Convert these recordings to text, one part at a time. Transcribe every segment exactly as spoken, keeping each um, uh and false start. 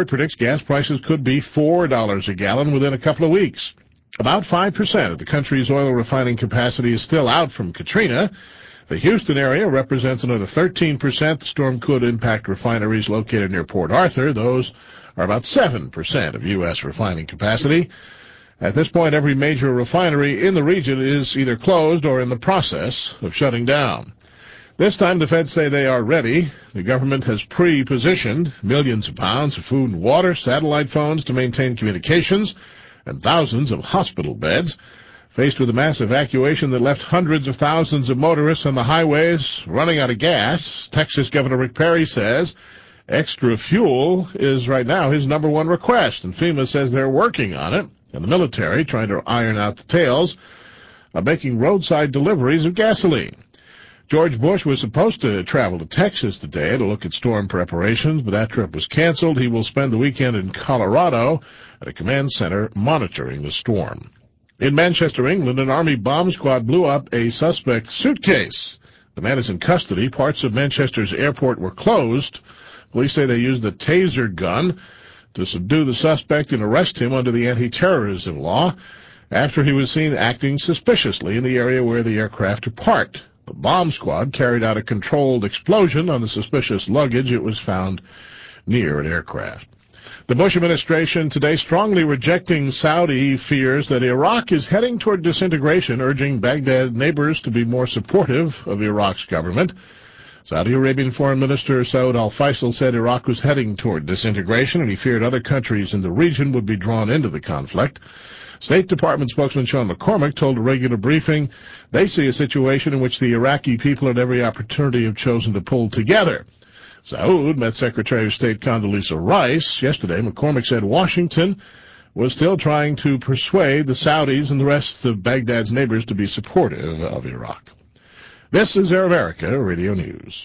predicts gas prices could be four dollars a gallon within a couple of weeks. About five percent of the country's oil refining capacity is still out from Katrina. The Houston area represents another thirteen percent. The storm could impact refineries located near Port Arthur. Those are about seven percent of U S refining capacity. At this point, every major refinery in the region is either closed or in the process of shutting down. This time, the feds say they are ready. The government has pre-positioned millions of pounds of food and water, satellite phones to maintain communications, and thousands of hospital beds. Faced with a mass evacuation that left hundreds of thousands of motorists on the highways running out of gas, Texas Governor Rick Perry says extra fuel is right now his number one request, and FEMA says they're working on it, and the military, trying to iron out the tails, are making roadside deliveries of gasoline. George Bush was supposed to travel to Texas today to look at storm preparations, but that trip was canceled. He will spend the weekend in Colorado at a command center monitoring the storm. In Manchester, England, an Army bomb squad blew up a suspect's suitcase. The man is in custody. Parts of Manchester's airport were closed. Police say they used a taser gun to subdue the suspect and arrest him under the anti-terrorism law after he was seen acting suspiciously in the area where the aircraft are parked. The bomb squad carried out a controlled explosion on the suspicious luggage. It was found near an aircraft. The Bush administration today strongly rejecting Saudi fears that Iraq is heading toward disintegration, urging Baghdad neighbors to be more supportive of Iraq's government. Saudi Arabian Foreign Minister Saud al-Faisal said Iraq was heading toward disintegration, and he feared other countries in the region would be drawn into the conflict. State Department spokesman Sean McCormick told a regular briefing they see a situation in which the Iraqi people at every opportunity have chosen to pull together. Saud met Secretary of State Condoleezza Rice yesterday. McCormick said Washington was still trying to persuade the Saudis and the rest of Baghdad's neighbors to be supportive of Iraq. This is Air America Radio News.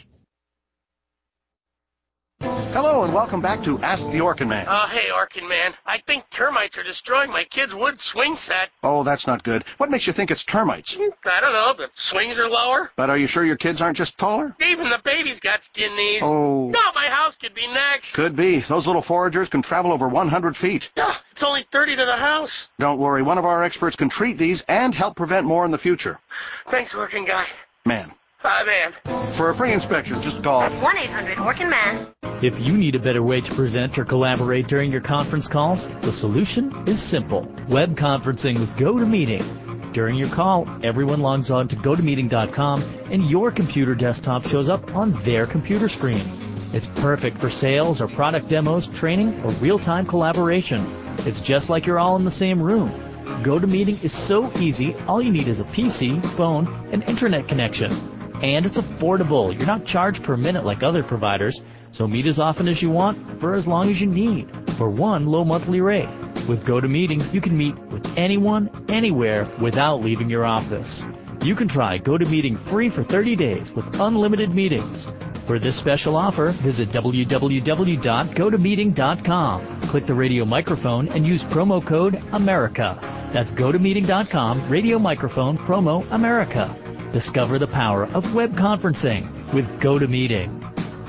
Hello and welcome back to Ask the Orkin Man. Oh, hey, Orkin Man. I think termites are destroying my kid's wood swing set. Oh, that's not good. What makes you think it's termites? I don't know. The swings are lower. But are you sure your kids aren't just taller? Even the baby's got skin knees. Oh. No, my house could be next. Could be. Those little foragers can travel over one hundred feet. Duh, it's only thirty to the house. Don't worry. One of our experts can treat these and help prevent more in the future. Thanks, Orkin Guy. Man. Hi, man. For a free inspection, just call one eight hundred Orkin Man. If you need a better way to present or collaborate during your conference calls, the solution is simple. Web conferencing with GoToMeeting. During your call, everyone logs on to go to meeting dot com and your computer desktop shows up on their computer screen. It's perfect for sales or product demos, training, or real-time collaboration. It's just like you're all in the same room. GoToMeeting is so easy, all you need is a P C, phone, and internet connection. And it's affordable. You're not charged per minute like other providers, so meet as often as you want for as long as you need for one low monthly rate. With GoToMeeting, you can meet with anyone, anywhere, without leaving your office. You can try GoToMeeting free for thirty days with unlimited meetings. For this special offer, visit w w w dot go to meeting dot com. Click the radio microphone and use promo code AMERICA. That's go to meeting dot com, radio microphone, promo AMERICA. Discover the power of web conferencing with GoToMeeting.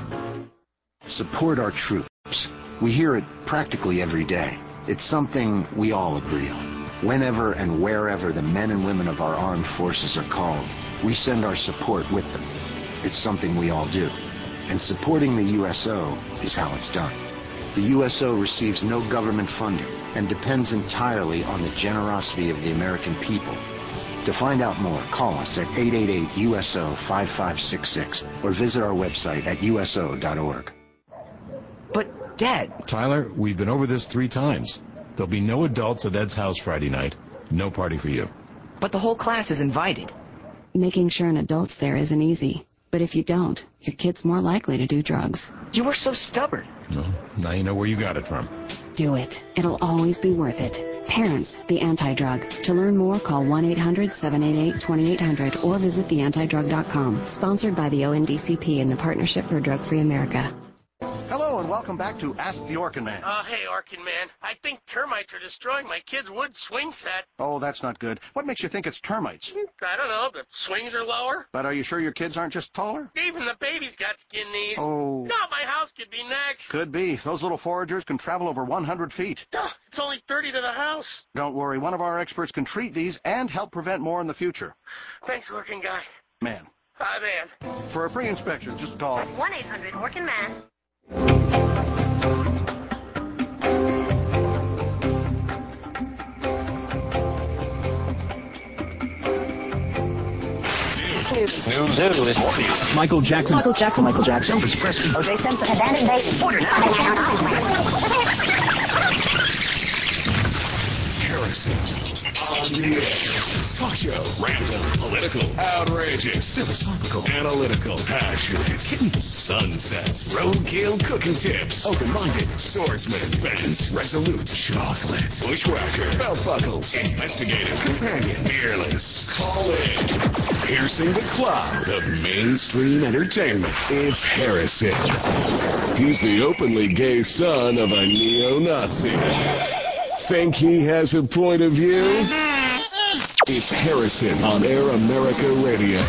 Support our troops. We hear it practically every day. It's something we all agree on. Whenever and wherever the men and women of our armed forces are called, we send our support with them. It's something we all do. And supporting the U S O is how it's done. The U S O receives no government funding and depends entirely on the generosity of the American people. To find out more, call us at eight eight eight U S O five five six six or visit our website at U S O dot org. But, Dad... Tyler, we've been over this three times. There'll be no adults at Ed's house Friday night. No party for you. But the whole class is invited. Making sure an adult's there isn't easy. But if you don't, your kid's more likely to do drugs. You were so stubborn. Well, now you know where you got it from. Do it. It'll always be worth it. Parents, the Anti-Drug. To learn more, call one eight hundred seven eight eight two eight zero zero or visit the anti drug dot com. Sponsored by the O N D C P and the Partnership for Drug-Free America. Hello and and welcome back to Ask the Orkin Man. Oh, hey, Orkin Man. I think termites are destroying my kid's wood swing set. Oh, that's not good. What makes you think it's termites? I don't know. The swings are lower. But are you sure your kids aren't just taller? Even the baby's got skin knees. Oh. No, my house could be next. Could be. Those little foragers can travel over one hundred feet. Duh, it's only thirty to the house. Don't worry. One of our experts can treat these and help prevent more in the future. Thanks, Orkin Guy. Man. Hi, man. For a free inspection, just call one eight hundred Orkin Man. News. News. News. News. Michael Jackson. Michael Jackson. Michael Jackson. Elvis Presley. O J Simpson. Abandoned base. Order nine. Harrison. On the air. Talk show. Random. Political. Outrageous. Philosophical. Analytical. Passionate. Hidden. Sunsets. Roadkill cooking tips. Open-minded. Swordsman. Bent. Resolute. Chocolate. Bushwhacker. Belt buckles. Investigative. Companion. Fearless. Call in. Piercing the cloud of mainstream entertainment. It's Harrison. He's the openly gay son of a neo-Nazi. Think he has a point of view? It's Harrison on Air America Radio.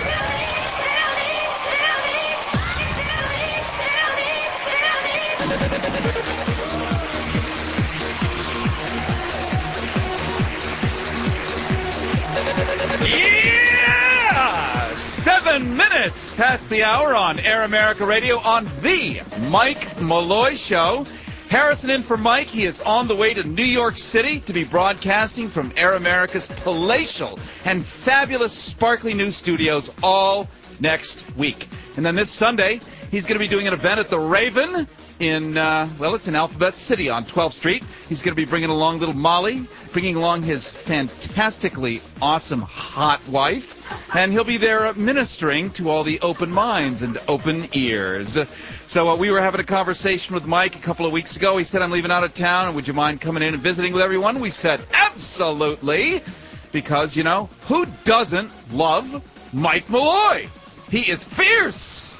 Yeah! Seven minutes past the hour on Air America Radio on the Mike Malloy Show. Harrison in for Mike. He is on the way to New York City to be broadcasting from Air America's palatial and fabulous sparkly new studios all next week. And then this Sunday, he's going to be doing an event at the Raven in, uh, well, it's in Alphabet City on twelfth street. He's going to be bringing along little Molly, bringing along his fantastically awesome hot wife, and he'll be there ministering to all the open minds and open ears. So uh, we were having a conversation with Mike a couple of weeks ago. He said, I'm leaving out of town, and would you mind coming in and visiting with everyone? We said, absolutely, because, you know, who doesn't love Mike Malloy? He is fierce,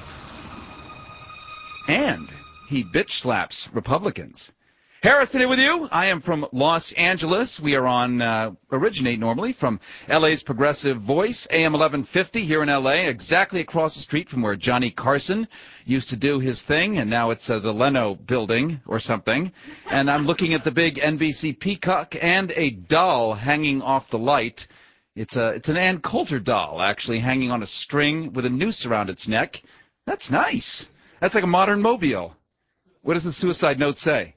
and he bitch slaps Republicans. Harrison here with you. I am from Los Angeles. We are on, uh, originate normally from L A's Progressive Voice, A M eleven fifty here in L A, exactly across the street from where Johnny Carson used to do his thing, and now it's uh, the Leno building or something. And I'm looking at the big N B C peacock and a doll hanging off the light. It's a, it's an Ann Coulter doll, actually, hanging on a string with a noose around its neck. That's nice. That's like a modern mobile. What does the suicide note say?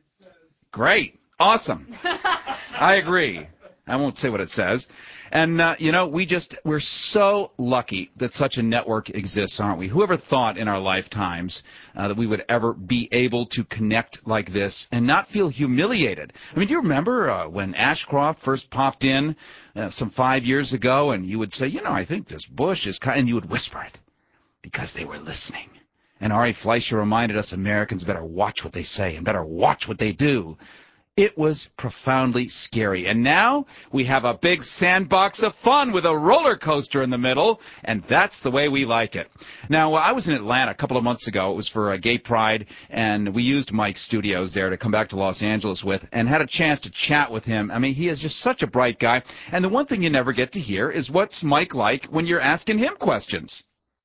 Great. Awesome. I agree. I won't say what it says. And, uh, you know, we just, we're so lucky that such a network exists, aren't we? Whoever thought in our lifetimes uh, that we would ever be able to connect like this and not feel humiliated? I mean, do you remember uh, when Ashcroft first popped in uh, some five years ago, and you would say, you know, I think this Bush is kind of, and you would whisper it because they were listening. And Ari Fleischer reminded us Americans better watch what they say and better watch what they do. It was profoundly scary. And now we have a big sandbox of fun with a roller coaster in the middle, and that's the way we like it. Now, I was in Atlanta a couple of months ago. It was for a Gay Pride, and we used Mike's studios there to come back to Los Angeles with and had a chance to chat with him. I mean, he is just such a bright guy. And the one thing you never get to hear is what's Mike like when you're asking him questions.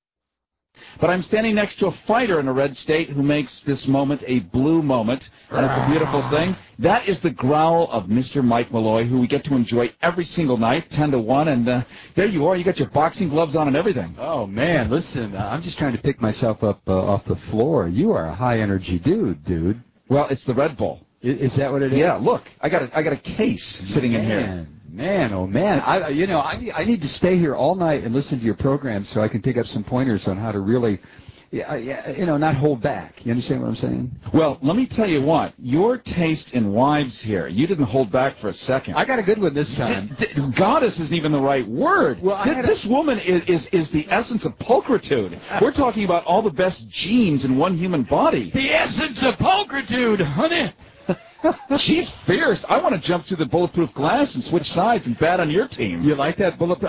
But I'm standing next to a fighter in a red state who makes this moment a blue moment, and it's a beautiful thing. That is the growl of Mister Mike Malloy, who we get to enjoy every single night, ten to one, and uh, there you are. You got your boxing gloves on and everything. Oh, man, listen, uh, I'm just trying to pick myself up uh, off the floor. You are a high-energy dude, dude. Well, it's the Red Bull. Is, is that what it is? Yeah, look, I got a, I got a case sitting man. in here. Man, oh man, I you know I I need to stay here all night and listen to your program so I can pick up some pointers on how to really, yeah, yeah, you know, not hold back. You understand what I'm saying? Well, let me tell you what, your taste in wives here, you didn't hold back for a second. I got a good one this time. D- d- goddess isn't even the right word. Well, I Th- had this a... woman is, is is the essence of pulchritude. We're talking about all the best genes in one human body. The essence of pulchritude, honey. She's fierce. I want to jump through the bulletproof glass and switch sides and bat on your team. You like that bulletproof?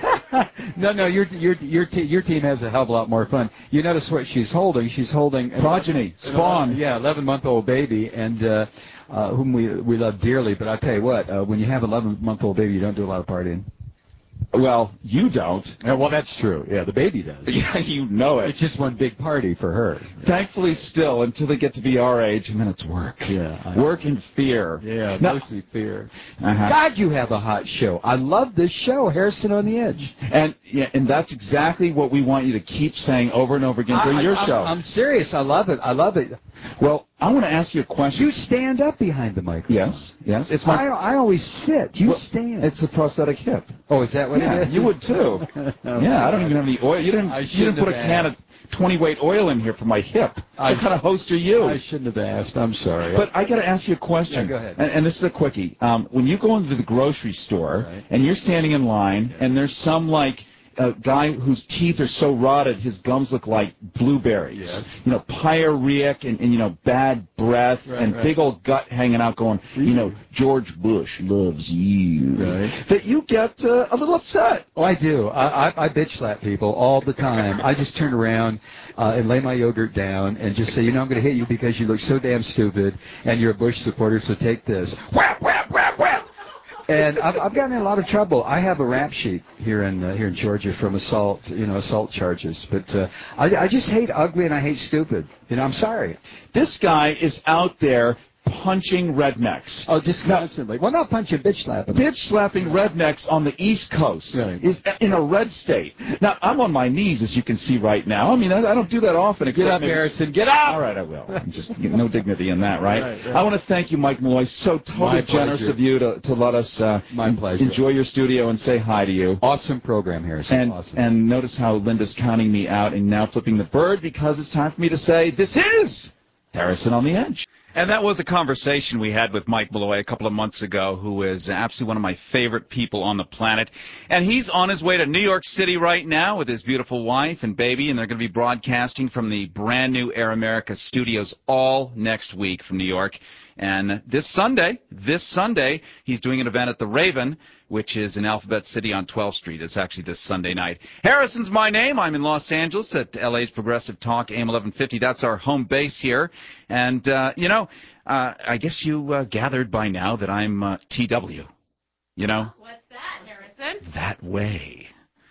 no, no, your your your te- your team has a hell of a lot more fun. You notice what she's holding? She's holding progeny, spawn. Yeah, eleven-month-old baby, and uh, uh, whom we we love dearly. But I'll tell you what, uh, when you have an eleven-month-old baby, you don't do a lot of partying. Well, you don't. Yeah, well, that's true. Yeah, the baby does. Yeah, you know it. It's just one big party for her. Thankfully, still, until they get to be our age, and then it's work. Yeah. I work and fear. Yeah, now, mostly fear. Uh-huh. God, you have a hot show. I love this show, Harrison on the Edge. And yeah, and that's exactly what we want you to keep saying over and over again during I, your I, show. I'm, I'm serious. I love it. I love it. Well, I want to ask you a question. You stand up behind the microphone. Yes, yes. It's my. I, I always sit. You well, stand. It's a prosthetic hip. Oh, is that what yeah, it is? You would too. oh, yeah, I don't even have any oil. You didn't. You didn't put a can of twenty weight oil in here for my hip. I what kind of host are you? I shouldn't have asked. I'm sorry. But I got to ask you a question. Yeah, go ahead. And, and this is a quickie. Um, when you go into the grocery store right. and you're standing in line yeah. and there's some like. A guy whose teeth are so rotted his gums look like blueberries. Yes. You know, pyorrheic and, and, you know, bad breath right, and right. big old gut hanging out going, you know, George Bush loves you. Right. That you get uh, a little upset. Oh, I do. I, I, I bitch slap people all the time. I just turn around uh, and lay my yogurt down and just say, you know, I'm going to hit you because you look so damn stupid and you're a Bush supporter, so take this. Whap, whap, whap, whap. And I've, I've gotten in a lot of trouble. I have a rap sheet here in uh, here in Georgia from assault, you know, assault charges. But uh, I, I just hate ugly and I hate stupid. You know, I'm sorry. This guy is out there punching rednecks. Oh, just constantly. Well, not punching, bitch slapping. Bitch slapping rednecks on the East Coast right. is in a red state. Now, I'm on my knees, as you can see right now. I mean, I, I don't do that often. Get up, maybe, Harrison. Get up! All right, I will. I'm just no dignity in that, right? right, right. I want to thank you, Mike Malloy. So totally generous pleasure. of you to, to let us uh, My pleasure. enjoy your studio and say hi to you. Awesome program, Harrison. And, awesome. and notice how Linda's counting me out and now flipping the bird because it's time for me to say, this is Harrison on the Edge. And that was a conversation we had with Mike Malloy a couple of months ago, who is absolutely one of my favorite people on the planet. And he's on his way to New York City right now with his beautiful wife and baby, and they're going to be broadcasting from the brand new Air America studios all next week from New York. And this Sunday, this Sunday, he's doing an event at the Raven, which is in Alphabet City on twelfth street. It's actually this Sunday night. Harrison's my name. I'm in Los Angeles at L A's Progressive Talk, A M eleven fifty. That's our home base here. And, uh, you know, uh, I guess you uh, gathered by now that I'm uh, T W. You know? What's that, Harrison? That way.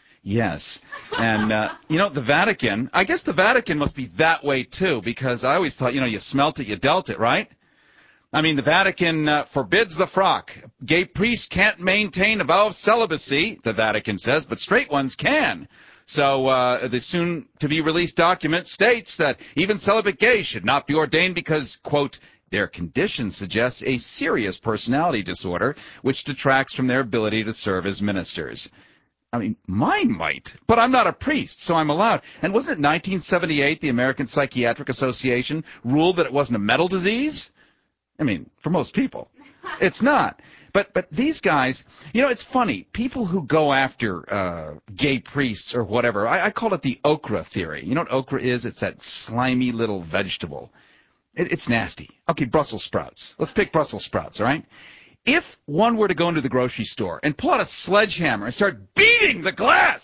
Yes. And, uh, you know, the Vatican, I guess the Vatican must be that way, too, because I always thought, you know, you smelt it, you dealt it, right? I mean, the Vatican uh, forbids the frock. Gay priests can't maintain a vow of celibacy, the Vatican says, but straight ones can. So uh, the soon-to-be-released document states that even celibate gays should not be ordained because, quote, their condition suggests a serious personality disorder which detracts from their ability to serve as ministers. I mean, mine might, but I'm not a priest, so I'm allowed. And wasn't it nineteen seventy-eight the American Psychiatric Association ruled that it wasn't a mental disease? I mean, for most people, it's not. But but these guys, you know, it's funny. People who go after uh, gay priests or whatever, I, I call it the okra theory. You know what okra is? It's that slimy little vegetable. It, it's nasty. Okay, Brussels sprouts. Let's pick Brussels sprouts, all right? If one were to go into the grocery store and pull out a sledgehammer and start beating the glass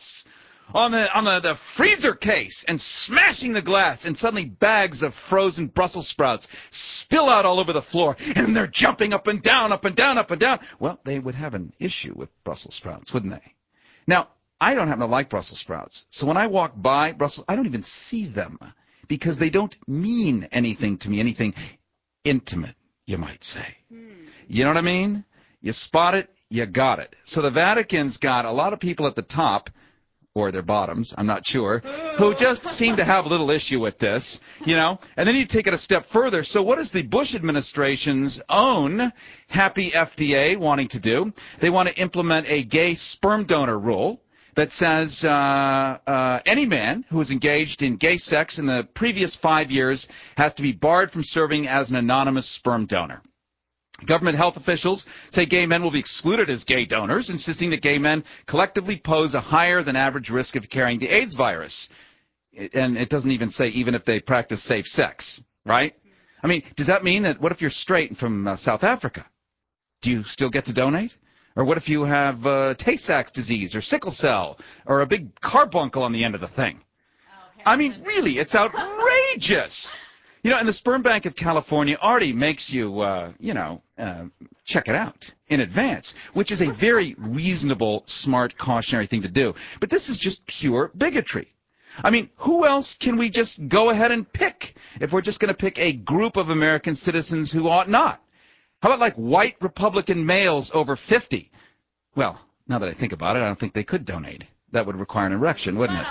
on the on the, the freezer case and smashing the glass, and suddenly bags of frozen Brussels sprouts spill out all over the floor, and they're jumping up and down, up and down, up and down, well, they would have an issue with Brussels sprouts, wouldn't they? Now, I don't happen to like Brussels sprouts, so when I walk by Brussels, I don't even see them because they don't mean anything to me, anything intimate, you might say. Hmm. You know what I mean? You spot it, you got it. So the Vatican's got a lot of people at the top, or their bottoms, I'm not sure, who just seem to have a little issue with this, you know. And then you take it a step further. So what is the Bush administration's own happy F D A wanting to do? They want to implement a gay sperm donor rule that says uh, uh, any man who is engaged in gay sex in the previous five years has to be barred from serving as an anonymous sperm donor. Government health officials say gay men will be excluded as gay donors, insisting that gay men collectively pose a higher than average risk of carrying the AIDS virus. And it doesn't even say even if they practice safe sex, right? I mean, does that mean that what if you're straight and from uh, South Africa? Do you still get to donate? Or what if you have uh, Tay-Sachs disease or sickle cell or a big carbuncle on the end of the thing? Oh, I mean, really, it's outrageous. You know, and the Sperm Bank of California already makes you, uh, you know, uh, check it out in advance, which is a very reasonable, smart, cautionary thing to do. But this is just pure bigotry. I mean, who else can we just go ahead and pick if we're just going to pick a group of American citizens who ought not? How about, like, white Republican males over fifty? Well, now that I think about it, I don't think they could donate. That would require an erection, wouldn't it?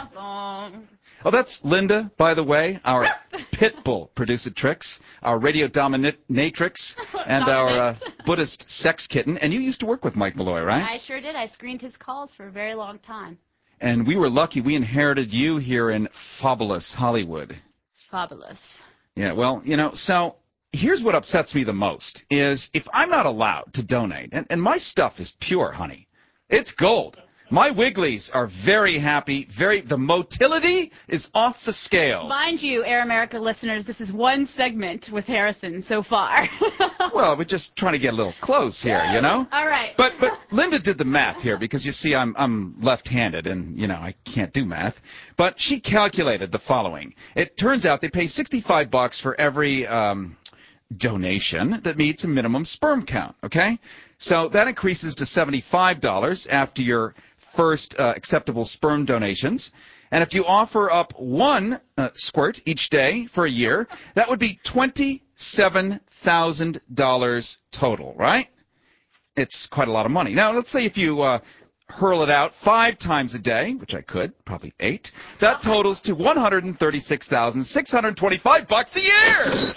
Oh, that's Linda, by the way, our pit bull producer-trix, our radio dominatrix, and our uh, Buddhist sex kitten. And you used to work with Mike Malloy, right? I sure did. I screened his calls for a very long time. And we were lucky. We inherited you here in fabulous Hollywood. Fabulous. Yeah, well, you know, so here's what upsets me the most, is if I'm not allowed to donate, and, and my stuff is pure, honey. It's gold. My Wigglies are very happy. Very, the motility is off the scale. Mind you, Air America listeners, this is one segment with Harrison so far. Well, we're just trying to get a little close here, you know? All right. But but Linda did the math here because, you see, I'm I'm left-handed and, you know, I can't do math. But she calculated the following. It turns out they pay sixty-five bucks for every um, donation that meets a minimum sperm count, okay? So that increases to seventy-five dollars after your first uh, acceptable sperm donations. And if you offer up one uh, squirt each day for a year, that would be twenty-seven thousand dollars total, right? It's quite a lot of money. Now, let's say if you uh, hurl it out five times a day, which I could, probably eight, that totals to one hundred thirty-six thousand six hundred twenty-five bucks a year.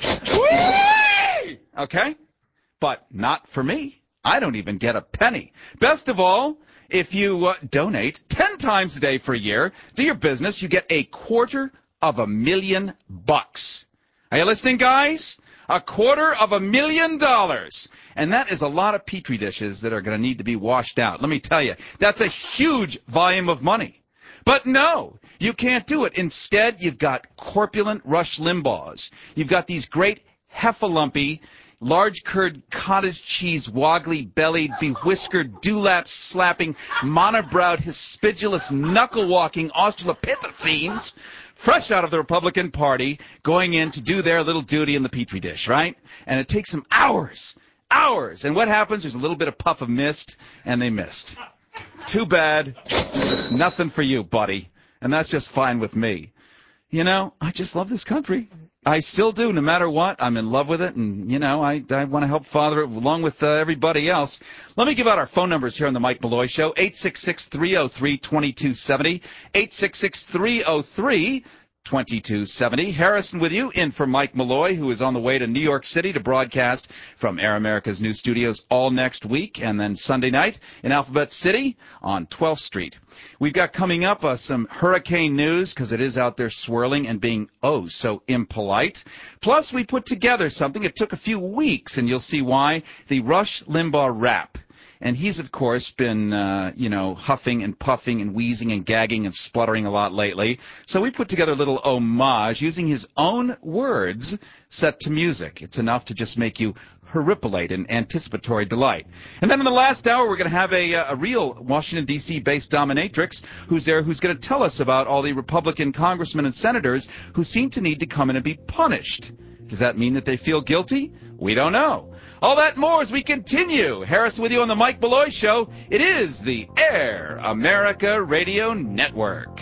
Whee! Okay? But not for me. I don't even get a penny. Best of all, if you uh, donate ten times a day for a year, do your business, you get a quarter of a million bucks. Are you listening, guys? A quarter of a million dollars. And that is a lot of Petri dishes that are going to need to be washed out. Let me tell you, that's a huge volume of money. But no, you can't do it. Instead, you've got corpulent Rush Limbaughs. You've got these great heffalompy, large-curd, cottage-cheese, woggly-bellied, bewhiskered, dewlap-slapping, monobrowed, hispidulous, knuckle-walking Australopithecines fresh out of the Republican Party going in to do their little duty in the Petri dish, right? And it takes them hours, hours. And what happens? There's a little bit of puff of mist, and they missed. Too bad. Nothing for you, buddy. And that's just fine with me. You know, I just love this country. I still do, no matter what. I'm in love with it, and, you know, I, I want to help father it along with uh, everybody else. Let me give out our phone numbers here on the Mike Malloy Show, eight six six, three oh three, two two seven oh, eight six six, three oh three, twenty-two seventy. Harrison with you, in for Mike Malloy, who is on the way to New York City to broadcast from Air America's new studios all next week, and then Sunday night in Alphabet City on twelfth street. We've got coming up uh, some hurricane news, because it is out there swirling and being oh so impolite. Plus, we put together something. It took a few weeks, and you'll see why. The Rush Limbaugh rap. And he's, of course, been, uh, you know, huffing and puffing and wheezing and gagging and spluttering a lot lately. So we put together a little homage using his own words set to music. It's enough to just make you horripilate in anticipatory delight. And then in the last hour, we're going to have a, a real Washington, D C-based dominatrix who's there, who's going to tell us about all the Republican congressmen and senators who seem to need to come in and be punished. Does that mean that they feel guilty? We don't know. All that and more as we continue. Harris with you on the Mike Malloy Show. It is the Air America Radio Network.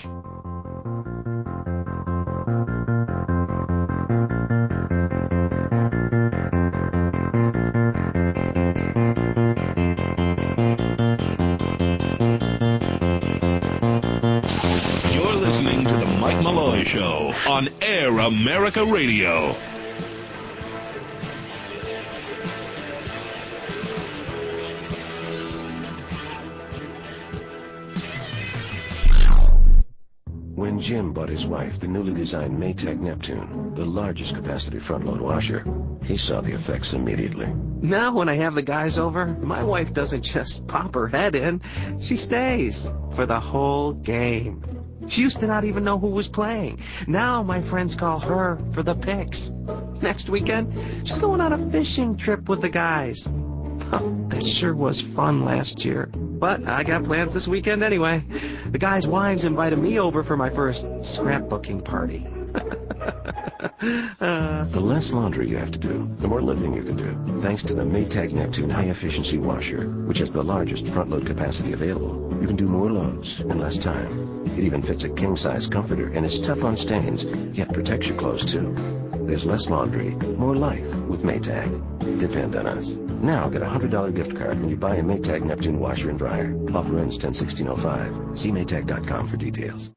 You're listening to the Mike Malloy Show on Air America Radio. When Jim bought his wife the newly designed Maytag Neptune, the largest capacity front-load washer, he saw the effects immediately. Now when I have the guys over, my wife doesn't just pop her head in. She stays for the whole game. She used to not even know who was playing. Now my friends call her for the picks. next weekend? Just going on a fishing trip with the guys. That sure was fun last year. But I got plans this weekend anyway. The guys' wives invited me over for my first scrapbooking party. uh, the less laundry you have to do, the more living you can do. Thanks to the Maytag Neptune high-efficiency washer, which has the largest front-load capacity available, you can do more loads in less time. It even fits a king-size comforter and is tough on stains, yet protects your clothes too. There's less laundry, more life with Maytag. Depend on us. Now get a one hundred dollars gift card when you buy a Maytag Neptune washer and dryer. Offer ends ten sixteen oh five. See Maytag dot com for details.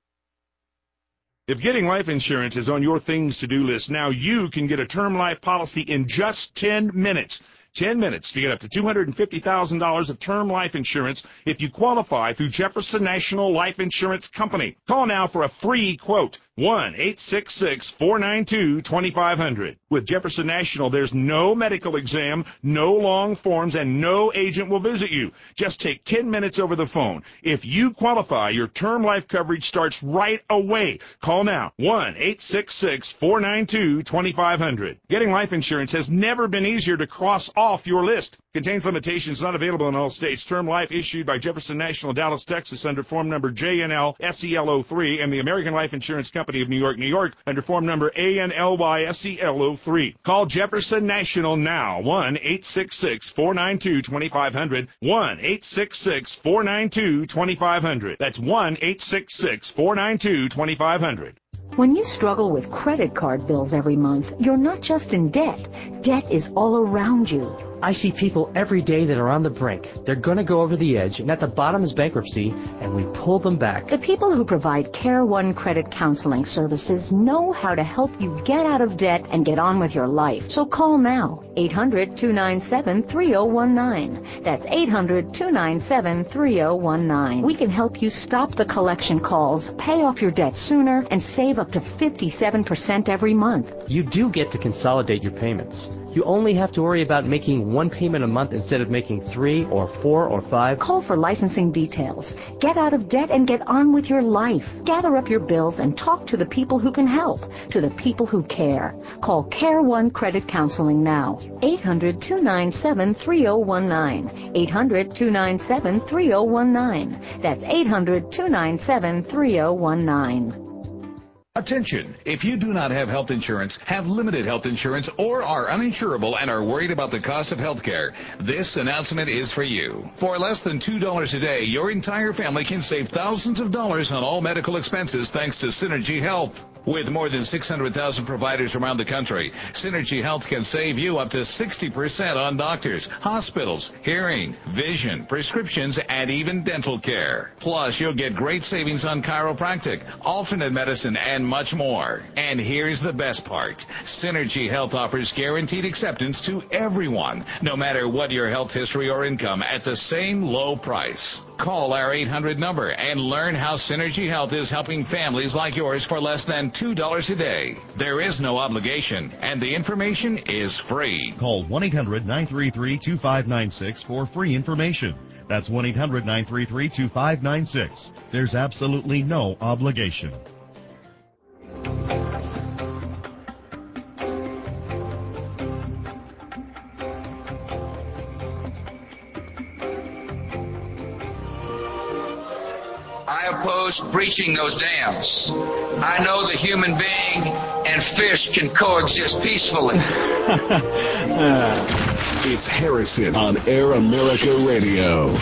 If getting life insurance is on your things to do list, now you can get a term life policy in just ten minutes. ten minutes to get up to two hundred fifty thousand dollars of term life insurance if you qualify through Jefferson National Life Insurance Company. Call now for a free quote. one eight six six, four nine two, two five zero zero. With Jefferson National, there's no medical exam, no long forms, and no agent will visit you. Just take ten minutes over the phone. If you qualify, your term life coverage starts right away. Call now. one eight six six, four nine two, two five zero zero. Getting life insurance has never been easier to cross off your list. Contains limitations, not available in all states. Term life issued by Jefferson National, Dallas, Texas, under form number J N L S E L O three, and the American Life Insurance Company of New York, New York, under form number A N L Y S E L O three. Call Jefferson National now. one eight six six, four nine two, two five zero zero. one eight six six, four nine two, two five zero zero. That's one eight six six, four nine two, two five zero zero. When you struggle with credit card bills every month, you're not just in debt. Debt is all around you. I see people every day that are on the brink. They're going to go over the edge, and at the bottom is bankruptcy, and we pull them back. The people who provide Care One Credit Counseling Services know how to help you get out of debt and get on with your life. So call now, eight hundred, two nine seven, three zero one nine. That's eight hundred, two nine seven, three zero one nine. We can help you stop the collection calls, pay off your debt sooner, and save up to fifty-seven percent every month. You do get to consolidate your payments. You only have to worry about making one payment a month instead of making three or four or five. Call for licensing details. Get out of debt and get on with your life. Gather up your bills and talk to the people who can help, to the people who care. Call Care One Credit Counseling now. eight hundred, two nine seven, three zero one nine. eight hundred, two nine seven, three zero one nine. That's eight hundred, two nine seven, three zero one nine. Attention! If you do not have health insurance, have limited health insurance, or are uninsurable and are worried about the cost of health care, this announcement is for you. For less than two dollars a day, your entire family can save thousands of dollars on all medical expenses thanks to Synergy Health. With more than six hundred thousand providers around the country, Synergy Health can save you up to sixty percent on doctors, hospitals, hearing, vision, prescriptions, and even dental care. Plus, you'll get great savings on chiropractic, alternate medicine, and much more. And here's the best part. Synergy Health offers guaranteed acceptance to everyone, no matter what your health history or income, at the same low price. Call our eight hundred number and learn how Synergy Health is helping families like yours for less than two dollars a day. There is no obligation, and the information is free. Call one eight hundred, nine three three, two five nine six for free information. That's one eight hundred, nine three three, two five nine six. There's absolutely no obligation. I oppose breaching those dams. I know the human being and fish can coexist peacefully. It's Harrison on Air America Radio.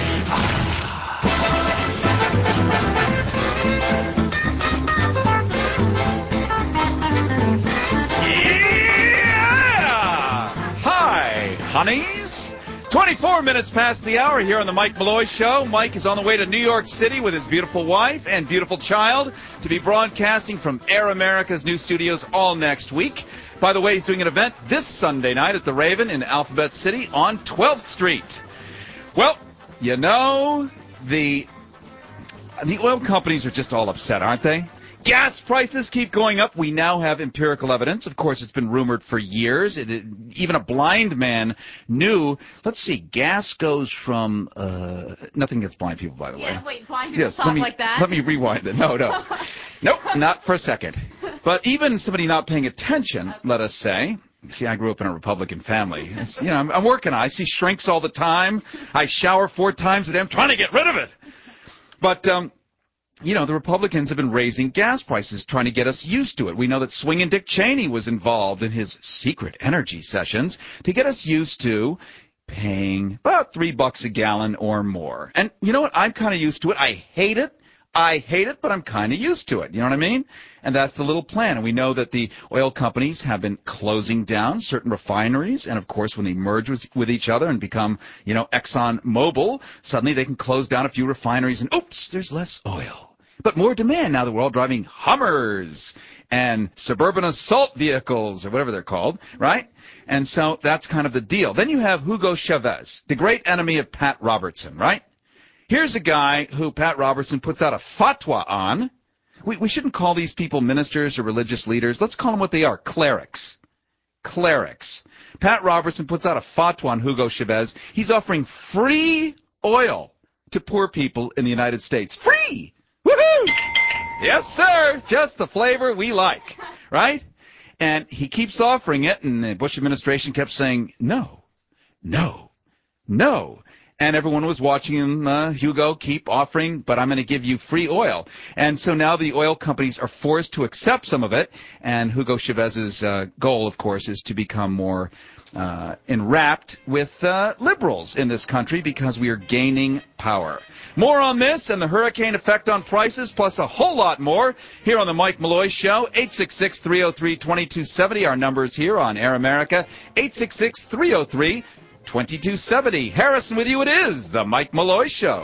Yeah! Hi, honeys. twenty-four minutes past the hour here on the Mike Malloy Show. Mike is on the way to New York City with his beautiful wife and beautiful child to be broadcasting from Air America's new studios all next week. By the way, he's doing an event this Sunday night at the Raven in Alphabet City on twelfth Street. Well, you know, the, the oil companies are just all upset, aren't they? Gas prices keep going up. We now have empirical evidence. Of course, it's been rumored for years. It, it, even a blind man knew. Let's see. Gas goes from uh, nothing gets blind people, by the yeah, way. Wait, blind people yes, talk let me, like that? Let me rewind it. No, no. Nope, not for a second. But even somebody not paying attention, let us say, See, I grew up in a Republican family. It's, you know, I'm, I'm working on it. I see shrinks all the time. I shower four times a day. I'm trying to get rid of it. But, um, you know, the Republicans have been raising gas prices, trying to get us used to it. We know that Swingin' Dick Cheney was involved in his secret energy sessions to get us used to paying about three bucks a gallon or more. And you know what? I'm kind of used to it. I hate it. I hate it, but I'm kind of used to it. You know what I mean? And that's the little plan. And we know that the oil companies have been closing down certain refineries. And, of course, when they merge with, with each other and become, you know, Exxon Mobil, suddenly they can close down a few refineries and, oops, there's less oil. But more demand now that we're all driving Hummers and suburban assault vehicles or whatever they're called, right? And so that's kind of the deal. Then you have Hugo Chavez, the great enemy of Pat Robertson, right? Here's a guy who Pat Robertson puts out a fatwa on. We, we shouldn't call these people ministers or religious leaders. Let's call them what they are, clerics. Clerics. Pat Robertson puts out a fatwa on Hugo Chavez. He's offering free oil to poor people in the United States. Free! Woohoo! Yes, sir. Just the flavor we like, right? And he keeps offering it, and the Bush administration kept saying, no, no, no. And everyone was watching him, uh, Hugo, keep offering, but I'm going to give you free oil. And so now the oil companies are forced to accept some of it. And Hugo Chavez's uh, goal, of course, is to become more uh, enwrapped with uh, liberals in this country because we are gaining power. More on this and the hurricane effect on prices, plus a whole lot more here on the Mike Malloy Show. eight six six, three oh three, two two seven oh. Our numbers here on Air America. eight six six, three oh three, twenty-two seventy. Harrison with you. It is the Mike Malloy Show.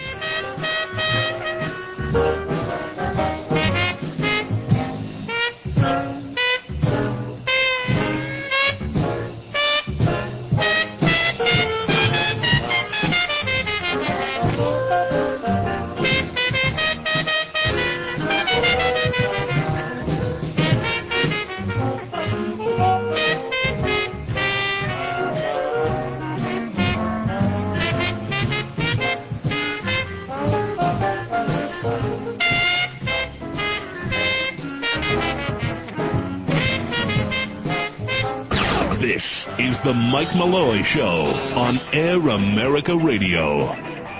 This is the Mike Malloy Show on Air America Radio.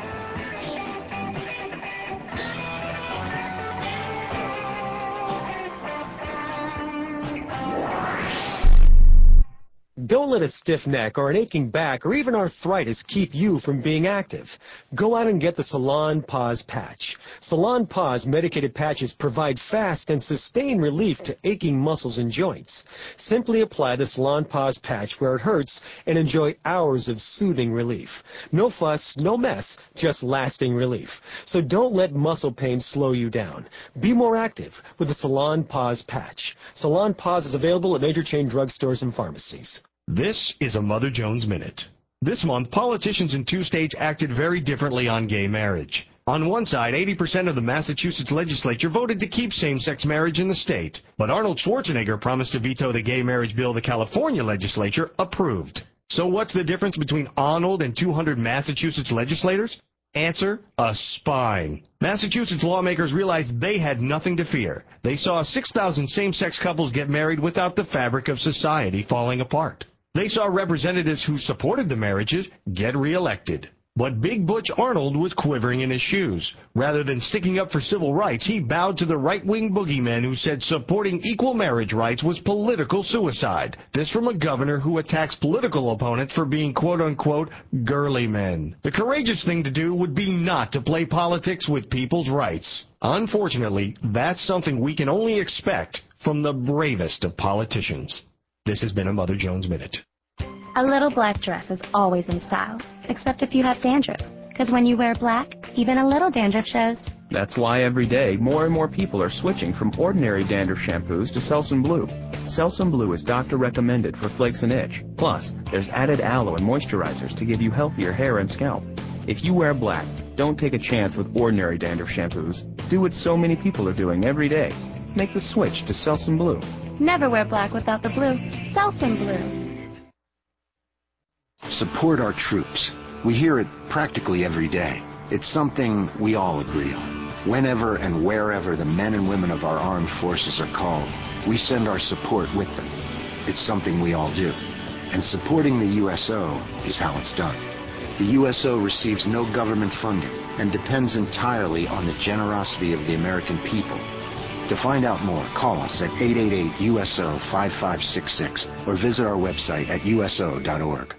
Don't let a stiff neck or an aching back or even arthritis keep you from being active. Go out and get the Salon Pause Patch. Salon Pause medicated patches provide fast and sustained relief to aching muscles and joints. Simply apply the Salon Pause Patch where it hurts and enjoy hours of soothing relief. No fuss, no mess, just lasting relief. So don't let muscle pain slow you down. Be more active with the Salon Pause Patch. Salon Pause is available at major chain drugstores and pharmacies. This is a Mother Jones Minute. This month, politicians in two states acted very differently on gay marriage. On one side, eighty percent of the Massachusetts legislature voted to keep same-sex marriage in the state. But Arnold Schwarzenegger promised to veto the gay marriage bill the California legislature approved. So what's the difference between Arnold and two hundred Massachusetts legislators? Answer, a spine. Massachusetts lawmakers realized they had nothing to fear. They saw six thousand same-sex couples get married without the fabric of society falling apart. They saw representatives who supported the marriages get reelected. But Big Butch Arnold was quivering in his shoes. Rather than sticking up for civil rights, he bowed to the right-wing boogeymen who said supporting equal marriage rights was political suicide. This from a governor who attacks political opponents for being quote-unquote girly men. The courageous thing to do would be not to play politics with people's rights. Unfortunately, that's something we can only expect from the bravest of politicians. This has been a Mother Jones Minute. A little black dress is always in style, except if you have dandruff. Because when you wear black, even a little dandruff shows. That's why every day more and more people are switching from ordinary dandruff shampoos to Selsun Blue. Selsun Blue is doctor recommended for flakes and itch. Plus, there's added aloe and moisturizers to give you healthier hair and scalp. If you wear black, don't take a chance with ordinary dandruff shampoos. Do what so many people are doing every day. Make the switch to Selsun Blue. Never wear black without the blue. Selsun Blue. Support our troops. We hear it practically every day. It's something we all agree on. Whenever and wherever the men and women of our armed forces are called, we send our support with them. It's something we all do. And supporting the U S O is how it's done. The U S O receives no government funding and depends entirely on the generosity of the American people. To find out more, call us at eight eight eight U S O five five six six or visit our website at U S O dot org.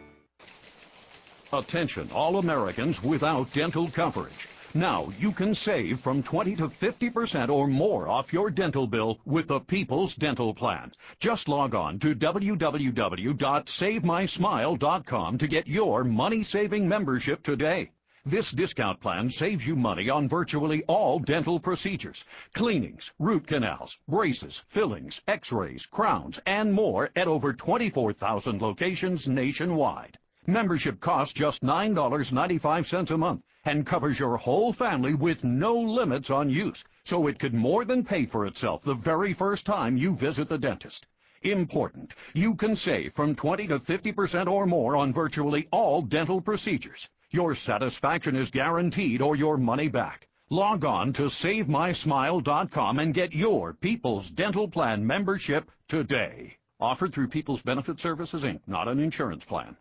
Attention, all Americans without dental coverage. Now you can save from twenty to fifty percent or more off your dental bill with the People's Dental Plan. Just log on to w w w dot save my smile dot com to get your money-saving membership today. This discount plan saves you money on virtually all dental procedures, cleanings, root canals, braces, fillings, x-rays, crowns, and more at over twenty-four thousand locations nationwide. Membership costs just nine dollars and ninety-five cents a month and covers your whole family with no limits on use, so it could more than pay for itself the very first time you visit the dentist. Important, you can save from twenty to fifty percent or more on virtually all dental procedures. Your satisfaction is guaranteed or your money back. Log on to save my smile dot com and get your People's Dental Plan membership today. Offered through People's Benefit Services, Incorporated, not an insurance plan.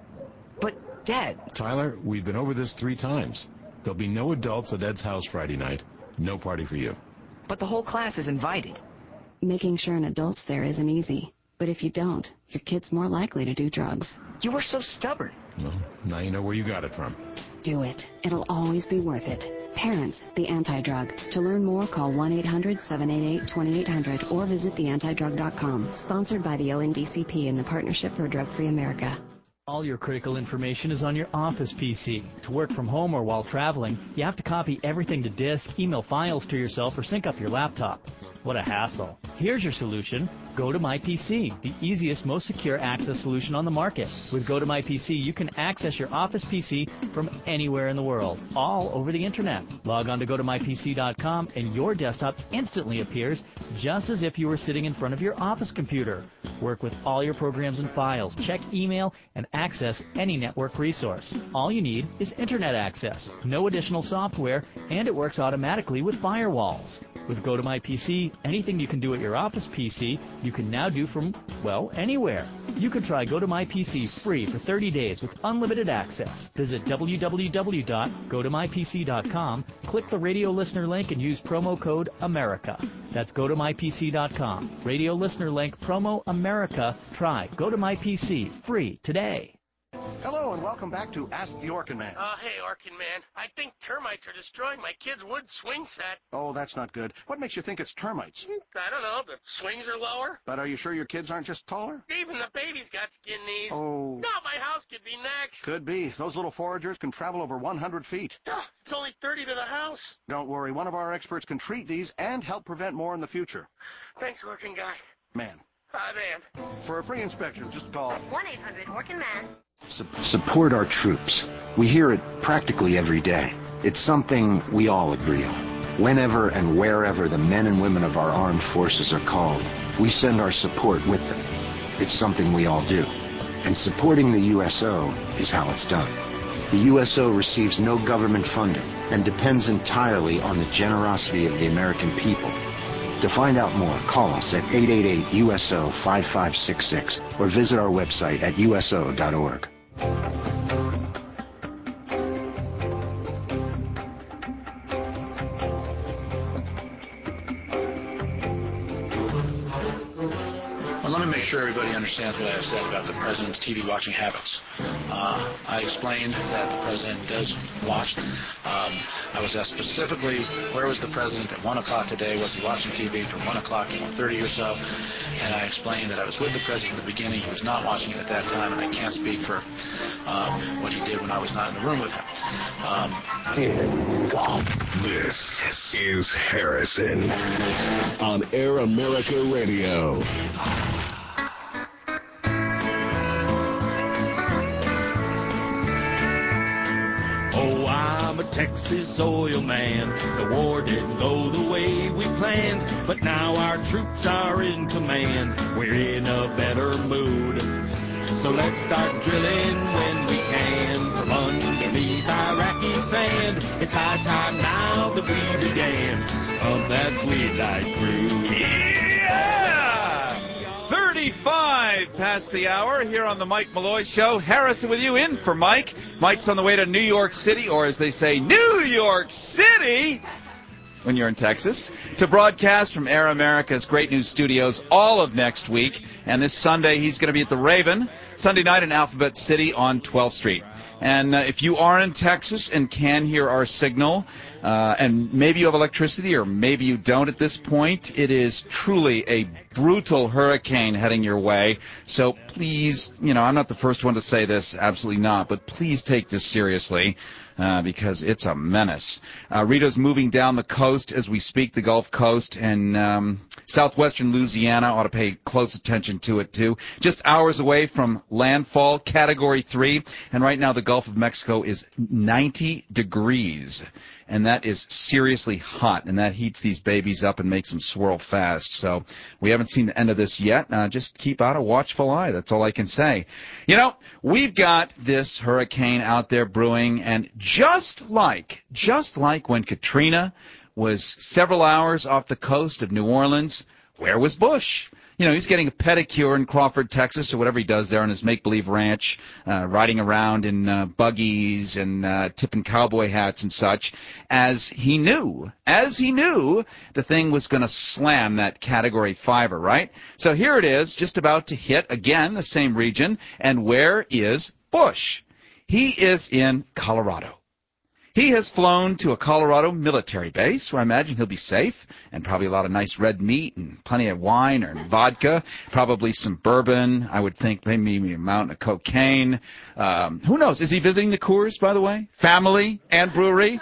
But, Dad... Tyler, we've been over this three times. There'll be no adults at Ed's house Friday night. No party for you. But the whole class is invited. Making sure an adult's there isn't easy. But if you don't, your kid's more likely to do drugs. You were so stubborn. Well, now you know where you got it from. Do it. It'll always be worth it. Parents, the Anti-Drug. To learn more, call one eight hundred seven eight eight two eight zero zero or visit the anti drug dot com. Sponsored by the O N D C P and the Partnership for a Drug-Free America. All your critical information is on your office P C. To work from home or while traveling, you have to copy everything to disk, email files to yourself, or sync up your laptop. What a hassle. Here's your solution. Go to My P C, the easiest, most secure access solution on the market. With Go to My P C, you can access your office P C from anywhere in the world, all over the internet. Log on to go to my p c dot com and your desktop instantly appears just as if you were sitting in front of your office computer. Work with all your programs and files, check email, and access any network resource. All you need is internet access, no additional software, and it works automatically with firewalls. With Go to My P C, anything you can do at your office P C, you can now do from, well, anywhere. You can try Go to My P C free for thirty days with unlimited access. Visit w w w dot go to my p c dot com, click the radio listener link, and use promo code America. That's go to my p c dot com. Radio listener link, promo America. Try Go to My P C free today. Hello and welcome back to Ask the Orkin Man. Uh, hey, Orkin Man. I think termites are destroying my kid's wood swing set. Oh, that's not good. What makes you think it's termites? I don't know. The swings are lower. But are you sure your kids aren't just taller? Even the baby's got skin knees. Oh. No, my house could be next. Could be. Those little foragers can travel over one hundred feet. It's only thirty to the house. Don't worry. One of our experts can treat these and help prevent more in the future. Thanks, Orkin Guy. Man. Hi, man. For a free inspection, just call one eight hundred Orkin Man. Support our troops. We hear it practically every day. It's something we all agree on. Whenever and wherever the men and women of our armed forces are called, we send our support with them. It's something we all do. And supporting the U S O is how it's done. The U S O receives no government funding and depends entirely on the generosity of the American people. To find out more, call us at eight eight eight U S O five five six six or visit our website at U S O dot org. Well, let me make sure everybody understands what I have said about the president's T V watching habits. Uh, I explained that the president does watch. Um, I was asked specifically, where was the president at one o'clock today? Was he watching T V from one o'clock to one thirty or so? And I explained that I was with the president at the beginning. He was not watching it at that time, and I can't speak for um, what he did when I was not in the room with him. Um, this is Harrison on Air America Radio. Oh, I'm a Texas oil man. The war didn't go the way we planned, but now our troops are in command. We're in a better mood. So let's start drilling when we can from underneath Iraqi sand. It's high time now that we began to pump that sweet light through. Yeah! thirty thirty-five past the hour here on the Mike Malloy Show. Harrison with you, in for Mike. Mike's on the way to New York City, or as they say, New York City, when you're in Texas, to broadcast from Air America's Great News Studios all of next week. And this Sunday, he's going to be at the Raven, Sunday night in Alphabet City on twelfth Street. And uh, if you are in Texas and can hear our signal, uh, and maybe you have electricity or maybe you don't at this point, it is truly a brutal hurricane heading your way. So please, you know, I'm not the first one to say this, absolutely not, but please take this seriously. Uh, because it's a menace. Uh, Rita's moving down the coast as we speak, the Gulf Coast, and um, southwestern Louisiana ought to pay close attention to it, too. Just hours away from landfall, Category three, and right now the Gulf of Mexico is ninety degrees. And that is seriously hot, and that heats these babies up and makes them swirl fast. So we haven't seen the end of this yet. Uh, just keep out a watchful eye. That's all I can say. You know, we've got this hurricane out there brewing, and just like, just like when Katrina was several hours off the coast of New Orleans, where was Bush? You know, he's getting a pedicure in Crawford, Texas, or whatever he does there on his make-believe ranch, uh, riding around in uh, buggies and uh, tipping cowboy hats and such, as he knew, as he knew the thing was going to slam that Category fiver, right? So here it is, just about to hit, again, the same region, and where is Bush? He is in Colorado. He has flown to a Colorado military base where I imagine he'll be safe, and probably a lot of nice red meat and plenty of wine or vodka, probably some bourbon. I would think maybe a mountain of cocaine. Um, who knows? Is he visiting the Coors, by the way? Family and brewery?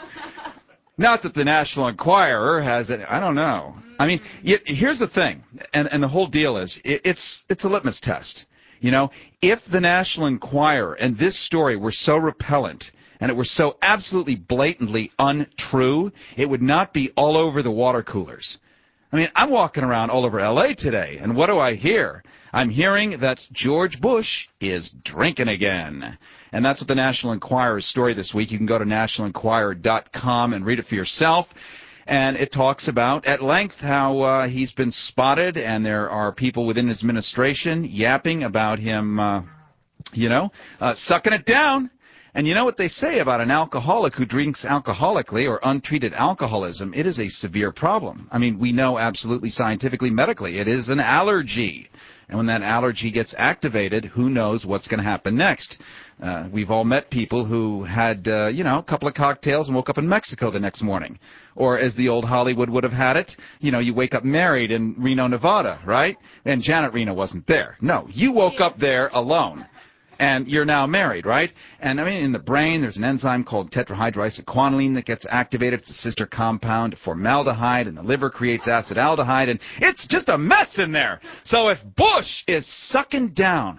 Not that the National Enquirer has it. I don't know. I mean, y- here's the thing, and, and the whole deal is it, it's it's a litmus test. You know, if the National Enquirer and this story were so repellent and it were so absolutely blatantly untrue, it would not be all over the water coolers. I mean, I'm walking around all over L A today, and what do I hear? I'm hearing that George Bush is drinking again. And that's what the National Enquirer's story this week. You can go to national enquirer dot com and read it for yourself. And it talks about, at length, how uh, he's been spotted, and there are people within his administration yapping about him, uh, you know, uh, sucking it down. And you know what they say about an alcoholic who drinks alcoholically or untreated alcoholism? It is a severe problem. I mean, we know absolutely scientifically, medically, it is an allergy. And when that allergy gets activated, who knows what's going to happen next? Uh, we've all met people who had, uh, you know, a couple of cocktails and woke up in Mexico the next morning. Or as the old Hollywood would have had it, you know, you wake up married in Reno, Nevada, right? And Janet Reno wasn't there. No, you woke up there alone. And you're now married, right? And, I mean, in the brain, there's an enzyme called tetrahydroisoquinoline that gets activated. It's a sister compound to formaldehyde, and the liver creates acetaldehyde, and it's just a mess in there. So if Bush is sucking down,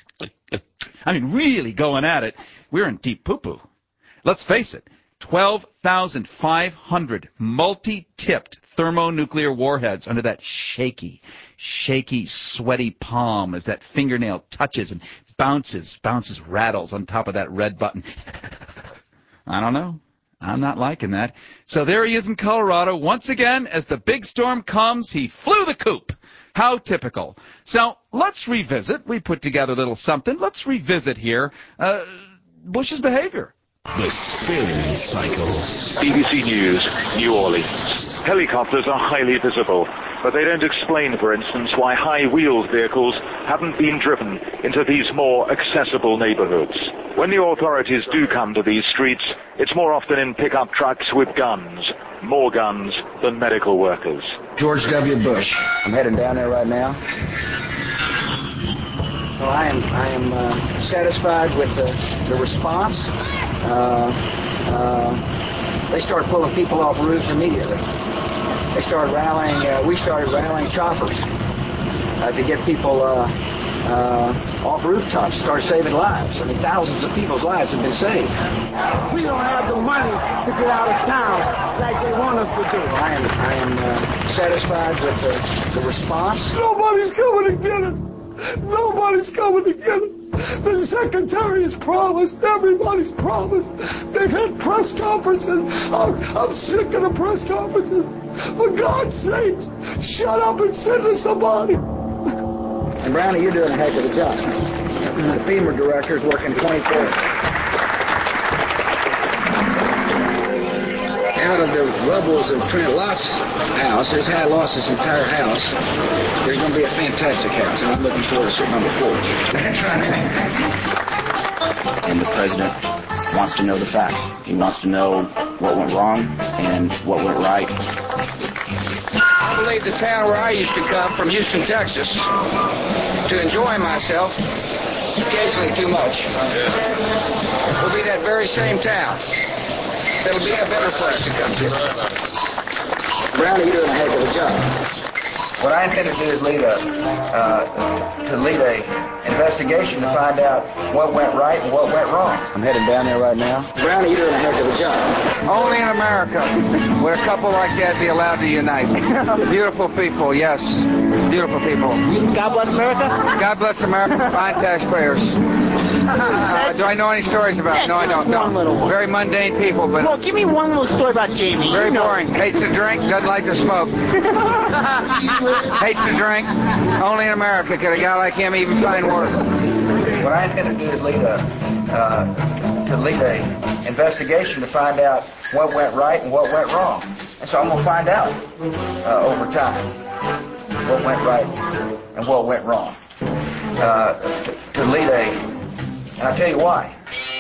I mean, really going at it, we're in deep poo-poo. Let's face it, twelve thousand five hundred multi-tipped thermonuclear warheads under that shaky, shaky, sweaty palm as that fingernail touches and bounces, bounces, rattles on top of that red button. I don't know. I'm not liking that. So there he is in Colorado. Once again, as the big storm comes, he flew the coop. How typical. So let's revisit. We put together a little something. Let's revisit here uh, Bush's behavior. The spin cycle. B B C News, New Orleans. Helicopters are highly visible, but they don't explain, for instance, why high-wheeled vehicles haven't been driven into these more accessible neighborhoods. When the authorities do come to these streets, it's more often in pickup trucks with guns, more guns than medical workers. George W. Bush. I'm heading down there right now. Well, I am I am uh, satisfied with the, the response. Uh, uh, they started pulling people off roofs immediately. They started rallying, uh, we started rallying choppers uh, to get people uh, uh, off rooftops, start saving lives. I mean, thousands of people's lives have been saved. We don't have the money to get out of town like they want us to do. I am, I am uh, satisfied with the, the response. Nobody's coming to get us. Nobody's coming to get us. The Secretary has promised. Everybody's promised. They've had press conferences. I'm, I'm sick of the press conferences. For God's sakes, shut up and send us somebody. And Brownie, you're doing a heck of a job. The FEMA director's working twenty-four. Out of the rubbles of Trent Lott's house, his house lost his entire house. There's going to be a fantastic house, and I'm looking forward to sitting on the porch. And the president wants to know the facts. He wants to know what went wrong and what went right. I believe the town where I used to come from, Houston, Texas, to enjoy myself, occasionally too much, will be that very same town. It'll be a better place to come to. Brownie, you're doing a heck of a job. What I intend to do is lead a uh, to lead a investigation to find out what went right and what went wrong. I'm headed down there right now. Brownie, you're doing a heck of a job. Only in America would a couple like that be allowed to unite. Beautiful people, yes. Beautiful people. God bless America. God bless America. Fine taxpayers. Uh, do I know any stories about? No, I don't. No. Very mundane people, but. Well, give me one little story about Jamie. Very you know. boring. Hates to drink, doesn't like to smoke. Hates to drink. Only in America could a guy like him even find work. What I intend to do is lead a uh, to lead a investigation to find out what went right and what went wrong. And so I'm going to find out uh, over time what went right and what went wrong. Uh, to, to lead a And I'll tell you why.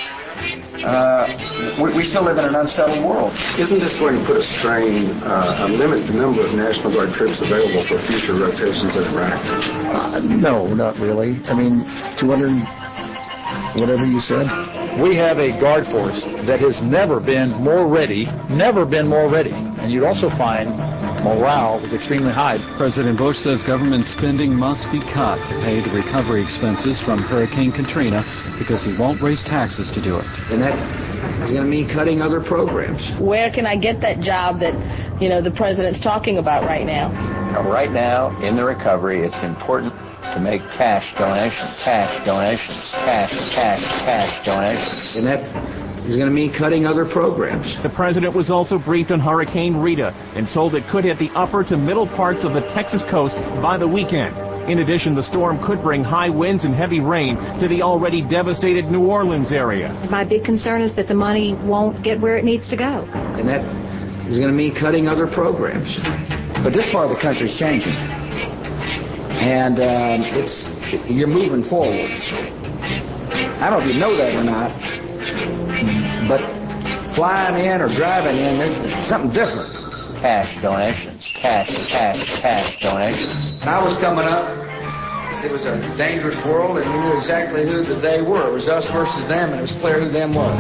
Uh, we, we still live in an unsettled world. Isn't this going to put a strain, uh, a limit the number of National Guard troops available for future rotations in Iraq? Uh, no, not really. I mean, two hundred, whatever you said. We have a Guard force that has never been more ready, never been more ready. And you'd also find morale is extremely high. President Bush says government spending must be cut to pay the recovery expenses from Hurricane Katrina because he won't raise taxes to do it. And that is going to mean cutting other programs. Where can I get that job that, you know, the president's talking about right now? Now, right now, in the recovery, it's important to make cash donations, cash donations, cash, cash, cash donations. And that is going to mean cutting other programs. The president was also briefed on Hurricane Rita and told it could hit the upper to middle parts of the Texas coast by the weekend. In addition, the storm could bring high winds and heavy rain to the already devastated New Orleans area. My big concern is that the money won't get where it needs to go. And that is going to mean cutting other programs. But this part of the country is changing. And um, it's you're moving forward. I don't know if you know that or not, but flying in or driving in, there's something different. Cash donations, cash, cash, cash donations. When I was coming up, it was a dangerous world, and we knew exactly who the they were. It was us versus them, and it was clear who them was.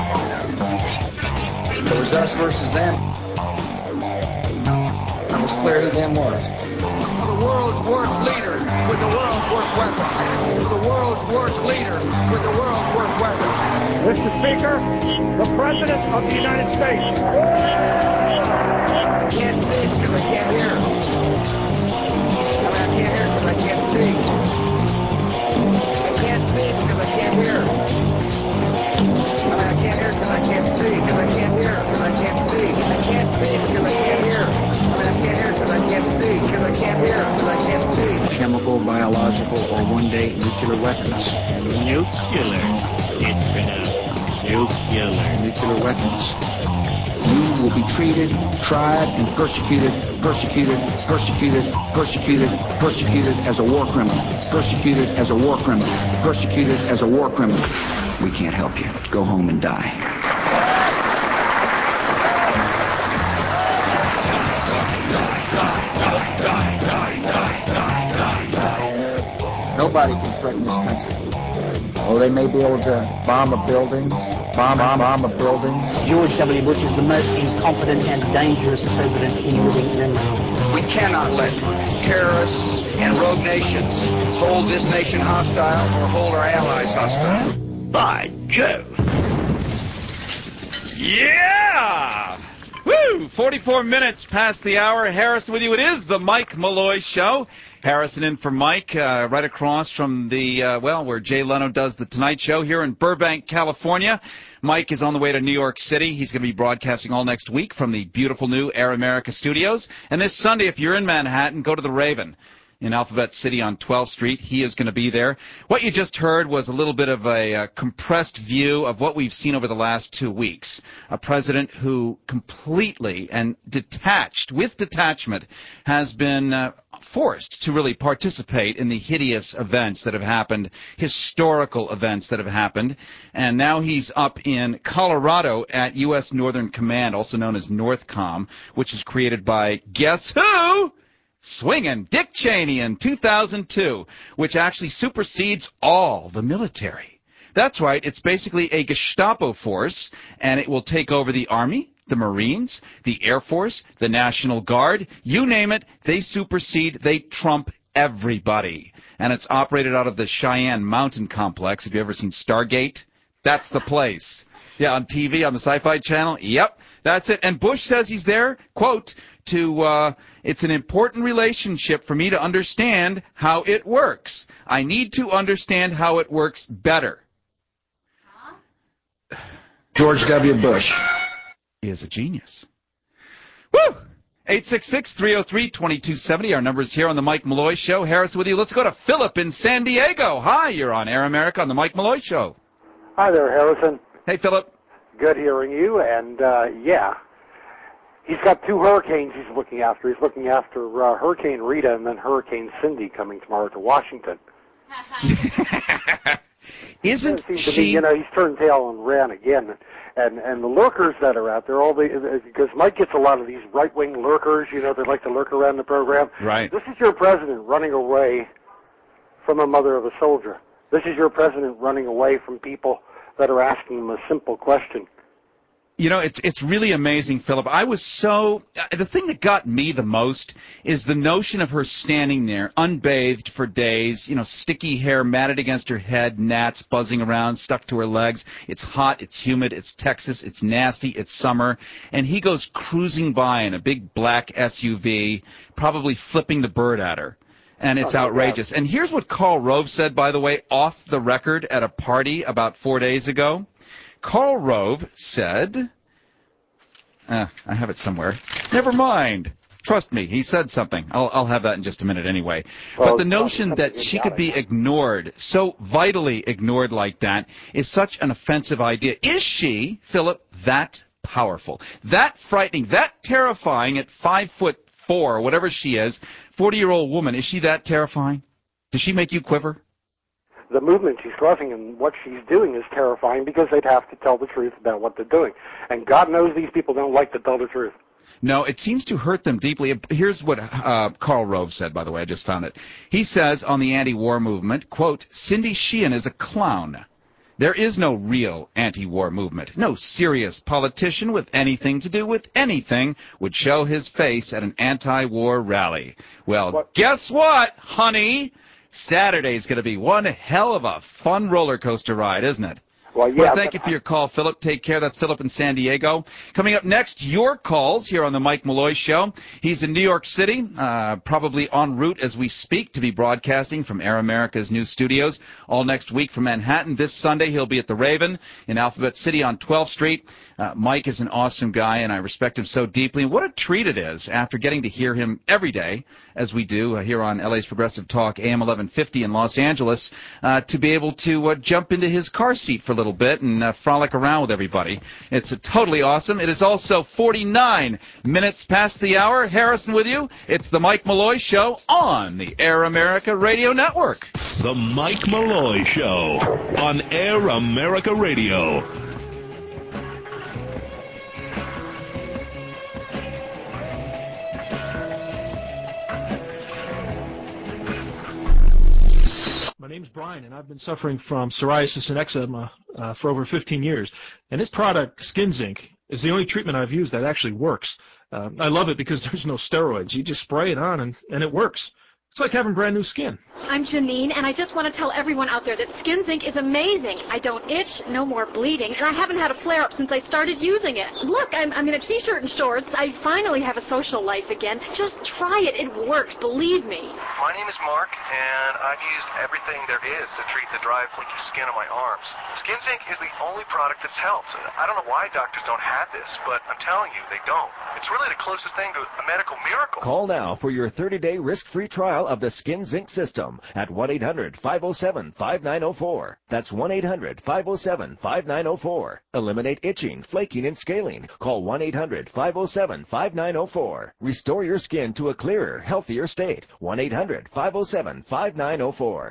It was us versus them. It was clear who them was. The world's worst leader with the world's worst weapons. The world's worst leader with the world's worst weapons. Mister Speaker, the President of the United States. I can't see because I can't hear. I mean, I can't hear because I can't see. I can't see because I can't hear. I mean, I can't hear because I can't see. Because I can't hear because I can't see. I can't see because I can't hear. I mean, I can't hear because I can't see. Because I can't hear because I can't see. Chemical, biological, or one day nuclear weapons. Nuclear. It's been a nuclear. Nuclear weapons. You will be treated, tried, and persecuted, persecuted, persecuted, persecuted, persecuted as a war criminal. Persecuted as a war criminal. Persecuted as a war criminal. We can't help you. Go home and die. Nobody can threaten this country. Oh, they may be able to bomb a building, bomb, bomb, bomb a building. George W. Bush is the most incompetent and dangerous president in living memory. We cannot let terrorists and rogue nations hold this nation hostile or hold our allies hostile. By Jove. Yeah! Woo! forty-four minutes past the hour. Harrison with you. It is the Mike Malloy Show. Harrison in for Mike, uh, right across from the, uh, well, where Jay Leno does the Tonight Show here in Burbank, California. Mike is on the way to New York City. He's going to be broadcasting all next week from the beautiful new Air America studios. And this Sunday, if you're in Manhattan, go to the Raven. in Alphabet City on twelfth Street. He is going to be there. What you just heard was a little bit of a uh, compressed view of what we've seen over the last two weeks. A president who completely and detached, with detachment, has been uh, forced to really participate in the hideous events that have happened, historical events that have happened. And now he's up in Colorado at U S Northern Command, also known as NORTHCOM, which is created by, guess who? Swingin' Dick Cheney in two thousand two, which actually supersedes all the military. That's right, it's basically a Gestapo force, and it will take over the Army, the Marines, the Air Force, the National Guard, you name it, they supersede, they trump everybody. And it's operated out of the Cheyenne Mountain Complex. Have you ever seen Stargate? That's the place. Yeah, on T V, on the Sci-Fi Channel. Yep, that's it. And Bush says he's there, quote, to, uh, it's an important relationship for me to understand how it works. I need to understand how it works better. George W. Bush is a genius. Woo! eight six six, three oh three, two two seven oh. Our number's here on the Mike Malloy Show. Harris with you. Let's go to Philip in San Diego. Hi, you're on Air America on the Mike Malloy Show. Hi there, Harrison. Hey, Philip. Good hearing you, and uh, yeah, he's got two hurricanes he's looking after. He's looking after uh, Hurricane Rita and then Hurricane Cindy coming tomorrow to Washington. Isn't it seems she? To me, you know, he's turned tail and ran again. And and the lurkers that are out there, all the because Mike gets a lot of these right-wing lurkers, you know, that like to lurk around the program. Right. This is your president running away from a mother of a soldier. This is your president running away from people that are asking him a simple question. You know, it's it's really amazing, Philip. I was so... The thing that got me the most is the notion of her standing there, unbathed for days, you know, sticky hair matted against her head, gnats buzzing around, stuck to her legs. It's hot, it's humid, it's Texas, it's nasty, it's summer. And he goes cruising by in a big black S U V, probably flipping the bird at her. And it's oh, outrageous. And here's what Karl Rove said, by the way, off the record at a party about four days ago. Karl Rove said, uh, I have it somewhere. Never mind. Trust me, he said something. I'll, I'll have that in just a minute anyway. Well, but the notion that she could be ignored, so vitally ignored like that, is such an offensive idea. Is she, Philip, that powerful, that frightening, that terrifying at five foot four, or whatever she is, forty-year-old woman, is she that terrifying? Does she make you quiver? The movement she's causing and what she's doing is terrifying because they'd have to tell the truth about what they're doing. And God knows these people don't like to tell the truth. No, it seems to hurt them deeply. Here's what uh, Karl Rove said, by the way. I just found it. He says on the anti-war movement, quote, Cindy Sheehan is a clown. There is no real anti-war movement. No serious politician with anything to do with anything would show his face at an anti-war rally. Well, what? Guess what, honey? Saturday's going to be one hell of a fun roller coaster ride, isn't it? Well, yeah. Well, thank you for your call, Philip. Take care. That's Philip in San Diego. Coming up next, your calls here on the Mike Malloy Show. He's in New York City, uh, probably en route as we speak to be broadcasting from Air America's new studios. All next week from Manhattan. This Sunday, he'll be at the Raven in Alphabet City on twelfth Street. Uh, Mike is an awesome guy, and I respect him so deeply. And what a treat it is after getting to hear him every day, as we do uh, here on L A's Progressive Talk, A M eleven fifty in Los Angeles, uh, to be able to uh, jump into his car seat for a little bit and uh, frolic around with everybody. It's uh, totally awesome. It is also forty-nine minutes past the hour. Harrison with you. It's the Mike Malloy Show on the Air America Radio Network. The Mike Malloy Show on Air America Radio. My name's Brian, and I've been suffering from psoriasis and eczema uh, for over fifteen years. And this product, Skin Zinc, is the only treatment I've used that actually works. Uh, I love it because there's no steroids. You just spray it on, and, and it works. It's like having brand new skin. I'm Janine, and I just want to tell everyone out there that Skin Zinc is amazing. I don't itch, no more bleeding, and I haven't had a flare-up since I started using it. Look, I'm, I'm in a T-shirt and shorts. I finally have a social life again. Just try it. It works. Believe me. My name is Mark, and I've used everything there is to treat the dry, flaky skin on my arms. Skin Zinc is the only product that's helped. I don't know why doctors don't have this, but I'm telling you, they don't. It's really the closest thing to a medical miracle. Call now for your thirty-day risk-free trial trial of the Skin Zinc system at one eight hundred five oh seven five nine oh four. That's one eight hundred five oh seven five nine oh four. Eliminate itching, flaking, and scaling. Call one eight hundred five oh seven five nine oh four. Restore your skin to a clearer, healthier state. one eight hundred five oh seven five nine oh four.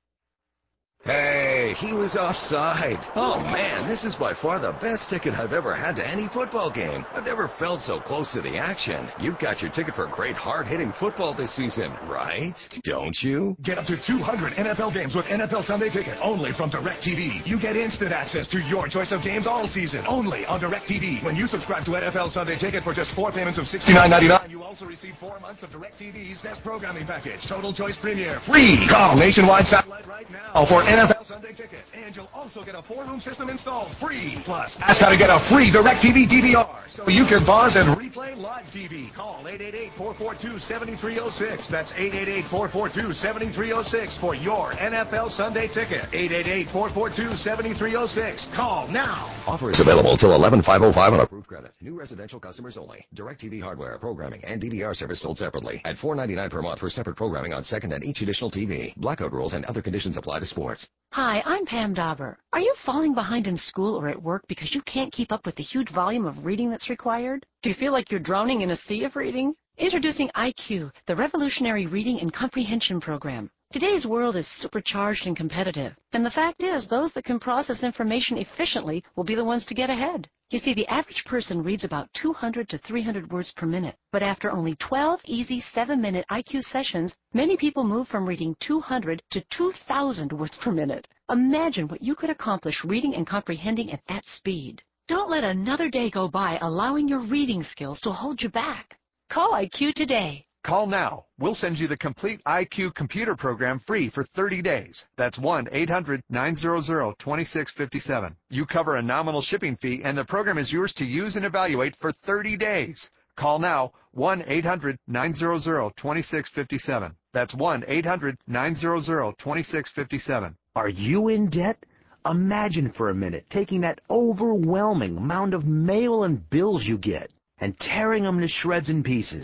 Hey, he was offside. Oh, man, this is by far the best ticket I've ever had to any football game. I've never felt so close to the action. You've got your ticket for great hard-hitting football this season, right? Don't you? Get up to two hundred N F L games with N F L Sunday Ticket, only from DirecTV. You get instant access to your choice of games all season, only on DirecTV. When you subscribe to N F L Sunday Ticket for just four payments of sixty-nine ninety-nine, you also receive four months of DirecTV's best programming package, Total Choice Premier, free. Call Nationwide Satellite right now for N F L Sunday Ticket, and you'll also get a four-room system installed free. Plus, ask how to get a free DirecTV D V R so you can pause and replay live T V. Call eight eight eight, four four two, seven three zero six. That's eight eight eight, four four two, seven three zero six for your N F L Sunday Ticket. eight eight eight, four four two, seven three zero six. Call now. Offer is available till eleven five oh five on approved credit. New residential customers only. DirecTV hardware, programming, and D V R service sold separately at four ninety-nine per month for separate programming on second and each additional T V. Blackout rules and other conditions apply to sports. Hi, I'm Pam Dauber. Are you falling behind in school or at work because you can't keep up with the huge volume of reading that's required? Do you feel like you're drowning in a sea of reading? Introducing I Q, the revolutionary reading and comprehension program. Today's world is supercharged and competitive, and the fact is those that can process information efficiently will be the ones to get ahead. You see, the average person reads about two hundred to three hundred words per minute, but after only twelve easy seven-minute I Q sessions, many people move from reading two hundred to two thousand words per minute. Imagine what you could accomplish reading and comprehending at that speed. Don't let another day go by allowing your reading skills to hold you back. Call I Q today. Call now. We'll send you the complete I Q computer program free for thirty days. That's one eight hundred nine hundred twenty-six fifty-seven. You cover a nominal shipping fee, and the program is yours to use and evaluate for thirty days. Call now, one eight hundred nine hundred twenty-six fifty-seven. That's one eight hundred nine hundred twenty-six fifty-seven. Are you in debt? Imagine for a minute taking that overwhelming amount of mail and bills you get and tearing them to shreds and pieces.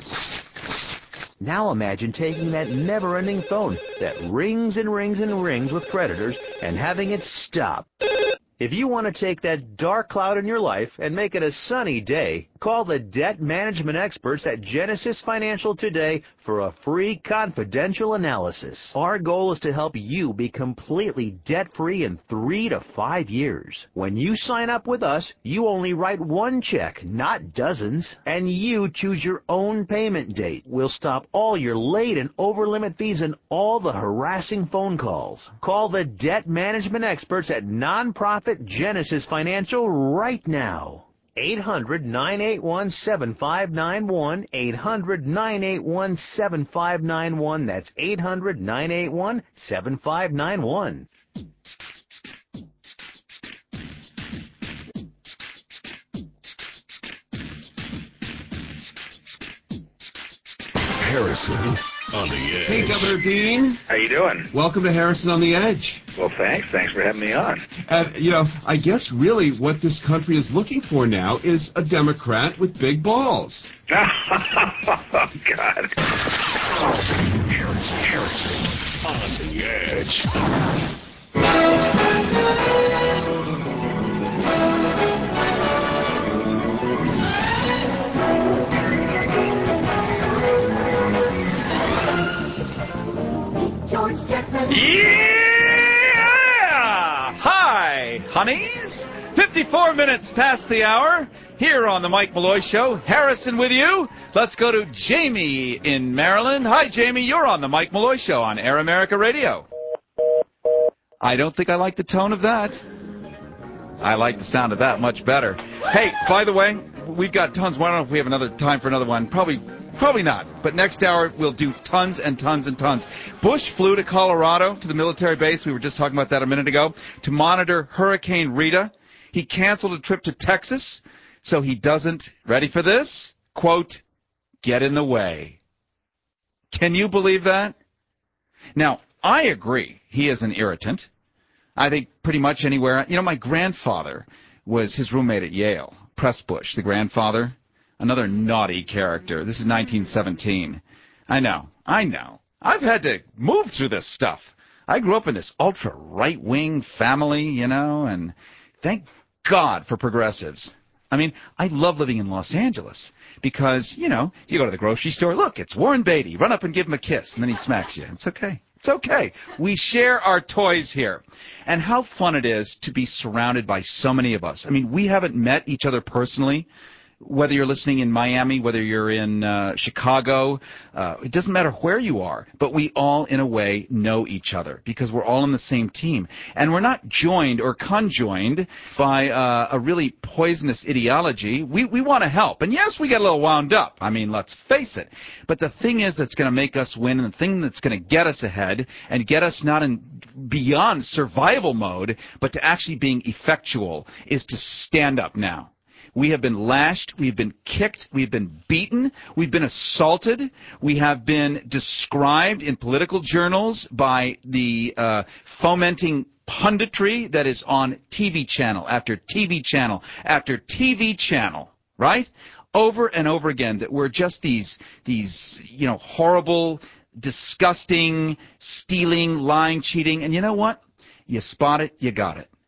Now imagine taking that never-ending phone that rings and rings and rings with creditors and having it stop. If you want to take that dark cloud in your life and make it a sunny day, call the debt management experts at Genesis Financial today for a free confidential analysis. Our goal is to help you be completely debt-free in three to five years. When you sign up with us, you only write one check, not dozens, and you choose your own payment date. We'll stop all your late and over-limit fees and all the harassing phone calls. Call the debt management experts at Nonprofit Genesis Financial right now. eight hundred nine eight one seven five nine one. eight hundred nine eight one seven five nine one. That's eight hundred nine eight one seven five nine one. Harrison on the Edge. Hey, Governor Dean. How you doing? Welcome to Harrison on the Edge. Well, thanks. Thanks for having me on. Uh, you know, I guess really what this country is looking for now is a Democrat with big balls. Oh, God. Harrison, Harrison on the Edge. Yeah! Hi, honeys. fifty-four minutes past the hour. Here on the Mike Malloy Show. Harrison with you. Let's go to Jamie in Maryland. Hi, Jamie. You're on the Mike Malloy Show on Air America Radio. I don't think I like the tone of that. I like the sound of that much better. Hey, by the way, we've got tons. Well, I don't know if we have another time for another one. Probably Probably not. But next hour, we'll do tons and tons and tons. Bush flew to Colorado, to the military base. We were just talking about that a minute ago, to monitor Hurricane Rita. He canceled a trip to Texas so he doesn't, ready for this, quote, get in the way. Can you believe that? Now, I agree he is an irritant. I think pretty much anywhere. You know, my grandfather was his roommate at Yale, Press Bush, the grandfather. Another naughty character. This is nineteen seventeen. I know. I know. I've had to move through this stuff. I grew up in this ultra right-wing family, you know, and thank God for progressives. I mean, I love living in Los Angeles because, you know, you go to the grocery store, look, it's Warren Beatty. Run up and give him a kiss, and then he smacks you. It's okay. It's okay. We share our toys here. And how fun it is to be surrounded by so many of us. I mean, we haven't met each other personally. Whether you're listening in Miami, whether you're in uh, Chicago, uh, it doesn't matter where you are, but we all, in a way, know each other because we're all on the same team. And we're not joined or conjoined by uh, a really poisonous ideology. We, we want to help. And yes, we get a little wound up. I mean, let's face it. But the thing is that's going to make us win, and the thing that's going to get us ahead and get us not in beyond survival mode, but to actually being effectual, is to stand up now. We have been lashed, we've been kicked, we've been beaten, we've been assaulted, we have been described in political journals by the uh, fomenting punditry that is on T V channel after T V channel after T V channel, right? Over and over again, that we're just these, these, you know, horrible, disgusting, stealing, lying, cheating, and you know what? You spot it, you got it.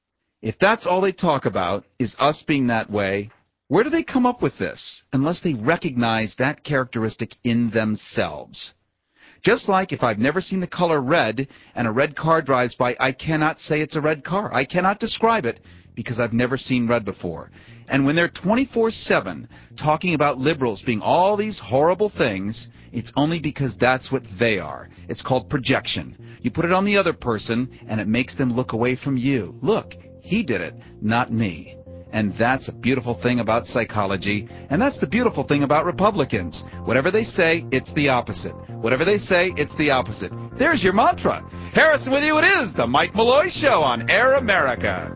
If that's all they talk about is us being that way, where do they come up with this unless they recognize that characteristic in themselves? Just like if I've never seen the color red and a red car drives by, I cannot say it's a red car. I cannot describe it because I've never seen red before. And when they're twenty-four seven talking about liberals being all these horrible things, it's only because that's what they are. It's called projection. You put it on the other person, and it makes them look away from you. Look. He did it, not me. And that's a beautiful thing about psychology, and that's the beautiful thing about Republicans. Whatever they say, it's the opposite. Whatever they say, it's the opposite. There's your mantra. Harrison with you, it is the Mike Malloy Show on Air America.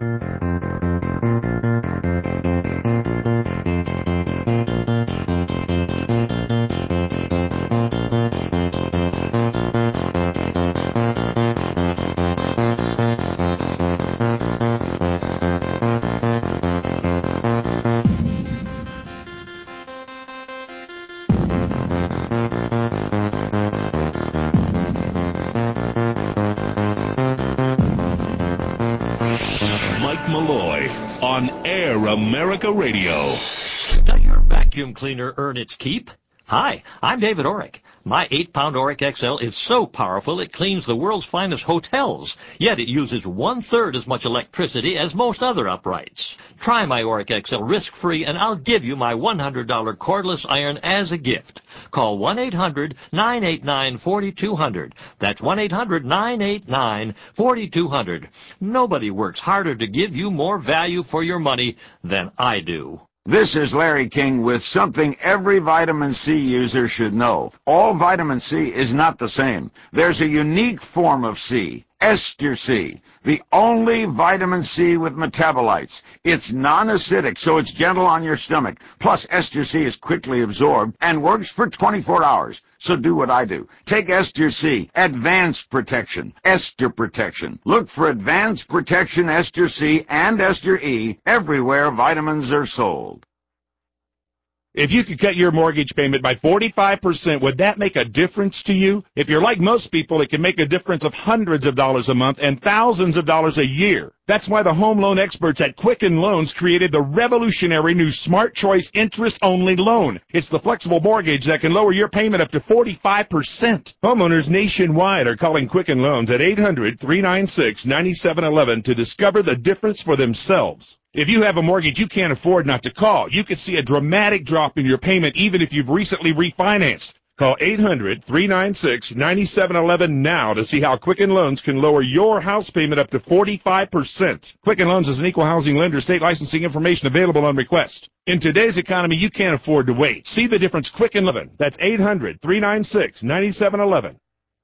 America Radio. Does your vacuum cleaner earn its keep? Hi, I'm David Orrick. My eight pound Orrick X L is so powerful it cleans the world's finest hotels, yet it uses one-third as much electricity as most other uprights. Try my Orrick X L risk-free, and I'll give you my one hundred dollar cordless iron as a gift. Call one eight hundred nine eight nine four two zero zero. That's one eight hundred nine eight nine four two zero zero. Nobody works harder to give you more value for your money than I do. This is Larry King with something every vitamin C user should know. All vitamin C is not the same. There's a unique form of C, Ester C, the only vitamin C with metabolites. It's non-acidic, so it's gentle on your stomach. Plus, Ester C is quickly absorbed and works for twenty-four hours. So do what I do. Take Ester C, Advanced Protection, Ester Protection. Look for Advanced Protection Ester C and Ester E everywhere vitamins are sold. If you could cut your mortgage payment by forty-five percent, would that make a difference to you? If you're like most people, it can make a difference of hundreds of dollars a month and thousands of dollars a year. That's why the home loan experts at Quicken Loans created the revolutionary new Smart Choice interest-only loan. It's the flexible mortgage that can lower your payment up to forty-five percent. Homeowners nationwide are calling Quicken Loans at eight hundred three nine six nine seven one one to discover the difference for themselves. If you have a mortgage you can't afford not to call, you could see a dramatic drop in your payment even if you've recently refinanced. Call eight hundred three nine six nine seven one one now to see how Quicken Loans can lower your house payment up to forty-five percent. Quicken Loans is an equal housing lender. State licensing information available on request. In today's economy, you can't afford to wait. See the difference Quicken Loans. That's eight hundred three nine six nine seven one one.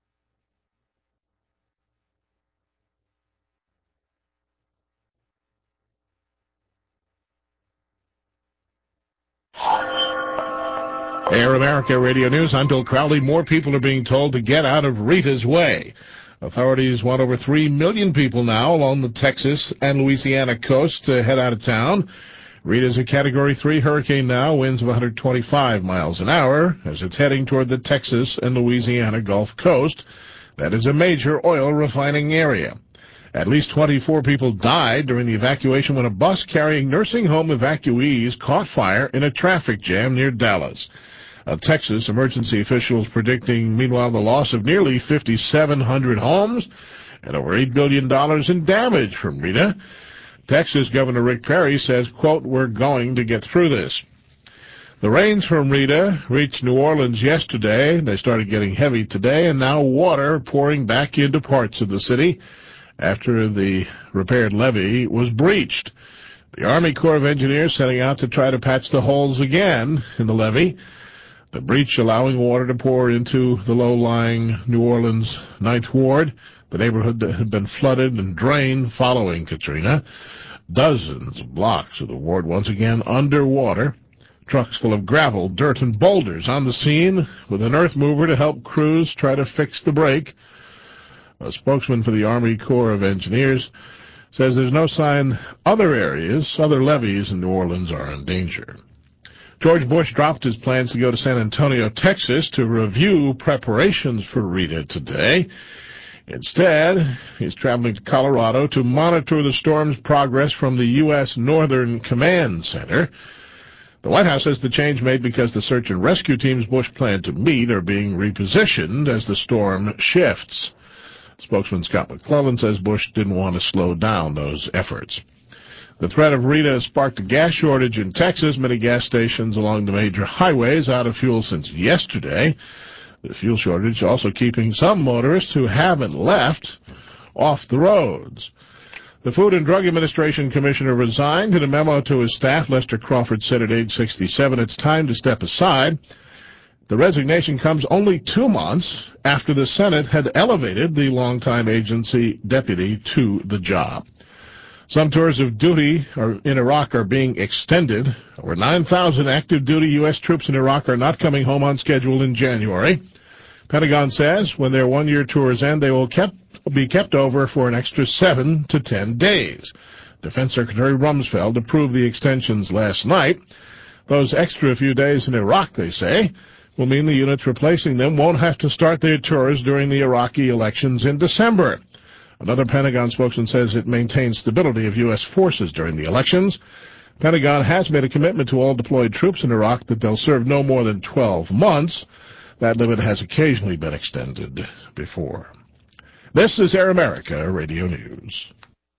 Air America Radio News. I'm Bill Crowley. More people are being told to get out of Rita's way. Authorities want over three million people now along the Texas and Louisiana coast to head out of town. Rita's a Category three hurricane now, winds of one hundred twenty-five miles an hour as it's heading toward the Texas and Louisiana Gulf Coast. That is a major oil refining area. At least twenty-four people died during the evacuation when a bus carrying nursing home evacuees caught fire in a traffic jam near Dallas. Uh, Texas emergency officials predicting, meanwhile, the loss of nearly five thousand seven hundred homes and over eight billion dollars in damage from Rita. Texas Governor Rick Perry says, quote, "We're going to get through this." The rains from Rita reached New Orleans yesterday. They started getting heavy today, and now water pouring back into parts of the city after the repaired levee was breached. The Army Corps of Engineers setting out to try to patch the holes again in the levee. The breach allowing water to pour into the low-lying New Orleans Ninth Ward, the neighborhood that had been flooded and drained following Katrina. Dozens of blocks of the ward once again underwater. Trucks full of gravel, dirt, and boulders on the scene with an earth mover to help crews try to fix the break. A spokesman for the Army Corps of Engineers says there's no sign other areas, other levees in New Orleans are in danger. George Bush dropped his plans to go to San Antonio, Texas to review preparations for Rita today. Instead, he's traveling to Colorado to monitor the storm's progress from the U S Northern Command Center. The White House says the change made because the search and rescue teams Bush planned to meet are being repositioned as the storm shifts. Spokesman Scott McClellan says Bush didn't want to slow down those efforts. The threat of Rita has sparked a gas shortage in Texas. Many gas stations along the major highways out of fuel since yesterday. The fuel shortage also keeping some motorists who haven't left off the roads. The Food and Drug Administration commissioner resigned. In a memo to his staff, Lester Crawford said at age sixty-seven, it's time to step aside. The resignation comes only two months after the Senate had elevated the longtime agency deputy to the job. Some tours of duty are in Iraq are being extended. Over nine thousand active duty U S troops in Iraq are not coming home on schedule in January. Pentagon says when their one-year tours end, they will kept, be kept over for an extra seven to ten days. Defense Secretary Rumsfeld approved the extensions last night. Those extra few days in Iraq, they say, will mean the units replacing them won't have to start their tours during the Iraqi elections in December. Another Pentagon spokesman says it maintains stability of U S forces during the elections. Pentagon has made a commitment to all deployed troops in Iraq that they'll serve no more than twelve months. That limit has occasionally been extended before. This is Air America Radio News.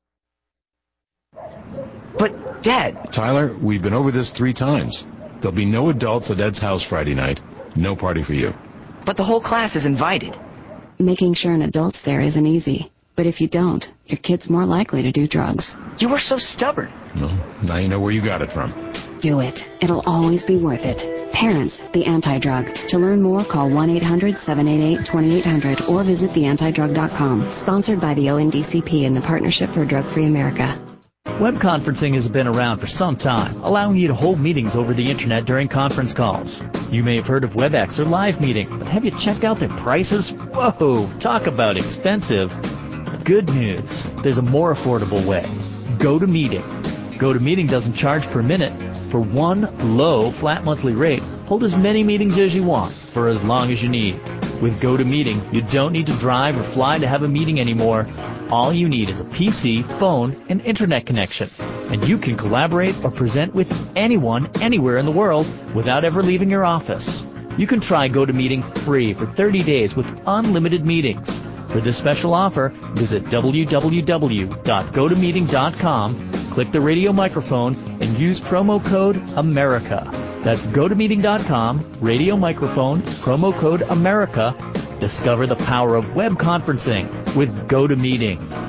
But, Dad... Tyler, we've been over this three times. There'll be no adults at Ed's house Friday night. No party for you. But the whole class is invited. Making sure an adult's there isn't easy. But if you don't, your kid's more likely to do drugs. You were so stubborn. Well, now you know where you got it from. Do it. It'll always be worth it. Parents, the Anti-Drug. To learn more, call one eight hundred seven eight eight two eight zero zero or visit the anti drug dot com. Sponsored by the O N D C P and the Partnership for Drug-Free America. Web conferencing has been around for some time, allowing you to hold meetings over the Internet during conference calls. You may have heard of WebEx or Live Meeting, but have you checked out their prices? Whoa, talk about expensive. Good news, there's a more affordable way. GoToMeeting. GoToMeeting doesn't charge per minute. For one low, flat monthly rate, hold as many meetings as you want for as long as you need. With GoToMeeting, you don't need to drive or fly to have a meeting anymore. All you need is a P C, phone, and internet connection. And you can collaborate or present with anyone, anywhere in the world without ever leaving your office. You can try GoToMeeting free for thirty days with unlimited meetings. For this special offer, visit w w w dot go to meeting dot com, click the radio microphone, and use promo code AMERICA. That's go to meeting dot com, radio microphone, promo code AMERICA. Discover the power of web conferencing with GoToMeeting.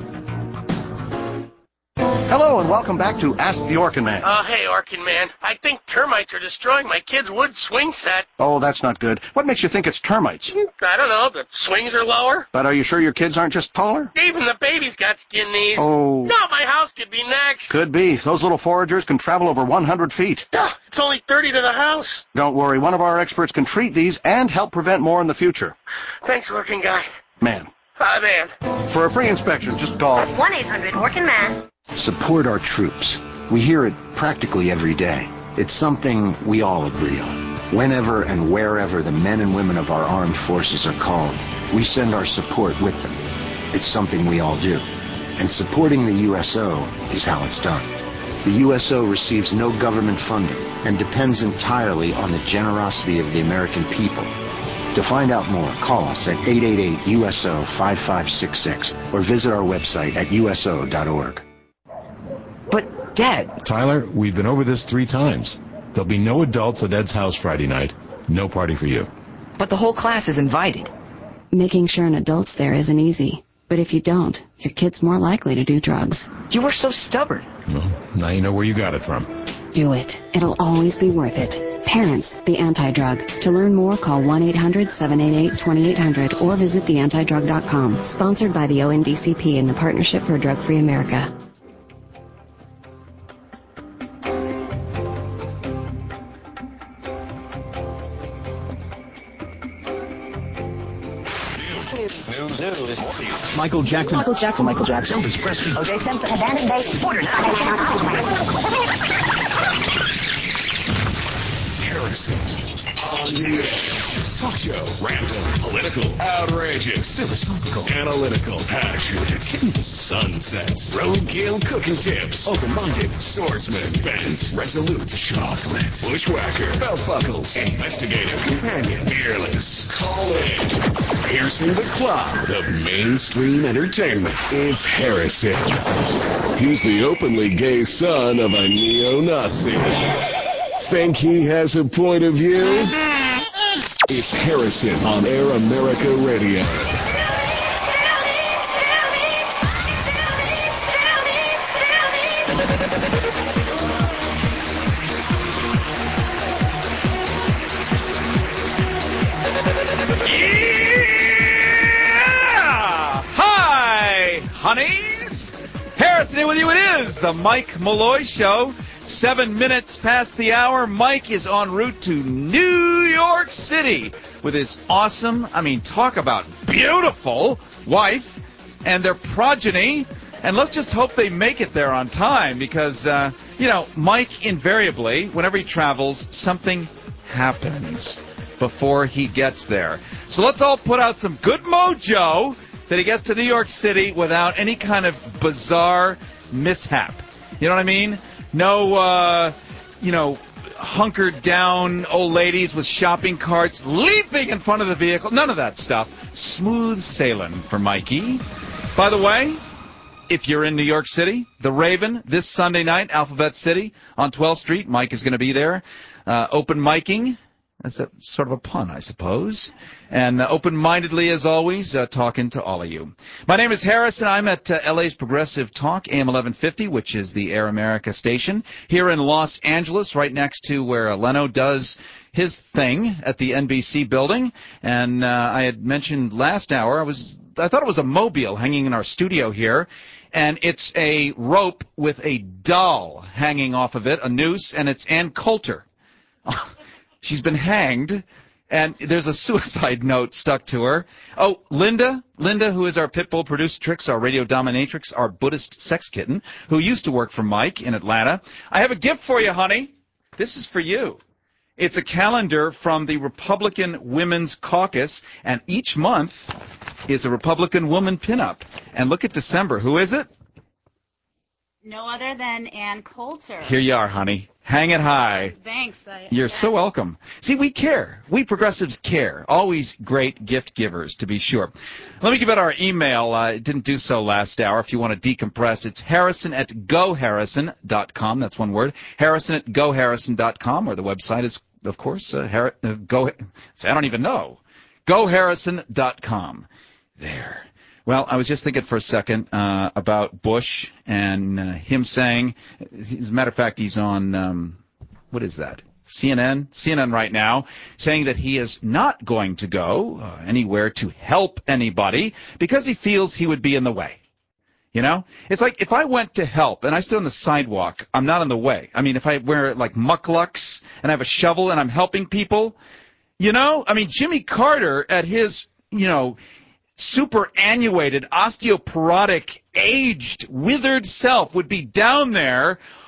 Hello and welcome back to Ask the Orkin Man. Uh, hey, Orkin Man. I think termites are destroying my kid's wood swing set. Oh, that's not good. What makes you think it's termites? I don't know. The swings are lower. But are you sure your kids aren't just taller? Even the baby's got skin knees. Oh. No, my house could be next. Could be. Those little foragers can travel over one hundred feet. Duh, it's only thirty to the house. Don't worry. One of our experts can treat these and help prevent more in the future. Thanks, Orkin Guy. Man. Hi, man. For a free inspection, just call one eight hundred Orkin Man. Support our troops. We hear it practically every day. It's something we all agree on. Whenever and wherever the men and women of our armed forces are called, we send our support with them. It's something we all do. And supporting the U S O is how it's done. The U S O receives no government funding and depends entirely on the generosity of the American people. To find out more, call us at eight eight eight U S O five five six six or visit our website at U S O dot org. But, Dad... Tyler, we've been over this three times. There'll be no adults at Ed's house Friday night. No party for you. But the whole class is invited. Making sure an adult's there isn't easy. But if you don't, your kid's more likely to do drugs. You were so stubborn. Well, now you know where you got it from. Do it. It'll always be worth it. Parents, the Anti-Drug. To learn more, call one eight hundred seven eight eight two eight zero zero or visit the anti drug dot com. Sponsored by the O N D C P and the Partnership for a Drug-Free America. News, news. Michael Jackson. Michael Jackson. Michael Jackson. Elvis Presley. O J Simpson. Abandoned base. Order. Harrison. On the air. Talk show. Random. Political. Outrageous. Philosophical. Analytical. Passionate. Hitting the sunsets. Roadkill cooking tips. Open-minded. Swordsman. Bent. Resolute. Chocolate. Bushwhacker. Belt buckles. Investigative. Companion. Fearless. Call in. Piercing the cloud of mainstream entertainment. It's Harrison. He's the openly gay son of a neo-Nazi. Think he has a point of view? It's Harrison on Air America Radio. Yeah! Hi, honeys. Harrison here with you. It is the Mike Malloy Show. Seven minutes past the hour, Mike is en route to New York City with his awesome, I mean, talk about beautiful wife and their progeny. And let's just hope they make it there on time because, uh, you know, Mike invariably, whenever he travels, something happens before he gets there. So let's all put out some good mojo that he gets to New York City without any kind of bizarre mishap. You know what I mean? No, uh, you know, hunkered down old ladies with shopping carts leaping in front of the vehicle. None of that stuff. Smooth sailing for Mikey. By the way, if you're in New York City, the Raven, this Sunday night, Alphabet City on twelfth Street. Mike is going to be there. Uh, open miking. That's a, sort of a pun, I suppose. And uh, open-mindedly, as always, uh, talking to all of you. My name is Harrison. I'm at uh, L A's Progressive Talk, A M eleven fifty, which is the Air America station, here in Los Angeles, right next to where uh, Leno does his thing at the N B C building. And uh, I had mentioned last hour, I was I thought it was a mobile hanging in our studio here. And it's a rope with a doll hanging off of it, a noose, and it's Ann Coulter. She's been hanged, and there's a suicide note stuck to her. Oh, Linda, Linda, who is our Pitbull Producertrix, our radio dominatrix, our Buddhist sex kitten, who used to work for Mike in Atlanta. I have a gift for you, honey. This is for you. It's a calendar from the Republican Women's Caucus, and each month is a Republican woman pinup. And look at December. Who is it? No other than Ann Coulter. Here you are, honey. Hang it high. Thanks. I, You're yeah. so welcome. See, we care. We progressives care. Always great gift givers, to be sure. Let me give out our email. I uh, didn't do so last hour. If you want to decompress, it's harrison at go harrison dot com. That's one word. Harrison at go harrison dot com, or the website is, of course, uh, Har- uh, go. I don't even know. go harrison dot com. There. Well, I was just thinking for a second uh, about Bush and uh, him saying, as a matter of fact, he's on, um, what is that, C N N? C N N right now, saying that he is not going to go uh, anywhere to help anybody because he feels he would be in the way. You know? It's like if I went to help and I stood on the sidewalk, I'm not in the way. I mean, if I wear, like, mucklucks and I have a shovel and I'm helping people, you know? I mean, Jimmy Carter at his, you know, superannuated, osteoporotic, aged, withered self would be down there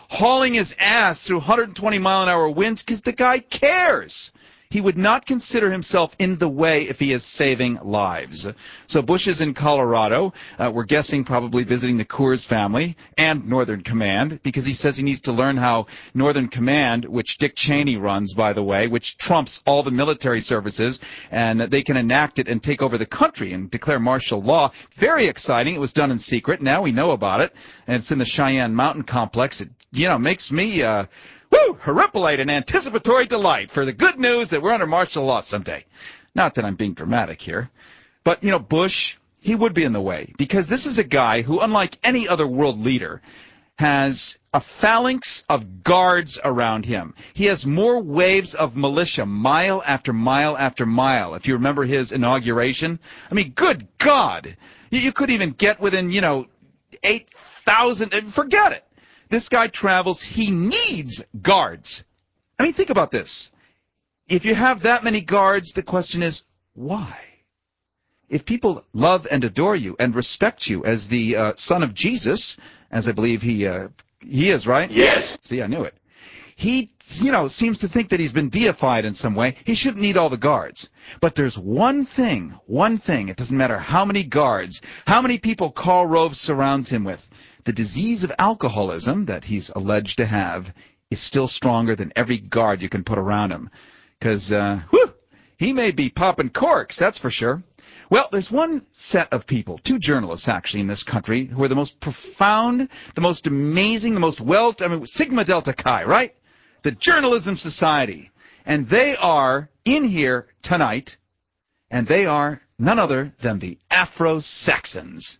hauling his ass through one hundred twenty mile an hour winds because the guy cares. He would not consider himself in the way if he is saving lives. So Bush is in Colorado. Uh, we're guessing probably visiting the Coors family and Northern Command, because he says he needs to learn how Northern Command, which Dick Cheney runs, by the way, which trumps all the military services, and they can enact it and take over the country and declare martial law. Very exciting. It was done in secret. Now we know about it, and it's in the Cheyenne Mountain Complex. It, you know, makes me... Uh, Woo! Horripilate and anticipatory delight for the good news that we're under martial law someday. Not that I'm being dramatic here. But, you know, Bush, he would be in the way. Because this is a guy who, unlike any other world leader, has a phalanx of guards around him. He has more waves of militia mile after mile after mile. If you remember his inauguration. I mean, good God. You, you couldn't even get within, you know, eight thousand. Forget it. This guy travels. He needs guards. I mean, think about this. If you have that many guards, the question is, why? If people love and adore you and respect you as the uh, son of Jesus, as I believe he uh, he is, right? Yes. See, I knew it. He, you know, seems to think that he's been deified in some way. He shouldn't need all the guards. But there's one thing, one thing. It doesn't matter how many guards, how many people Karl Rove surrounds him with. The disease of alcoholism that he's alleged to have is still stronger than every guard you can put around him. Because, uh, whew, he may be popping corks, that's for sure. Well, there's one set of people, two journalists actually in this country, who are the most profound, the most amazing, the most well, I mean, Sigma Delta Chi, right? The Journalism Society. And they are in here tonight, and they are none other than the Afro-Saxons.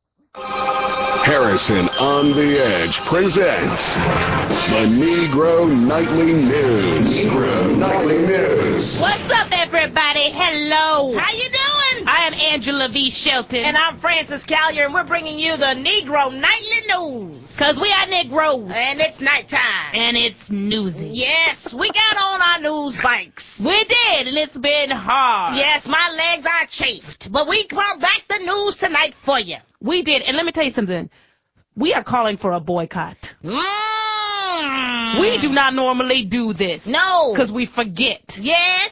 Harrison on the Edge presents the Negro Nightly News. Negro Nightly News. What's up, everybody? Hello. How you doing? I am Angela V. Shelton. And I'm Francis Callier, and we're bringing you the Negro Nightly News. Because we are Negroes. And it's nighttime. And it's newsy. Yes, we got on our news bikes. We did, and it's been hard. Yes, my legs are chafed. But we brought back the news tonight for you. We did, and let me tell you something. We are calling for a boycott. Mm. We do not normally do this. No. Because we forget. Yes.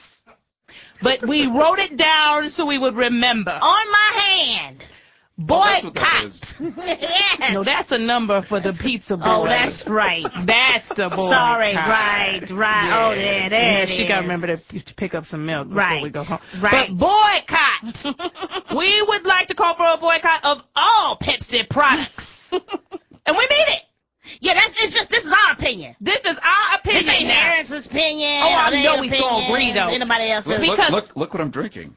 But we wrote it down so we would remember. On my hand. Boycott. Oh, that's what that is. Yes. No, that's a number for the pizza boy. Oh, that's right. That's the boycott. Sorry, right, right. Yeah. Oh, there, there yeah, She got to remember to, to pick up some milk before right. we go home. Right. But boycott. We would like to call for a boycott of all Pepsi products. And we mean it. Yeah, that's it's just this is our opinion. This is our opinion. This ain't Harris's opinion. Oh, I know we gonna agree though. Anybody else? Look, look, look, look what I'm drinking.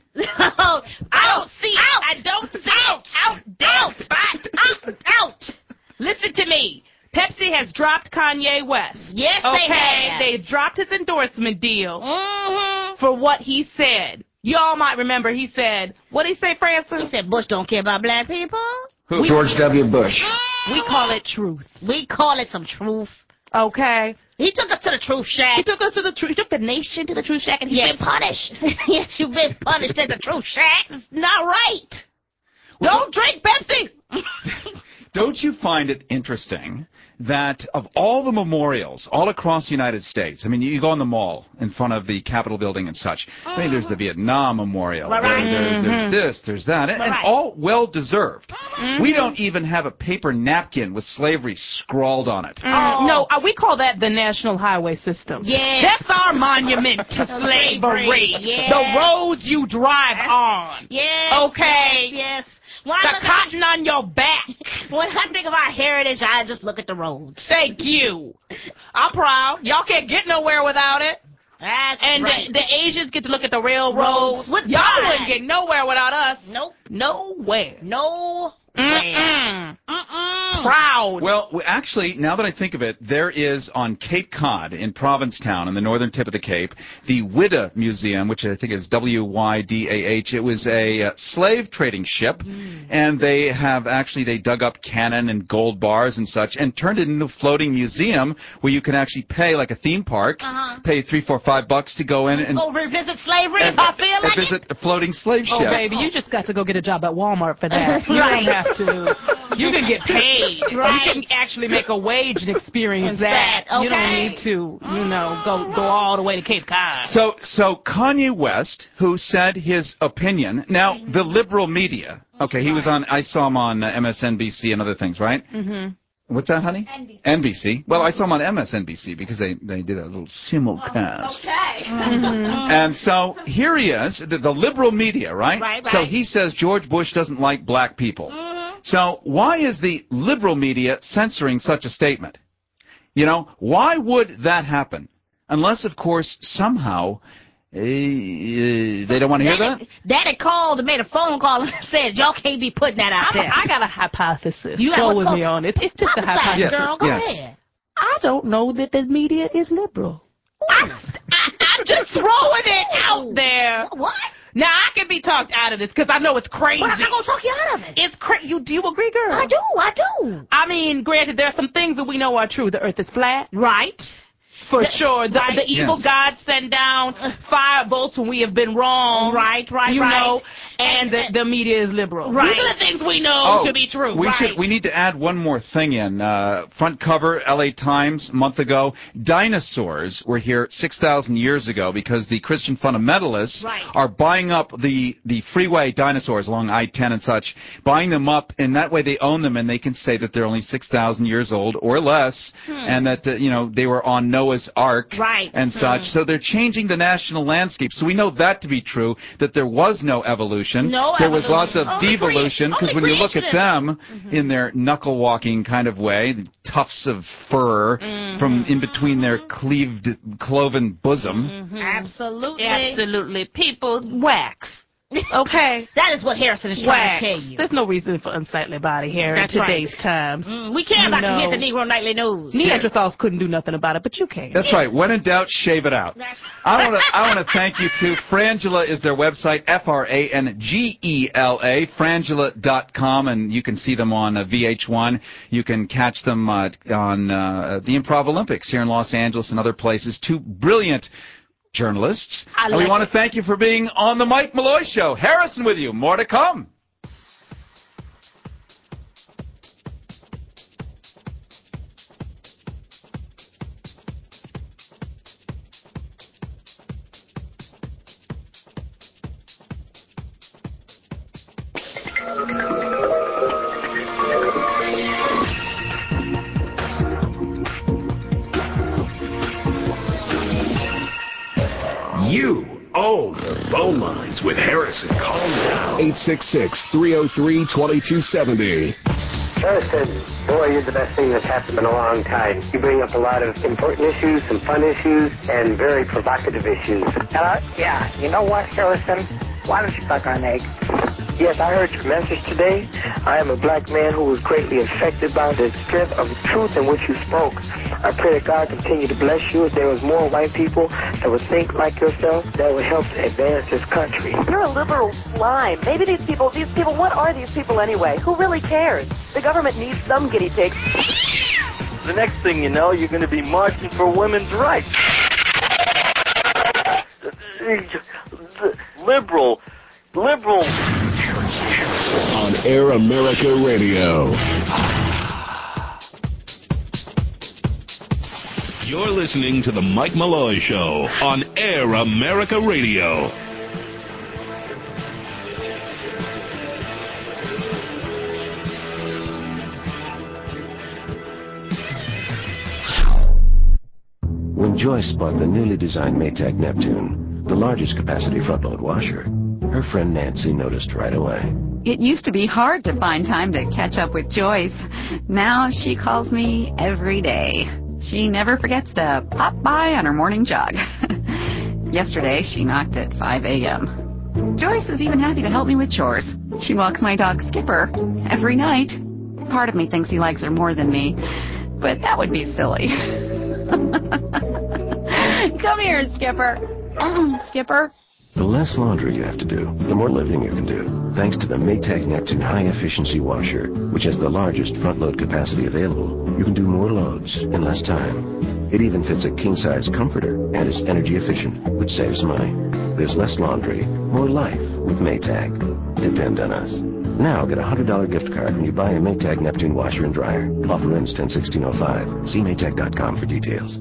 I don't see out. I don't see out. Out. Out. Out. Out. Out. Listen to me. Pepsi has dropped Kanye West. Yes, okay? they have. They've dropped his endorsement deal mm-hmm. for what he said. Y'all might remember he said, what did he say, Francis? He said Bush don't care about black people. Who? George W. Bush. We call it truth. We call it some truth. Okay. He took us to the truth shack. He took us to the truth. He took the nation to the truth shack, and he's yes. been punished. Yes, you've been punished at the truth shack. It's not right. Well, don't drink Pepsi. Don't you find it interesting that of all the memorials all across the United States, I mean, you go on the mall in front of the Capitol building and such, mm-hmm. I mean, there's the Vietnam Memorial, right. there, there's, there's this, there's that, and, and all well-deserved. Mm-hmm. We don't even have a paper napkin with slavery scrawled on it. Mm-hmm. Oh. No, uh, we call that the National Highway System. Yeah. That's our monument to slavery. Yeah. The roads you drive on. Yes. Okay. Yes. yes. When the cotton on your back. When I think of our heritage, I just look at the roads. Thank you. I'm proud. Y'all can't get nowhere without it. That's and right. And the, the Asians get to look at the railroads. Y'all wouldn't get nowhere without us. Nope. Nowhere. No. Mm-mm. Mm-mm. Proud. Well, actually, now that I think of it, there is on Cape Cod in Provincetown, in the northern tip of the Cape, the Whydah Museum, which I think is W Y D A H. It was a uh, slave trading ship, mm. and they have actually, they dug up cannon and gold bars and such and turned it into a floating museum where you can actually pay, like a theme park, uh-huh. pay three, four, five bucks to go in and... Go revisit slavery and, if I feel like visit it. a floating slave ship. Oh, baby, you just got to go get a job at Walmart for that. You right. don't have to. You can get paid. Right. You can actually make a wage and experience that. that. You don't Okay. need to, you know, go go all the way to Cape Cod. So, so Kanye West, who said his opinion. Now, the liberal media. Okay, he was on. I saw him on uh, M S N B C and other things, right? Mm-hmm. What's that, honey? N B C. N B C. Well, I saw him on M S N B C because they they did a little simulcast. Okay. Mm-hmm. And so here he is, the, the liberal media, right? Right, So right. he says George Bush doesn't like black people. Mm-hmm. So why is the liberal media censoring such a statement? You know, why would that happen? Unless, of course, somehow uh, they don't want to hear that? Daddy called and made a phone call and said, y'all can't be putting that out I, there. I got a hypothesis. You Go have with what's me called- on it. It's just a Prophesy, hypothesis. Yes, girl. Go yes. ahead. I don't know that the media is liberal. I, I, I'm just throwing it out there. What? Now I can be talked out of this because I know it's crazy. Well, I'm not going to talk you out of it. It's crazy. You do you agree, girl? I do, I do. I mean, granted, there are some things that we know are true. The Earth is flat. Right. For The- sure. The, right. the evil Yes. God send down fire bolts when we have been wrong. Right, right, you right. know, and the, the media is liberal. Right. These are the things we know Oh, to be true. We right. should. We need to add one more thing in. Uh, front cover, L A Times, a month ago. Dinosaurs were here six thousand years ago because the Christian fundamentalists Right. are buying up the the freeway dinosaurs along I ten and such, buying them up, and that way they own them, and they can say that they're only six thousand years old or less, Hmm. and that uh, you know they were on Noah's Ark. Right. And such. Hmm. So they're changing the national landscape. So we know that to be true, that there was no evolution. No there was evolution. lots of Only devolution, crea- because only when you look at creation. them Mm-hmm. in their knuckle-walking kind of way, the tufts of fur Mm-hmm. from in between their cleaved, cloven bosom. Mm-hmm. Absolutely. Absolutely. People wax. Okay. That is what Harrison is trying Wax. to tell you. There's no reason for unsightly body hair That's in right. today's times. Mm, we care You about know. you here at the Negro Nightly News. Neanderthals couldn't do nothing about it, but you can. That's right. When in doubt, shave it out. That's- I want to. I want to thank you too. Frangela is their website. F R A N G E L A. Frangela dot com, and you can see them on uh, V H one. You can catch them uh, on uh, the Improv Olympics here in Los Angeles and other places. Two brilliant journalists. I and we like want it. to thank you for being on the Mike Malloy Show. Harrison with you. More to come. You own the phone lines with Harrison. Call now. eight six six, three oh three, two two seven oh. Harrison, boy, you're the best thing that's happened in a long time. You bring up a lot of important issues, some fun issues, and very provocative issues. Hello? Yeah, you know what, Harrison? Why don't you suck on an egg? Yes, I heard your message today. I am a black man who was greatly affected by the strength of the truth in which you spoke. I pray that God continue to bless you. If there was more white people that would think like yourself, that would help to advance this country. You're a liberal slime. Maybe these people, these people, what are these people anyway? Who really cares? The government needs some guinea pigs. The next thing you know, you're going to be marching for women's rights. Liberal, liberal. On Air America Radio. You're listening to The Mike Malloy Show on Air America Radio. When Joyce bought the newly designed Maytag Neptune, the largest capacity front-load washer, her friend Nancy noticed right away. It used to be hard to find time to catch up with Joyce. Now she calls me every day. She never forgets to pop by on her morning jog. Yesterday, she knocked at five a.m. Joyce is even happy to help me with chores. She walks my dog Skipper every night. Part of me thinks he likes her more than me, but that would be silly. Come here, Skipper. Skipper. The less laundry you have to do, the more living you can do, thanks to the Maytag Neptune high-efficiency washer, which has the largest front-load capacity available. You can do more loads in less time. It even fits a king-size comforter and is energy efficient, which saves money. There's less laundry, more life with Maytag. Depend on us. Now get a one hundred dollars gift card when you buy a Maytag Neptune washer and dryer. Offer ends ten sixteen oh five. See Maytag dot com for details.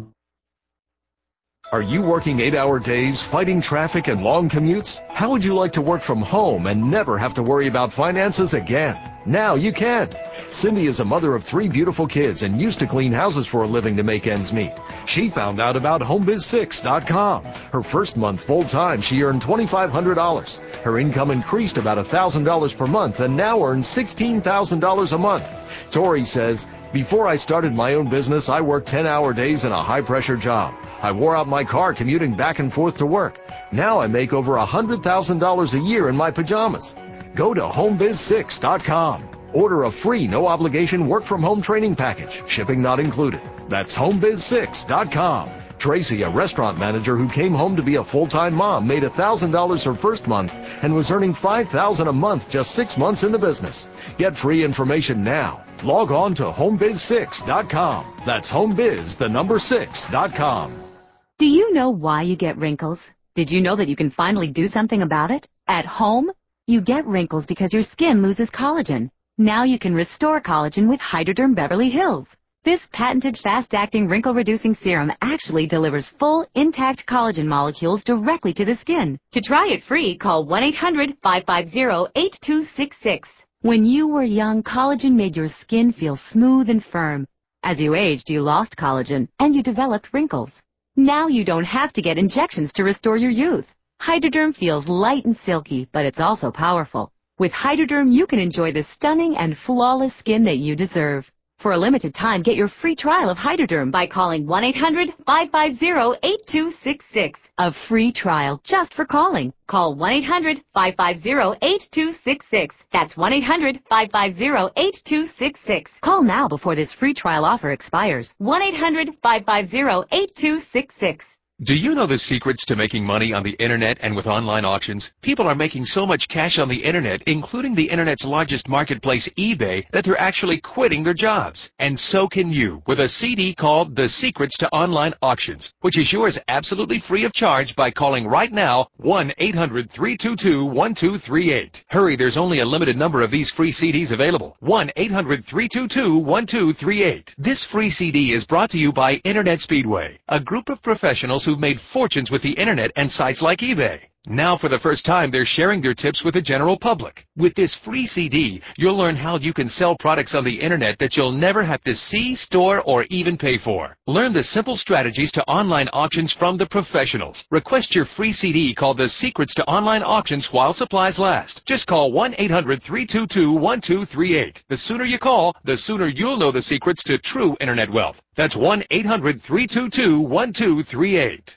Are you working eight-hour days, fighting traffic and long commutes? How would you like to work from home and never have to worry about finances again? Now you can. Cindy is a mother of three beautiful kids and used to clean houses for a living to make ends meet. She found out about home biz six dot com. Her first month full-time, she earned two thousand five hundred dollars. Her income increased about one thousand dollars per month and now earns sixteen thousand dollars a month. Tori says, "Before I started my own business, I worked ten-hour days in a high-pressure job. I wore out my car commuting back and forth to work. Now I make over one hundred thousand dollars a year in my pajamas." Go to home biz six dot com. Order a free, no-obligation work-from-home training package. Shipping not included. That's home biz six dot com. Tracy, a restaurant manager who came home to be a full-time mom, made one thousand dollars her first month and was earning five thousand dollars a month just six months in the business. Get free information now. Log on to home biz six dot com. That's homebiz, the number six dot com. Do you know why you get wrinkles? Did you know that you can finally do something about it? At home, you get wrinkles because your skin loses collagen. Now you can restore collagen with Hydroderm Beverly Hills. This patented fast-acting wrinkle-reducing serum actually delivers full, intact collagen molecules directly to the skin. To try it free, call one eight hundred, five five zero, eight two six six. When you were young, collagen made your skin feel smooth and firm. As you aged, you lost collagen, and you developed wrinkles. Now you don't have to get injections to restore your youth. Hydroderm feels light and silky, but it's also powerful. With Hydroderm, you can enjoy the stunning and flawless skin that you deserve. For a limited time, get your free trial of Hydroderm by calling one eight hundred, five five zero, eight two six six. A free trial just for calling. Call one eight hundred, five five zero, eight two six six. That's one eight hundred, five five zero, eight two six six. Call now before this free trial offer expires. one eight hundred, five five zero, eight two six six. Do you know the secrets to making money on the Internet and with online auctions? People are making so much cash on the Internet, including the Internet's largest marketplace, eBay, that they're actually quitting their jobs. And so can you with a C D called The Secrets to Online Auctions, which is yours absolutely free of charge by calling right now one eight hundred, three two two, one two three eight. Hurry, there's only a limited number of these free C Ds available. one eight hundred, three two two, one two three eight. This free C D is brought to you by Internet Speedway, a group of professionals who've made fortunes with the Internet and sites like eBay. Now, for the first time, they're sharing their tips with the general public. With this free C D, you'll learn how you can sell products on the Internet that you'll never have to see, store, or even pay for. Learn the simple strategies to online auctions from the professionals. Request your free C D called The Secrets to Online Auctions while supplies last. Just call one eight hundred, three two two, one two three eight. The sooner you call, the sooner you'll know the secrets to true Internet wealth. That's one eight hundred, three two two, one two three eight.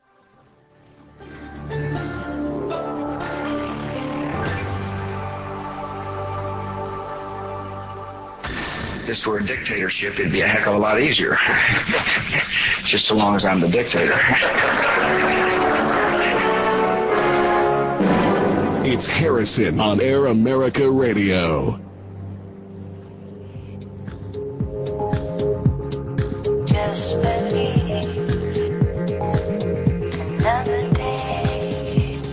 If this were a dictatorship, it'd be a heck of a lot easier. Just so long as I'm the dictator. It's Harrison on Air America Radio. Just believe another day.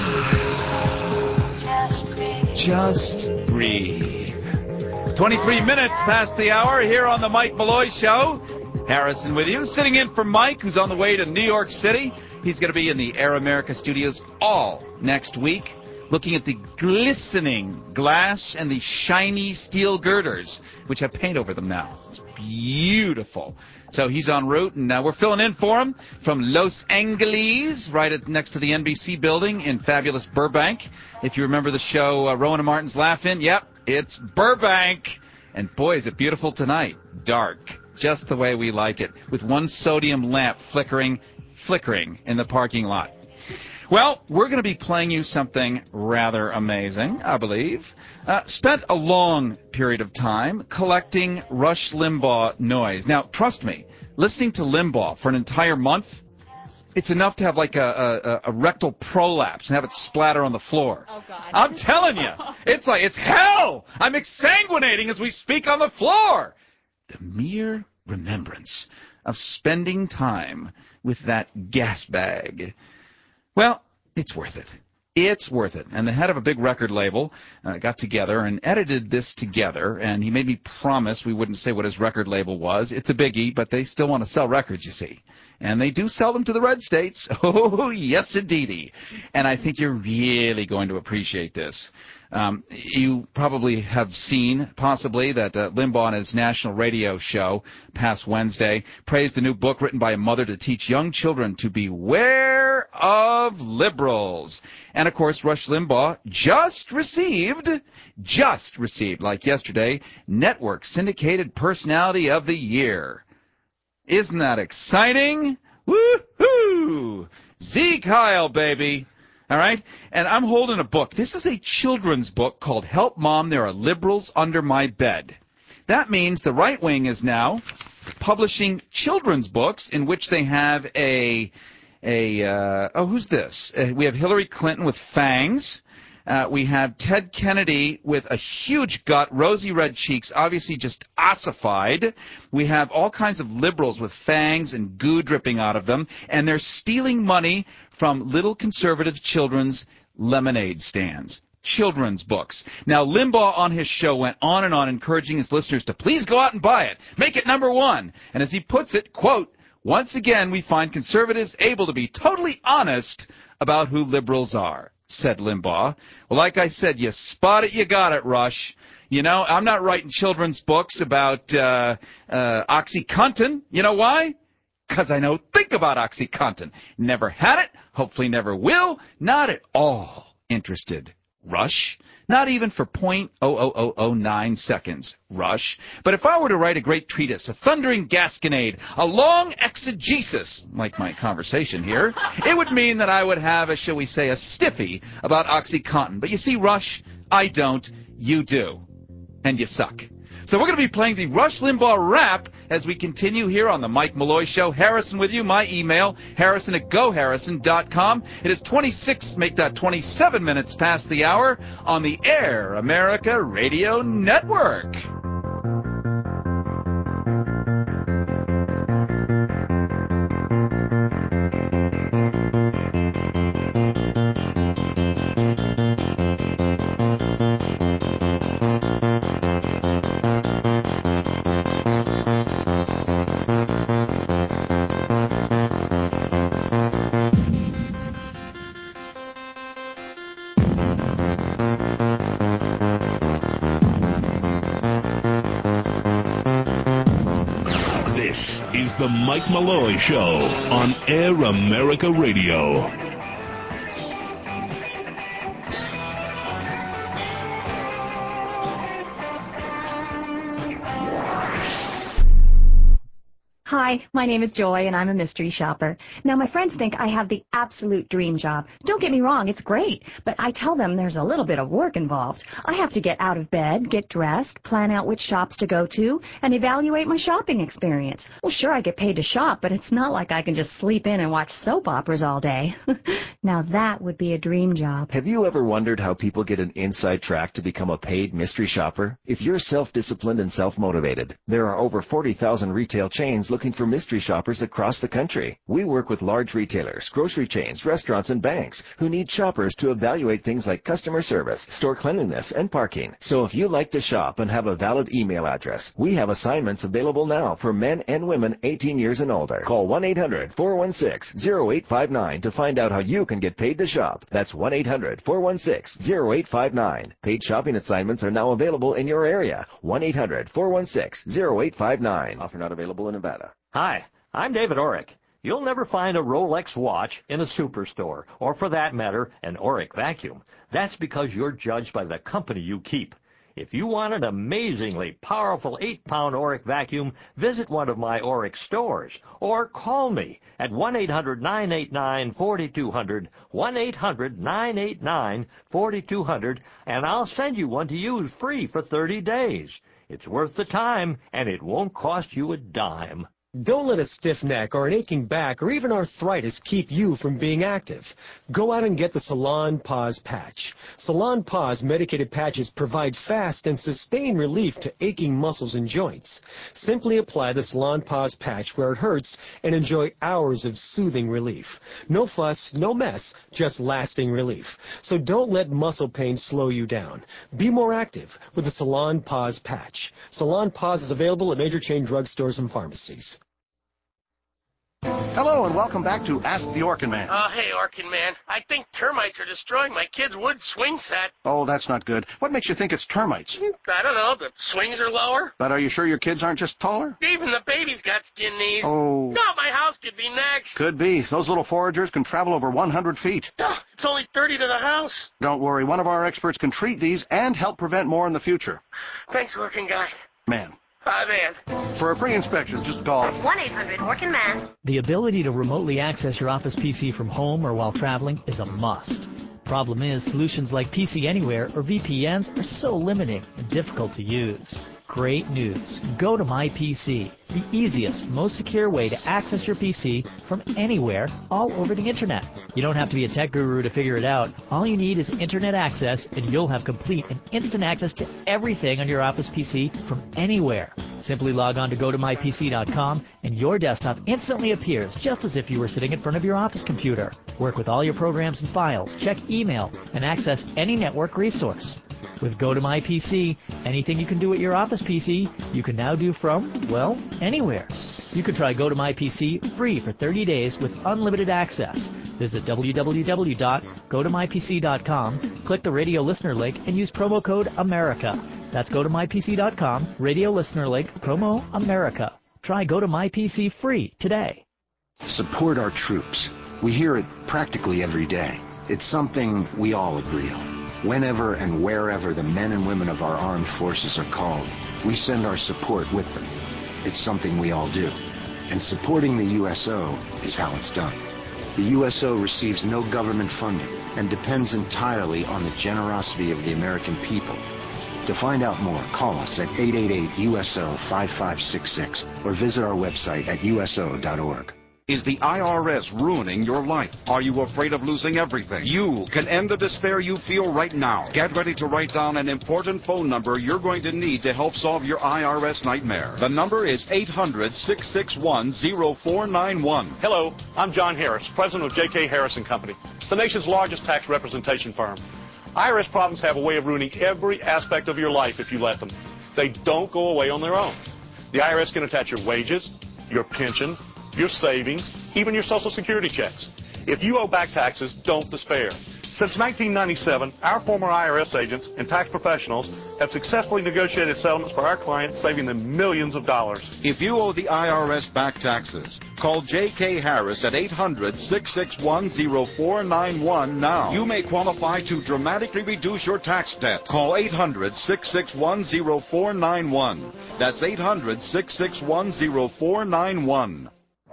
Just breathe. Just breathe. twenty-three minutes past the hour here on the Mike Malloy Show. Harrison with you, sitting in for Mike, who's on the way to New York City. He's going to be in the Air America studios all next week, looking at the glistening glass and the shiny steel girders, which have paint over them now. It's beautiful. So he's en route, and uh, we're filling in for him from Los Angeles, right at, next to the N B C building in fabulous Burbank. If you remember the show uh, Rowan and Martin's Laugh-In, yep, it's Burbank. And boy, is it beautiful tonight. Dark, just the way we like it, with one sodium lamp flickering, flickering in the parking lot. Well, we're going to be playing you something rather amazing, I believe. Uh, spent a long period of time collecting Rush Limbaugh noise. Now, trust me, listening to Limbaugh for an entire month, it's enough to have like a, a, a rectal prolapse and have it splatter on the floor. Oh, God. I'm telling you, it's like, it's hell! I'm exsanguinating as we speak on the floor! The mere remembrance of spending time with that gas bag. Well, it's worth it. It's worth it. And the head of a big record label uh, got together and edited this together, and he made me promise we wouldn't say what his record label was. It's a biggie, but they still want to sell records, you see. And they do sell them to the red states. Oh, yes, indeedy. And I think you're really going to appreciate this. Um, you probably have seen, possibly, that uh, Limbaugh on his national radio show past Wednesday praised the new book written by a mother to teach young children to beware of liberals. And, of course, Rush Limbaugh just received, just received, like yesterday, Network Syndicated Personality of the Year. Isn't that exciting? Woo-hoo! Zeke Heil, baby. All right? And I'm holding a book. This is a children's book called Help Mom, There Are Liberals Under My Bed. That means the right wing is now publishing children's books in which they have a, a uh, oh, who's this? Uh, we have Hillary Clinton with fangs. Uh, we have Ted Kennedy with a huge gut, rosy red cheeks, obviously just ossified. We have all kinds of liberals with fangs and goo dripping out of them, and they're stealing money from little conservative children's lemonade stands. Children's books. Now, Limbaugh on his show went on and on encouraging his listeners to please go out and buy it. Make it number one. And as he puts it, quote, once again we find conservatives able to be totally honest about who liberals are, said Limbaugh. Well, like I said, you spot it, you got it, Rush. You know, I'm not writing children's books about uh, uh, OxyContin. You know why? Because I know think about OxyContin. Never had it, hopefully never will, not at all interested. Rush. Not even for zero point zero zero zero zero nine seconds, Rush. But if I were to write a great treatise, a thundering gasconade, a long exegesis, like my conversation here, it would mean that I would have, a, shall we say, a stiffy about OxyContin. But you see, Rush, I don't, you do. And you suck. So we're going to be playing the Rush Limbaugh rap as we continue here on the Mike Malloy Show. Harrison with you. My email, harrison at go harrison dot com. It is twenty-six, make that twenty-seven minutes past the hour on the Air America Radio Network. The Mike Malloy Show on Air America Radio. Hi, my name is Joy, and I'm a mystery shopper. Now, my friends think I have the absolute dream job. Don't get me wrong, it's great, but I tell them there's a little bit of work involved. I have to get out of bed, get dressed, plan out which shops to go to, and evaluate my shopping experience. Well, sure, I get paid to shop, but it's not like I can just sleep in and watch soap operas all day. Now, that would be a dream job. Have you ever wondered how people get an inside track to become a paid mystery shopper? If you're self-disciplined and self-motivated, there are over forty thousand retail chains looking for mystery shoppers across the country. We work with large retailers, grocery chains, restaurants, and banks who need shoppers to evaluate things like customer service, store cleanliness, and parking. So if you like to shop and have a valid email address, we have assignments available now for men and women eighteen years and older. Call one eight hundred, four one six, zero eight five nine to find out how you can get paid to shop. That's one eight hundred, four one six, zero eight five nine. Paid shopping assignments are now available in your area. one eight hundred, four one six, zero eight five nine. Offer not available in Nevada. Hi, I'm David Orrick. You'll never find a Rolex watch in a superstore, or for that matter, an Orrick vacuum. That's because you're judged by the company you keep. If you want an amazingly powerful eight pound Orrick vacuum, visit one of my Orrick stores, or call me at one eight hundred, nine eight nine, four two zero zero, one eight hundred, nine eight nine, four two zero zero, and I'll send you one to use free for thirty days. It's worth the time, and it won't cost you a dime. Don't let a stiff neck or an aching back or even arthritis keep you from being active. Go out and get the Salon Pause Patch. Salon Pause medicated patches provide fast and sustained relief to aching muscles and joints. Simply apply the Salon Pause Patch where it hurts and enjoy hours of soothing relief. No fuss, no mess, just lasting relief. So don't let muscle pain slow you down. Be more active with the Salon Pause Patch. Salon Pause is available at major chain drugstores and pharmacies. Hello and welcome back to Ask the Orkin Man. Oh, hey, Orkin Man. I think termites are destroying my kid's wood swing set. Oh, that's not good. What makes you think it's termites? I don't know. The swings are lower. But are you sure your kids aren't just taller? Even the baby's got skin knees. Oh. No, my house could be next. Could be. Those little foragers can travel over one hundred feet. Duh, it's only thirty to the house. Don't worry. One of our experts can treat these and help prevent more in the future. Thanks, Orkin Guy. Man. Hi, man. For a free inspection, just call one eight hundred Orkin Man. The ability to remotely access your office P C from home or while traveling is a must. Problem is, solutions like P C Anywhere or V P Ns are so limiting and difficult to use. Great news. Go to My P C, the easiest, most secure way to access your P C from anywhere all over the internet. You don't have to be a tech guru to figure it out. All you need is internet access and you'll have complete and instant access to everything on your Office P C from anywhere. Simply log on to go to my P C dot com and your desktop instantly appears just as if you were sitting in front of your office computer. Work with all your programs and files, check email, and access any network resource. With Go to My P C, anything you can do at your office P C, you can now do from, well, anywhere. You can try Go to My P C free for thirty days with unlimited access. Visit w w w dot go to my p c dot com, click the radio listener link, and use promo code America. That's go to my p c dot com, radio listener link, promo America. Try Go to My P C free today. Support our troops. We hear it practically every day. It's something we all agree on. Whenever and wherever the men and women of our armed forces are called, we send our support with them. It's something we all do. And supporting the U S O is how it's done. The U S O receives no government funding and depends entirely on the generosity of the American people. To find out more, call us at eight eight eight U S O five five six six or visit our website at U S O dot org. Is the I R S ruining your life? Are you afraid of losing everything? You can end the despair you feel right now. Get ready to write down an important phone number you're going to need to help solve your I R S nightmare. The number is eight hundred, six six one, zero four nine one. Hello, I'm John Harris, president of J K Harris and Company, the nation's largest tax representation firm. I R S problems have a way of ruining every aspect of your life if you let them. They don't go away on their own. The I R S can attach your wages, your pension, your savings, even your Social Security checks. If you owe back taxes, don't despair. Since nineteen ninety-seven, our former I R S agents and tax professionals have successfully negotiated settlements for our clients, saving them millions of dollars. If you owe the I R S back taxes, call J K Harris at eight hundred, six six one, zero four nine one now. You may qualify to dramatically reduce your tax debt. Call eight hundred, six six one, zero four nine one. That's eight hundred, six six one, zero four nine one.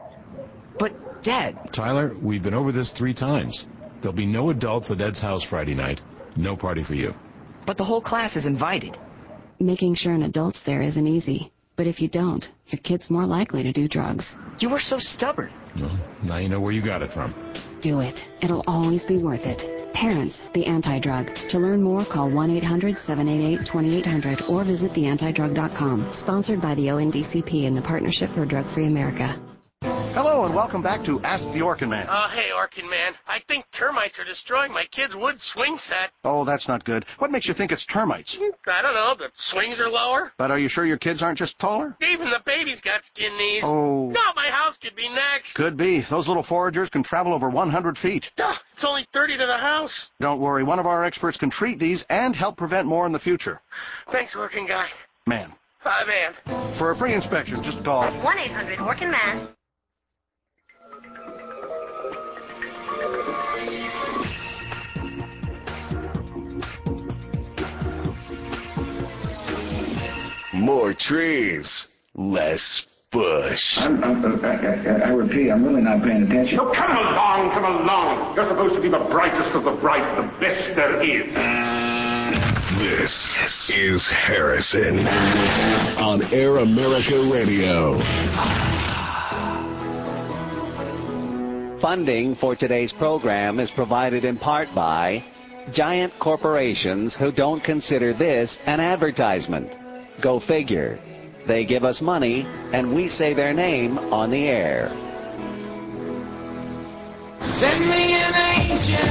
But, Dad... Tyler, we've been over this three times. There'll be no adults at Ed's house Friday night. No party for you. But the whole class is invited. Making sure an adult's there isn't easy. But if you don't, your kid's more likely to do drugs. You were so stubborn. Well, now you know where you got it from. Do it. It'll always be worth it. Parents, the Anti-Drug. To learn more, call one eight hundred, seven eight eight, two eight zero zero or visit the anti drug dot com. Sponsored by the O N D C P and the Partnership for Drug-Free America. Hello and welcome back to Ask the Orkin Man. Oh, hey, Orkin Man. I think termites are destroying my kid's wood swing set. Oh, that's not good. What makes you think it's termites? I don't know. The swings are lower. But are you sure your kids aren't just taller? Even the baby's got skin knees. Oh. No, my house could be next. Could be. Those little foragers can travel over one hundred feet. Duh, it's only thirty to the house. Don't worry. One of our experts can treat these and help prevent more in the future. Thanks, Orkin Guy. Man. Hi, man. For a free inspection, just call one eight hundred Orkin Man. More trees, less bush. I'm, I'm, I, I, I repeat, I'm really not paying attention. Oh, come along, come along. You're supposed to be the brightest of the bright, the best there is. This is Harrison on Air America Radio. Funding for today's program is provided in part by giant corporations who don't consider this an advertisement. Go figure. They give us money, and we say their name on the air. Send me an angel.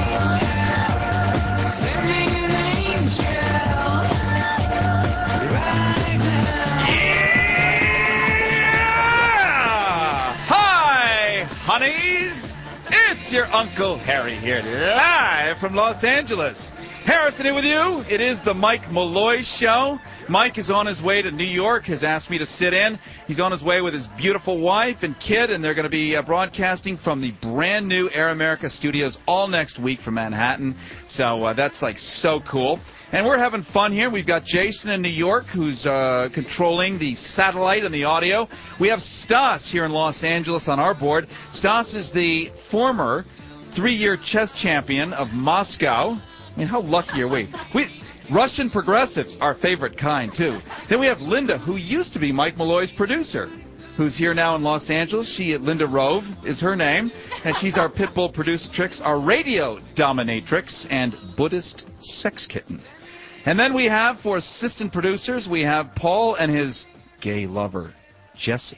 Send me an angel. Right now. Yeah! Hi, honeys. It's your Uncle Harry here, live from Los Angeles. Harrison here with you. It is the Mike Malloy Show. Mike is on his way to New York, has asked me to sit in. He's on his way with his beautiful wife and kid, and they're going to be uh, broadcasting from the brand new Air America studios all next week from Manhattan. So uh, that's like so cool. And we're having fun here. We've got Jason in New York, who's uh, controlling the satellite and the audio. We have Stas here in Los Angeles on our board. Stas is the former three-year chess champion of Moscow. I mean, how lucky are we? We Russian progressives, our favorite kind, too. Then we have Linda, who used to be Mike Malloy's producer, who's here now in Los Angeles. She, Linda Rove, is her name, and she's our Pitbull producer-trix, our radio dominatrix, and Buddhist sex kitten. And then we have, for assistant producers, we have Paul and his gay lover, Jesse,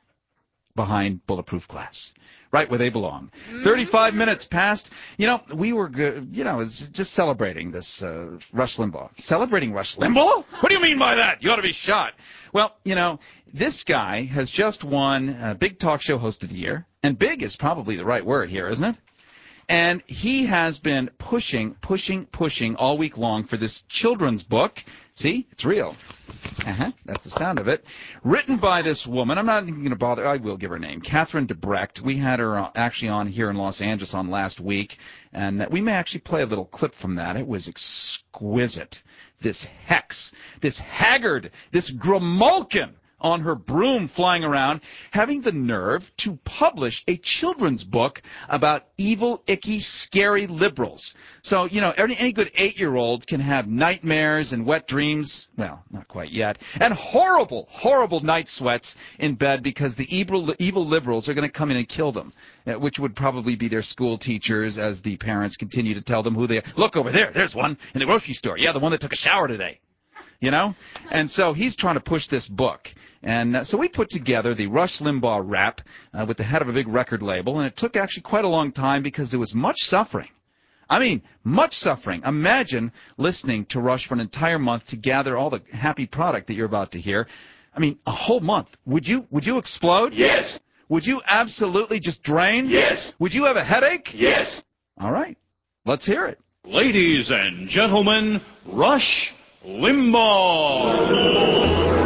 behind Bulletproof Glass. Right where they belong. thirty-five minutes past. You know, we were, good, you know, it's just celebrating this uh, Rush Limbaugh. Celebrating Rush Limbaugh? What do you mean by that? You ought to be shot. Well, you know, this guy has just won uh, Big Talk Show Host of the Year. And big is probably the right word here, isn't it? And he has been pushing, pushing, pushing all week long for this children's book. See? It's real. Uh-huh. That's the sound of it. Written by this woman. I'm not even going to bother. I will give her name. Catherine Debrecht. We had her uh, actually on here in Los Angeles on last week. And uh, we may actually play a little clip from that. It was exquisite. This hex. This haggard. This Gromolkin on her broom flying around, having the nerve to publish a children's book about evil, icky, scary liberals. So, you know, any, any good eight-year-old can have nightmares and wet dreams, well, not quite yet, and horrible, horrible night sweats in bed because the evil, evil liberals are going to come in and kill them, which would probably be their school teachers as the parents continue to tell them who they are. Look over there, there's one in the grocery store. Yeah, the one that took a shower today. You know? And so he's trying to push this book. And uh, so we put together the Rush Limbaugh rap uh, with the head of a big record label, and it took actually quite a long time because there was much suffering. I mean, much suffering. Imagine listening to Rush for an entire month to gather all the happy product that you're about to hear. I mean, a whole month. Would you would you explode? Yes. Would you absolutely just drain? Yes. Would you have a headache? Yes. All right. Let's hear it. Ladies and gentlemen, Rush Limbaugh.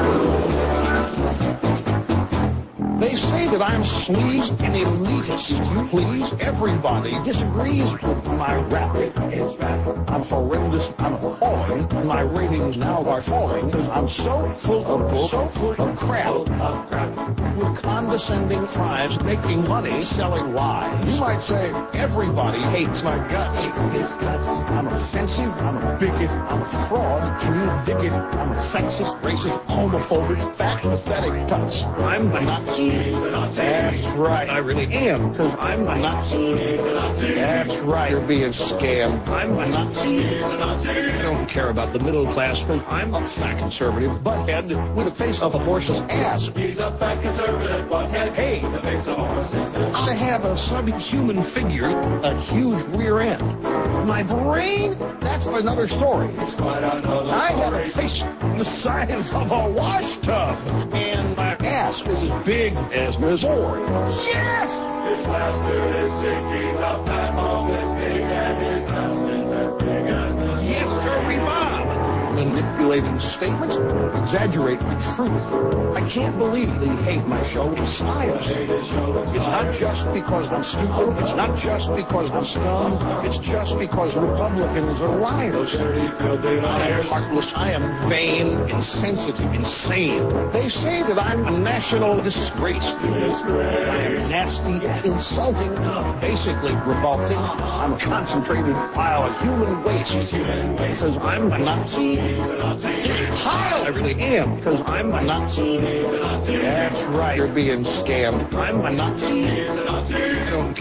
They say that I'm sleaze and elitist. You please, everybody disagrees with my rap. I'm horrendous. I'm appalling. My ratings now are falling because I'm so full of bull, so full of crap, with condescending tribes making money selling lies. You might say everybody hates my guts. I'm offensive. I'm a bigot. I'm a fraud. Can you dig it? I'm a sexist, racist, homophobic, fat, pathetic tuts. I'm a Nazi. That's right. I really am, because I'm a Nazi. That's right. You're being scammed. I'm a Nazi. I don't care about the middle class, because I'm a fat conservative butthead with the face of a horse's ass. He's a fat conservative butthead. Hey, the face of a horse's ass. I have a subhuman figure, a huge rear end. My brain, that's another story. It's quite another I have a story. face the size of a wash tub, and my ass is as big as Missouri. Yes! This bastard is sick, he's a fat hole, is big, and his house is as big as Missouri. Yes, Terry Bob. Manipulating statements, exaggerate the truth. I can't believe they hate my show. It's science. It's not just because I'm stupid. It's not just because I'm scum. It's just because Republicans are liars. I am heartless. I am vain, insensitive, insane. They say that I'm a national disgrace. I am nasty, insulting, basically revolting. I'm a concentrated pile of human waste. Because I'm a Nazi. Hi, I really am, because I'm a Nazi. That's right, you're being scammed. I'm a Nazi. I don't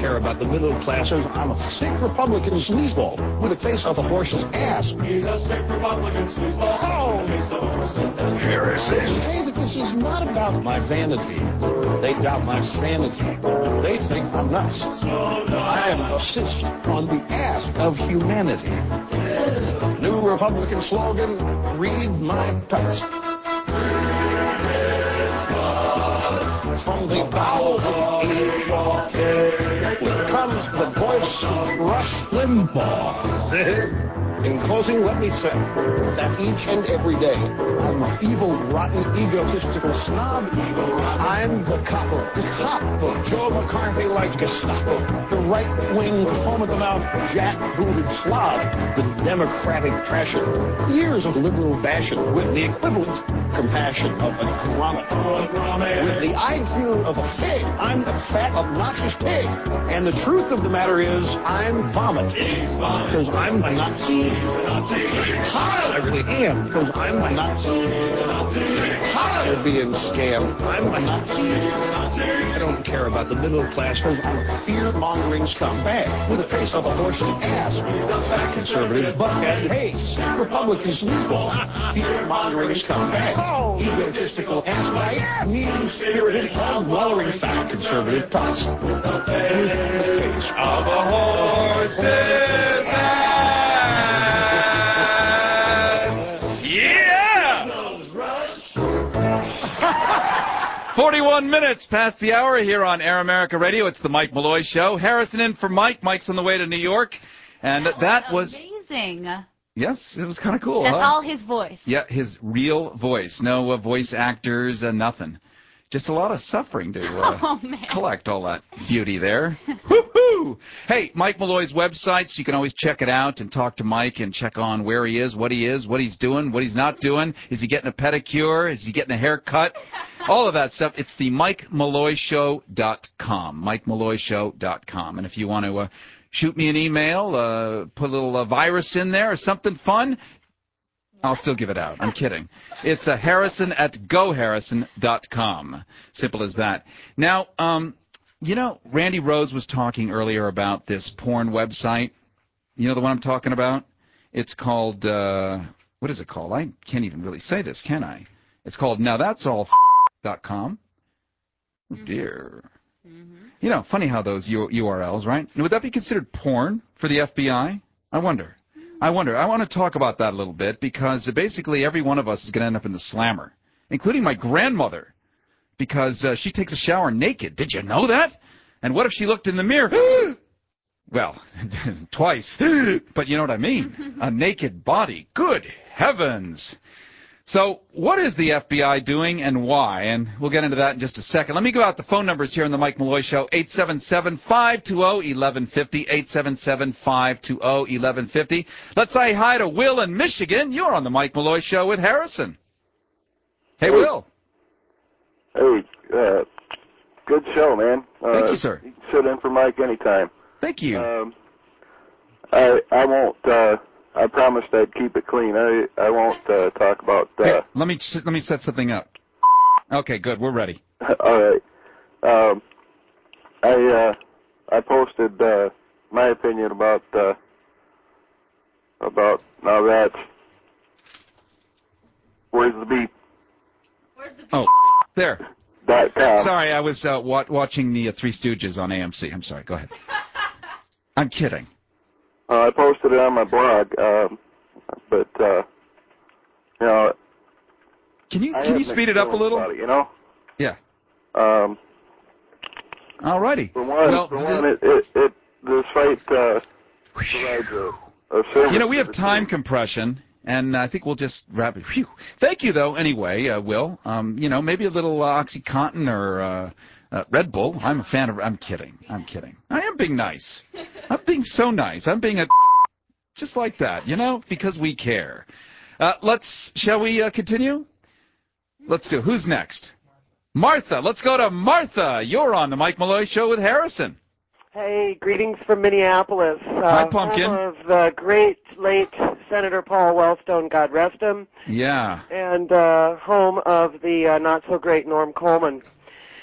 care about the middle classes. I'm a sick Republican sleazeball with the face of a horse's ass. He's a sick Republican sleazeball. Oh. The face of a horse's ass. Harrison. They say that this is not about my vanity. They doubt my sanity. They think I'm nuts. I am assist on the ass of humanity. New Republican slogan, read my tuts. From the bowels of age comes the voice of Rush Limbaugh. In closing, let me say that each and every day, I'm an evil, rotten, egotistical snob. I'm the cop of the cop of Joe McCarthy-like Gestapo, the right-wing, foam-at-the-mouth, jack-booted slob, the democratic trasher. Years of liberal bashing with the equivalent compassion of a grommet. With the I Q of a fig, I'm a fat, obnoxious pig. And the truth of the matter is, I'm vomit. Because I'm a Nazi. Hi, I really am, because I'm a Nazi. Hi, you're being scammed. I'm a Nazi. I don't care about the middle class, because I'm a fear-mongering scumbag with the face of a horse's ass. Conservative buckhead. Hey, Republican sleazeball. Fear-mongering scumbag. Egotistical ass-bite. Mean-spirited, hog-wallering fat conservative tots. With the face of a horse's ass. forty-one minutes past the hour here on Air America Radio. It's the Mike Malloy Show. Harrison in for Mike. Mike's on the way to New York. And that, that was... amazing. Yes, it was kind of cool, That's huh? all his voice. Yeah, his real voice. No uh, voice actors, uh, nothing. Just a lot of suffering to uh, oh, collect all that beauty there. Woo-hoo! Hey, Mike Malloy's website, so you can always check it out and talk to Mike and check on where he is, what he is, what he's doing, what he's not doing. Is he getting a pedicure? Is he getting a haircut? All of that stuff. It's the Mike Malloy Show dot com. Mike Malloy Show dot com. And if you want to uh, shoot me an email, uh, put a little uh, virus in there or something fun, I'll still give it out. I'm kidding. It's uh, Harrison at go harrison dot com. Simple as that. Now, um, you know, Randy Rose was talking earlier about this porn website. You know the one I'm talking about? It's called, uh, what is it called? I can't even really say this, can I? It's called now that's all dot com. Oh, dear. Mm-hmm. You know, funny how those U R Ls, right? Would that be considered porn for the F B I? I wonder. I wonder. I want to talk about that a little bit because basically every one of us is going to end up in the slammer, including my grandmother, because uh, she takes a shower naked. Did you know that? And what if she looked in the mirror? Well, twice. But you know what I mean. A naked body. Good heavens. So what is the F B I doing and why? And we'll get into that in just a second. Let me go out the phone numbers here on the Mike Malloy Show. eight seven seven, five two zero, one one five zero, eight seven seven, five two zero, one one five zero. Let's say hi to Will in Michigan. You're on the Mike Malloy Show with Harrison. Hey, hey. Will. Hey, uh, good show, man. Uh, Thank you, sir. You can sit in for Mike anytime. Thank you. Um, I, I won't... Uh, I promised I'd keep it clean. I I won't uh, talk about. Uh, hey, let me let me set something up. Okay, good. We're ready. All right. Um, I uh, I posted uh, my opinion about uh, about now that's where's the beep? Where's the beep? Oh, there. Dot com. Sorry, I was uh, wa- watching the uh, Three Stooges on A M C. I'm sorry. Go ahead. I'm kidding. Uh, I posted it on my blog, um, but uh, you know. Can you can you speed it up a little? It, you know. Yeah. Um. Alrighty. For one, well, for one, it, it it the site uh, provides a, a service. You know, we have time compression, and I think we'll just wrap it. Whew. Thank you, though. Anyway, uh, Will. Um, you know, maybe a little uh, OxyContin or. Uh, Uh, Red Bull. I'm a fan of... I'm kidding. I'm kidding. I am being nice. I'm being so nice. I'm being a... Just like that, you know, because we care. Uh, let's... Shall we uh, continue? Let's do... Who's next? Martha. Let's go to Martha. You're on the Mike Malloy Show with Harrison. Hey, greetings from Minneapolis. Uh, Hi, Pumpkin. Home of the great late Senator Paul Wellstone, God rest him. Yeah. And uh, home of the uh, not-so-great Norm Coleman.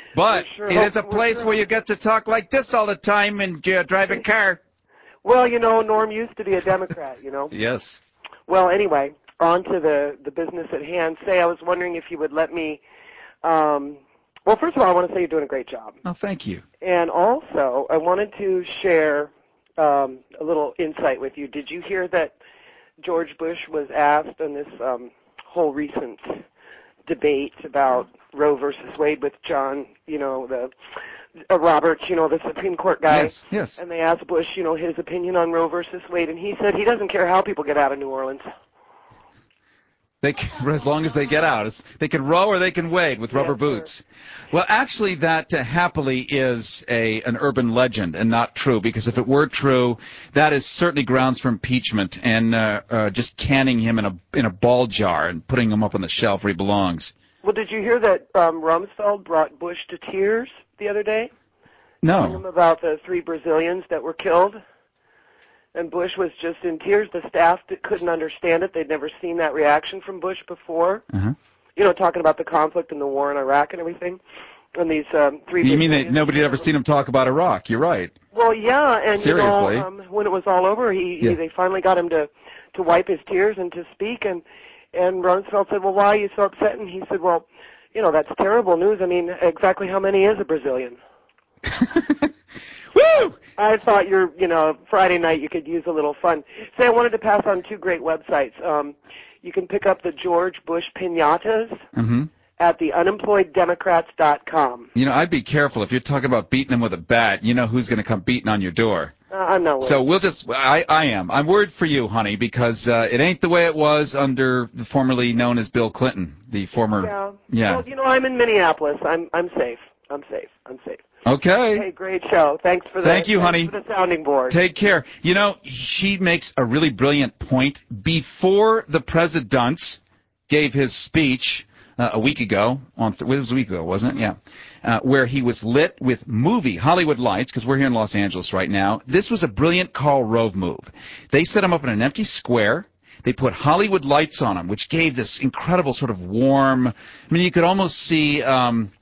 But sure it hope- is a we're place sure where you get to talk like this all the time and uh, drive a car. Well, you know, Norm used to be a Democrat, you know. Yes. Well, anyway, on to the, the business at hand. Say, I was wondering if you would let me, um, well, first of all, I want to say you're doing a great job. Oh, thank you. And also, I wanted to share um, a little insight with you. Did you hear that George Bush was asked in this um, whole recent debate about Roe versus Wade with John, you know, the uh, Roberts, you know, the Supreme Court guy? Yes, yes. And they asked Bush, you know, his opinion on Roe versus Wade, and he said he doesn't care how people get out of New Orleans. They can, as long as they get out. It's, they can row or they can wade with rubber Yeah, boots. Well, actually, that uh, happily is a an urban legend and not true, because if it were true, that is certainly grounds for impeachment and uh, uh, just canning him in a in a ball jar and putting him up on the shelf where he belongs. Well, did you hear that um, Rumsfeld brought Bush to tears the other day? Telling No. him about the three Brazilians that were killed. And Bush was just in tears. The staff that couldn't understand it. They'd never seen that reaction from Bush before. Uh-huh. You know, talking about the conflict and the war in Iraq and everything. And these um, three You mean that Brazilians. nobody had ever seen him talk about Iraq? You're right. Well, yeah, and Seriously? you know, um, when it was all over, he, Yeah. he they finally got him to to wipe his tears and to speak. And and Rumsfeld said, "Well, why are you so upset?" And he said, "Well, you know, that's terrible news. I mean, exactly how many is a Brazilian?" Woo! I thought you're, you know, Friday night you could use a little fun. Say, I wanted to pass on two great websites. Um, you can pick up the George Bush piñatas Mm-hmm. at the unemployed democrats dot com. You know, I'd be careful. If you're talking about beating him with a bat, you know who's going to come beating on your door. Uh, I'm not worried. So we'll just, I, I am. I'm worried for you, honey, because uh, it ain't the way it was under the formerly known as Bill Clinton, the former, yeah. yeah. Well, you know, I'm in Minneapolis. I'm I'm safe. I'm safe. I'm safe. Okay. Hey, great show. Thanks for the Thank you, thanks honey. for the sounding board. Take care. You know, she makes a really brilliant point. Before the president gave his speech uh, a week ago, on th- it was a week ago, wasn't it? Yeah. Uh, where he was lit with movie Hollywood lights, because we're here in Los Angeles right now. This was a brilliant Karl Rove move. They set him up in an empty square. They put Hollywood lights on him, which gave this incredible sort of warm. I mean, you could almost see um,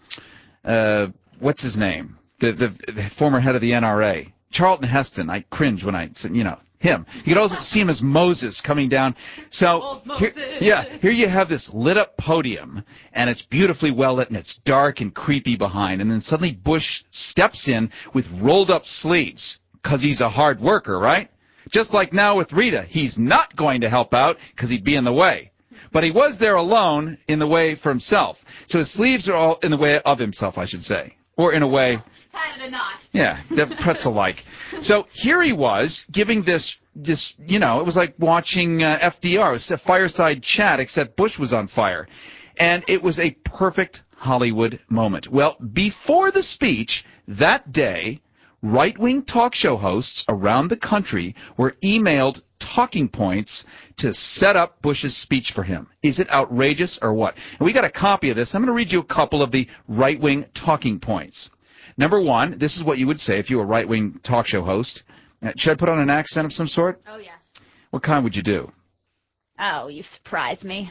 uh, what's his name, the, the the former head of the N R A, Charlton Heston. I cringe when I said, you know, him. You could also see him as Moses coming down. So, here, yeah, here you have this lit-up podium, and it's beautifully well-lit, and it's dark and creepy behind. And then suddenly Bush steps in with rolled-up sleeves, because he's a hard worker, right? Just like now with Rita, he's not going to help out because he'd be in the way. But he was there alone in the way for himself. So his sleeves are all in the way of himself, I should say. Or in a way... Tied in a knot. Yeah, they're pretzel-like. So here he was giving this, this, you know, it was like watching uh, F D R. It was a fireside chat, except Bush was on fire. And it was a perfect Hollywood moment. Well, before the speech, that day, right-wing talk show hosts around the country were emailed talking points to set up Bush's speech for him. Is it outrageous or what? And we got a copy of this. I'm going to read you a couple of the right-wing talking points. Number one, this is what you would say if you were a right-wing talk show host. Uh, should I put on an accent of some sort? Oh, yes. What kind would you do? Oh, you surprised me.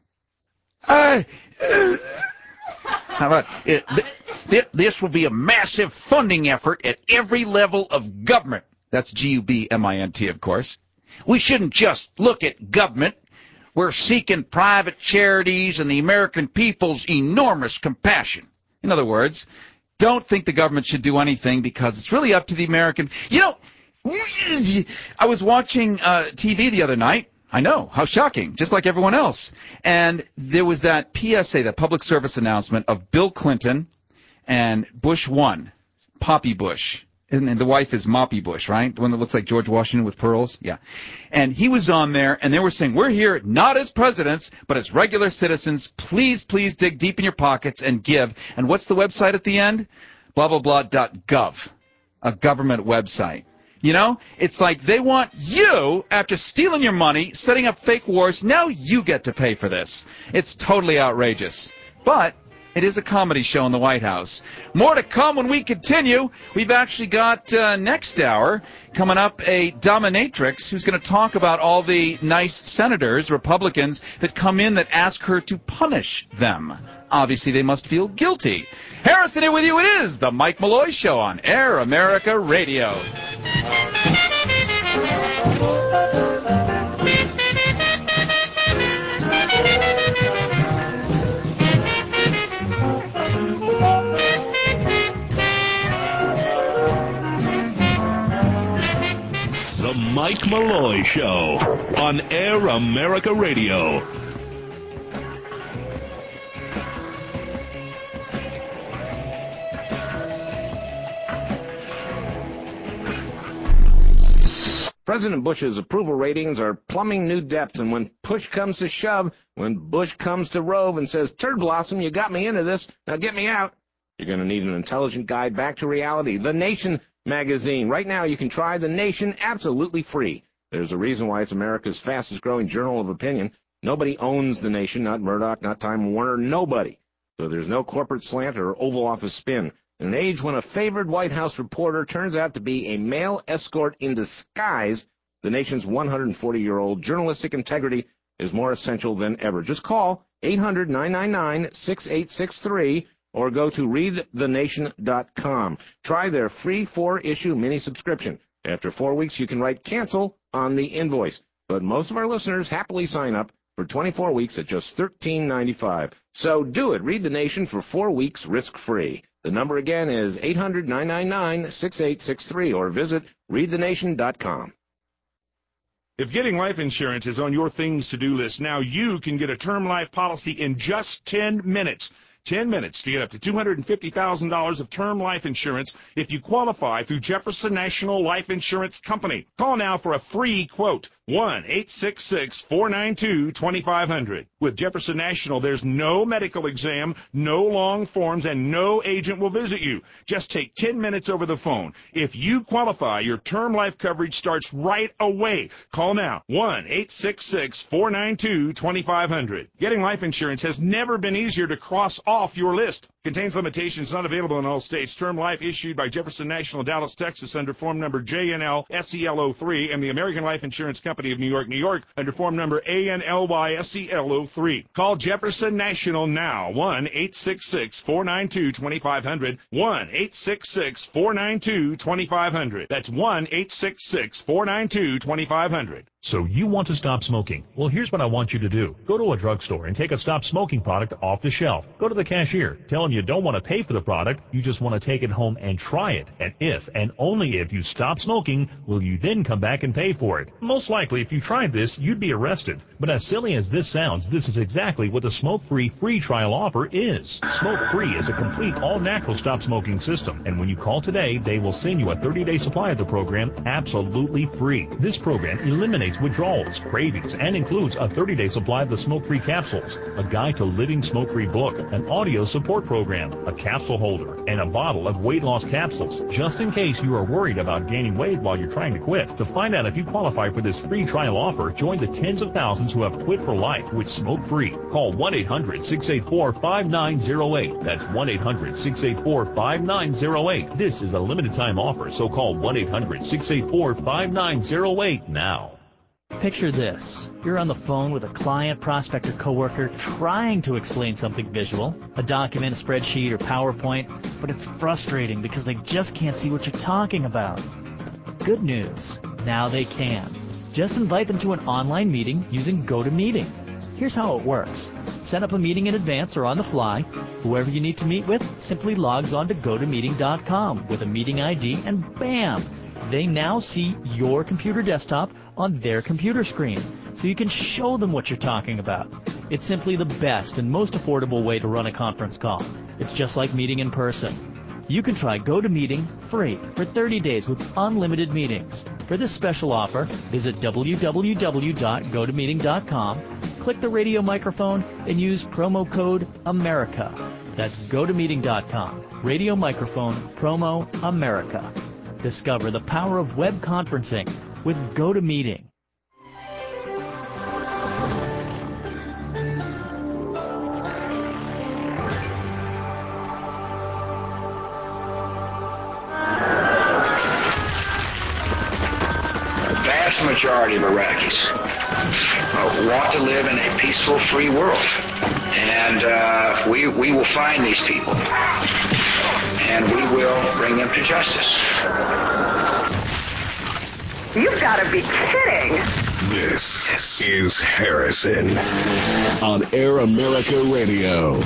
Uh, uh, how about it? Th- th- this will be a massive funding effort at every level of government. That's G U B M I N T, of course. We shouldn't just look at government. We're seeking private charities and the American people's enormous compassion. In other words, don't think the government should do anything because it's really up to the American. You know, I was watching uh, T V the other night. I know, how shocking, just like everyone else. And there was that P S A, that public service announcement of Bill Clinton and Bush one, Poppy Bush. And the wife is Moppy Bush, right? The one that looks like George Washington with pearls? Yeah. And he was on there, and they were saying, we're here not as presidents, but as regular citizens. Please, please dig deep in your pockets and give. And what's the website at the end? Blah, blah, blah, dot gov. A government website. You know? It's like they want you, after stealing your money, setting up fake wars, now you get to pay for this. It's totally outrageous. But it is a comedy show in the White House. More to come when we continue. We've actually got uh, next hour coming up a dominatrix who's going to talk about all the nice senators, Republicans, that come in that ask her to punish them. obviously they must feel guilty. Harrison here with you. It is the Mike Malloy Show on Air America Radio. The Mike Malloy Show on Air America Radio. President Bush's approval ratings are plumbing new depths, and when push comes to shove, when Bush comes to Rove and says, "Turd Blossom, you got me into this, now get me out," you're going to need an intelligent guide back to reality. The Nation magazine. Right now, you can try The Nation absolutely free. There's a reason why it's America's fastest-growing journal of opinion. Nobody owns The Nation, not Murdoch, not Time Warner, nobody. So there's no corporate slant or Oval Office spin. In an age when a favored White House reporter turns out to be a male escort in disguise, the nation's one hundred forty-year-old journalistic integrity is more essential than ever. Just call eight hundred, nine nine nine, six eight six three or go to read the nation dot com. Try their free four-issue mini-subscription. After four weeks, you can write cancel on the invoice. But most of our listeners happily sign up for twenty-four weeks at just thirteen ninety-five. So do it. Read the Nation for four weeks risk-free. The number again is eight hundred, nine nine nine, six eight six three or visit read the nation dot com. If getting life insurance is on your things to-do list, now you can get a term life policy in just ten minutes. ten minutes to get up to two hundred fifty thousand dollars of term life insurance if you qualify through Jefferson National Life Insurance Company. Call now for a free quote. one eight six six, four nine two, two five zero zero. With Jefferson National, there's no medical exam, no long forms, and no agent will visit you. Just take ten minutes over the phone. If you qualify, your term life coverage starts right away. Call now. one eight six six, four nine two, two five zero zero. Getting life insurance has never been easier to cross off your list. Contains limitations, not available in all states. Term life issued by Jefferson National, Dallas, Texas, under form number J N L S E L zero three, and the American Life Insurance Company of New York, New York, under form number A N L Y S E L zero three. Call Jefferson National now. one eight six six, four nine two, two five zero zero. one eight six six, four nine two, two five zero zero. That's one eight six six, four nine two, two five zero zero. So you want to stop smoking? Well, here's what I want you to do. Go to a drugstore and take a stop smoking product off the shelf. Go to the cashier. Tell him you don't want to pay for the product. You just want to take it home and try it. And if, and only if, you stop smoking, will you then come back and pay for it. Most likely, if you tried this, you'd be arrested. But as silly as this sounds, this is exactly what the Smoke-Free free trial offer is. Smoke-Free is a complete all-natural stop smoking system. And when you call today, they will send you a thirty-day supply of the program absolutely free. This program eliminates withdrawals, cravings, and includes a thirty-day supply of the smoke-free capsules, a guide to living smoke-free book, an audio support program, a capsule holder, and a bottle of weight loss capsules, just in case you are worried about gaining weight while you're trying to quit. To find out if you qualify for this free trial offer, join the tens of thousands who have quit for life with smoke-free. Call one eight hundred, six eight four, five nine zero eight. That's one eight hundred, six eight four, five nine zero eight. This is a limited time offer, so call one eight hundred, six eight four, five nine zero eight now. Picture this. You're on the phone with a client, prospect, or coworker trying to explain something visual, a document, a spreadsheet, or PowerPoint, but it's frustrating because they just can't see what you're talking about. Good news. Now they can. Just invite them to an online meeting using GoToMeeting. Here's how it works. Set up a meeting in advance or on the fly. Whoever you need to meet with simply logs on to go to meeting dot com with a meeting I D, and bam! They now see your computer desktop on their computer screen, so you can show them what you're talking about. It's simply the best and most affordable way to run a conference call. It's just like meeting in person. You can try GoToMeeting free for thirty days with unlimited meetings. For this special offer, visit w w w dot go to meeting dot com, click the radio microphone, and use promo code AMERICA. That's go to meeting dot com, radio microphone, promo AMERICA. Discover the power of web conferencing with GoToMeeting. The vast majority of Iraqis uh, want to live in a peaceful, free world. And uh, we, we will find these people, and we will bring them to justice. You've got to be kidding. This is Harrison on Air America Radio.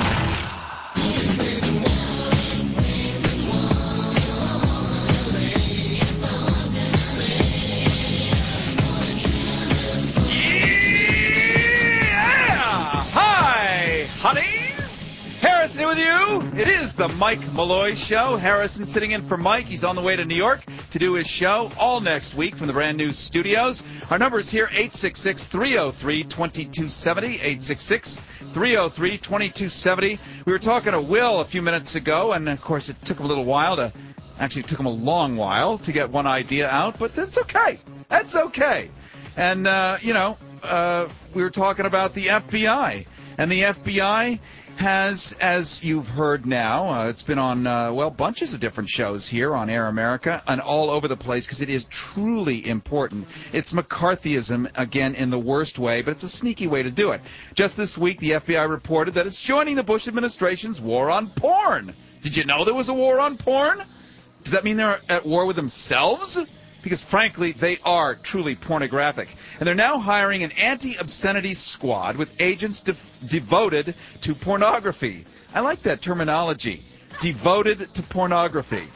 Harrison with you. It is the Mike Malloy Show. Harrison sitting in for Mike. He's on the way to New York to do his show all next week from the brand new studios. Our number is here, eight six six, three oh three, two two seven oh, eight six six, three oh three, two two seven oh. We were talking to Will a few minutes ago, and, of course, it took him a little while to – actually, it took him a long while to get one idea out, but that's okay. That's okay. And, uh, you know, uh, we were talking about the F B I, and the F B I – has, as you've heard now, uh, it's been on, uh, well, bunches of different shows here on Air America and all over the place because it is truly important. It's McCarthyism, again, in the worst way, but it's a sneaky way to do it. Just this week, the F B I reported that it's joining the Bush administration's war on porn. Did you know there was a war on porn? Does that mean they're at war with themselves? Because, frankly, they are truly pornographic. And they're now hiring an anti-obscenity squad with agents de- devoted to pornography. I like that terminology, devoted to pornography.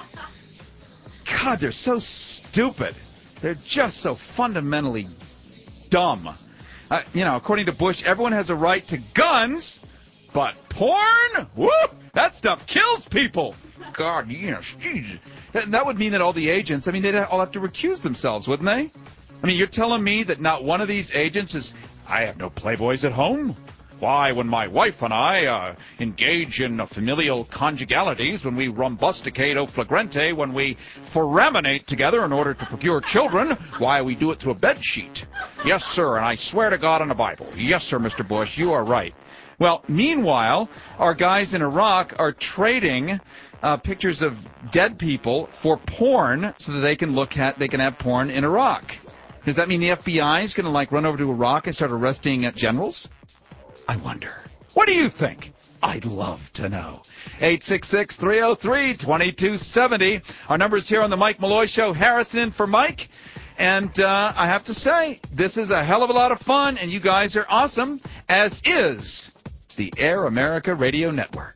God, they're so stupid. They're just so fundamentally dumb. Uh, you know, according to Bush, everyone has a right to guns, but porn? Whoop! That stuff kills people. God, yes, Jesus. And that would mean that all the agents, I mean, they'd all have to recuse themselves, wouldn't they? I mean, you're telling me that not one of these agents is, I have no playboys at home? Why, when my wife and I uh, engage in uh, familial conjugalities, when we rumbusticate o flagrante, when we foraminate together in order to procure children, why, we do it through a bed sheet. Yes, sir, and I swear to God on the Bible. Yes, sir, Mister Bush, you are right. Well, meanwhile, our guys in Iraq are trading uh, pictures of dead people for porn so that they can look at, they can have porn in Iraq. Does that mean the F B I is going to, like, run over to Iraq and start arresting uh, generals? I wonder. What do you think? I'd love to know. eight six six, three oh three, two two seven oh. Our number's here on the Mike Malloy Show. Harrison in for Mike. And uh, I have to say, this is a hell of a lot of fun, and you guys are awesome, as is the Air America Radio Network.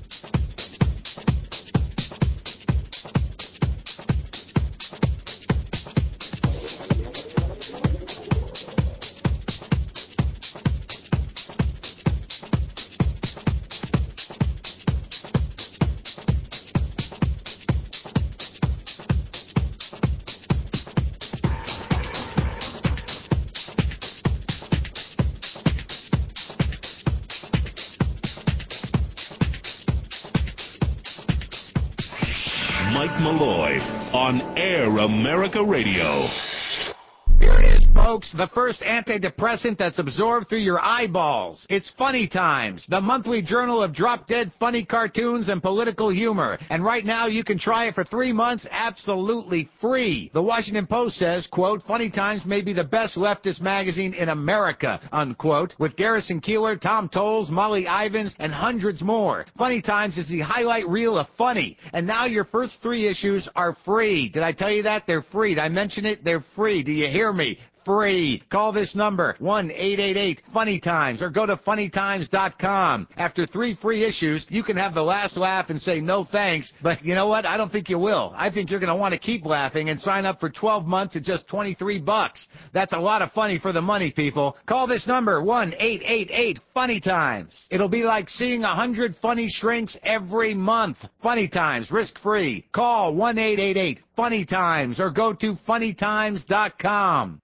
Malloy on Air America Radio. Here it is, folks, the first antidepressant that's absorbed through your eyeballs. It's Funny Times, the monthly journal of drop-dead funny cartoons and political humor. And right now you can try it for three months absolutely free. The Washington Post says, quote, Funny Times may be the best leftist magazine in America, unquote, with Garrison Keillor, Tom Tolles, Molly Ivins, and hundreds more. Funny Times is the highlight reel of funny. And now your first three issues are free. Did I tell you that? They're free. Did I mention it? They're free. Do you hear me? Free. Call this number, one eight eight eight funny times, or go to funny times dot com. After three free issues, you can have the last laugh and say no thanks, but you know what? I don't think you will. I think you're going to want to keep laughing and sign up for twelve months at just twenty-three bucks. That's a lot of funny for the money, people. Call this number, one eight eight eight funny times. It'll be like seeing a hundred funny shrinks every month. Funny Times, risk-free. Call one eight eight eight funny times or go to funny times dot com.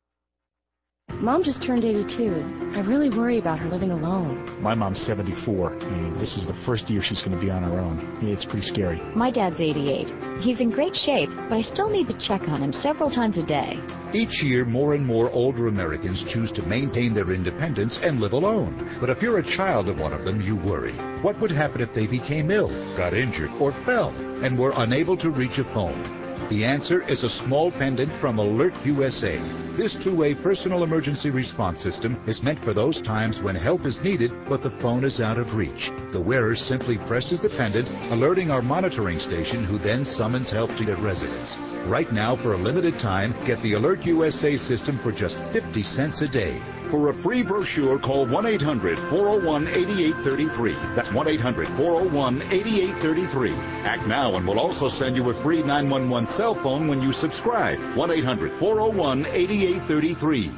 Mom just turned eighty-two. I really worry about her living alone. My mom's seventy-four, and this is the first year she's going to be on her own. It's pretty scary. My dad's eighty-eight. He's in great shape, but I still need to check on him several times a day. Each year, more and more older Americans choose to maintain their independence and live alone. But if you're a child of one of them, you worry. What would happen if they became ill, got injured, or fell, and were unable to reach a phone? The answer is a small pendant from Alert U S A. This two-way personal emergency response system is meant for those times when help is needed, but the phone is out of reach. The wearer simply presses the pendant, alerting our monitoring station, who then summons help to their residence. Right now, for a limited time, get the Alert U S A system for just fifty cents a day. For a free brochure, call one eight hundred, four oh one, eight eight three three. That's one eight hundred, four oh one, eight eight three three. Act now and we'll also send you a free nine one one cell phone when you subscribe. one eight hundred, four oh one, eight eight three three.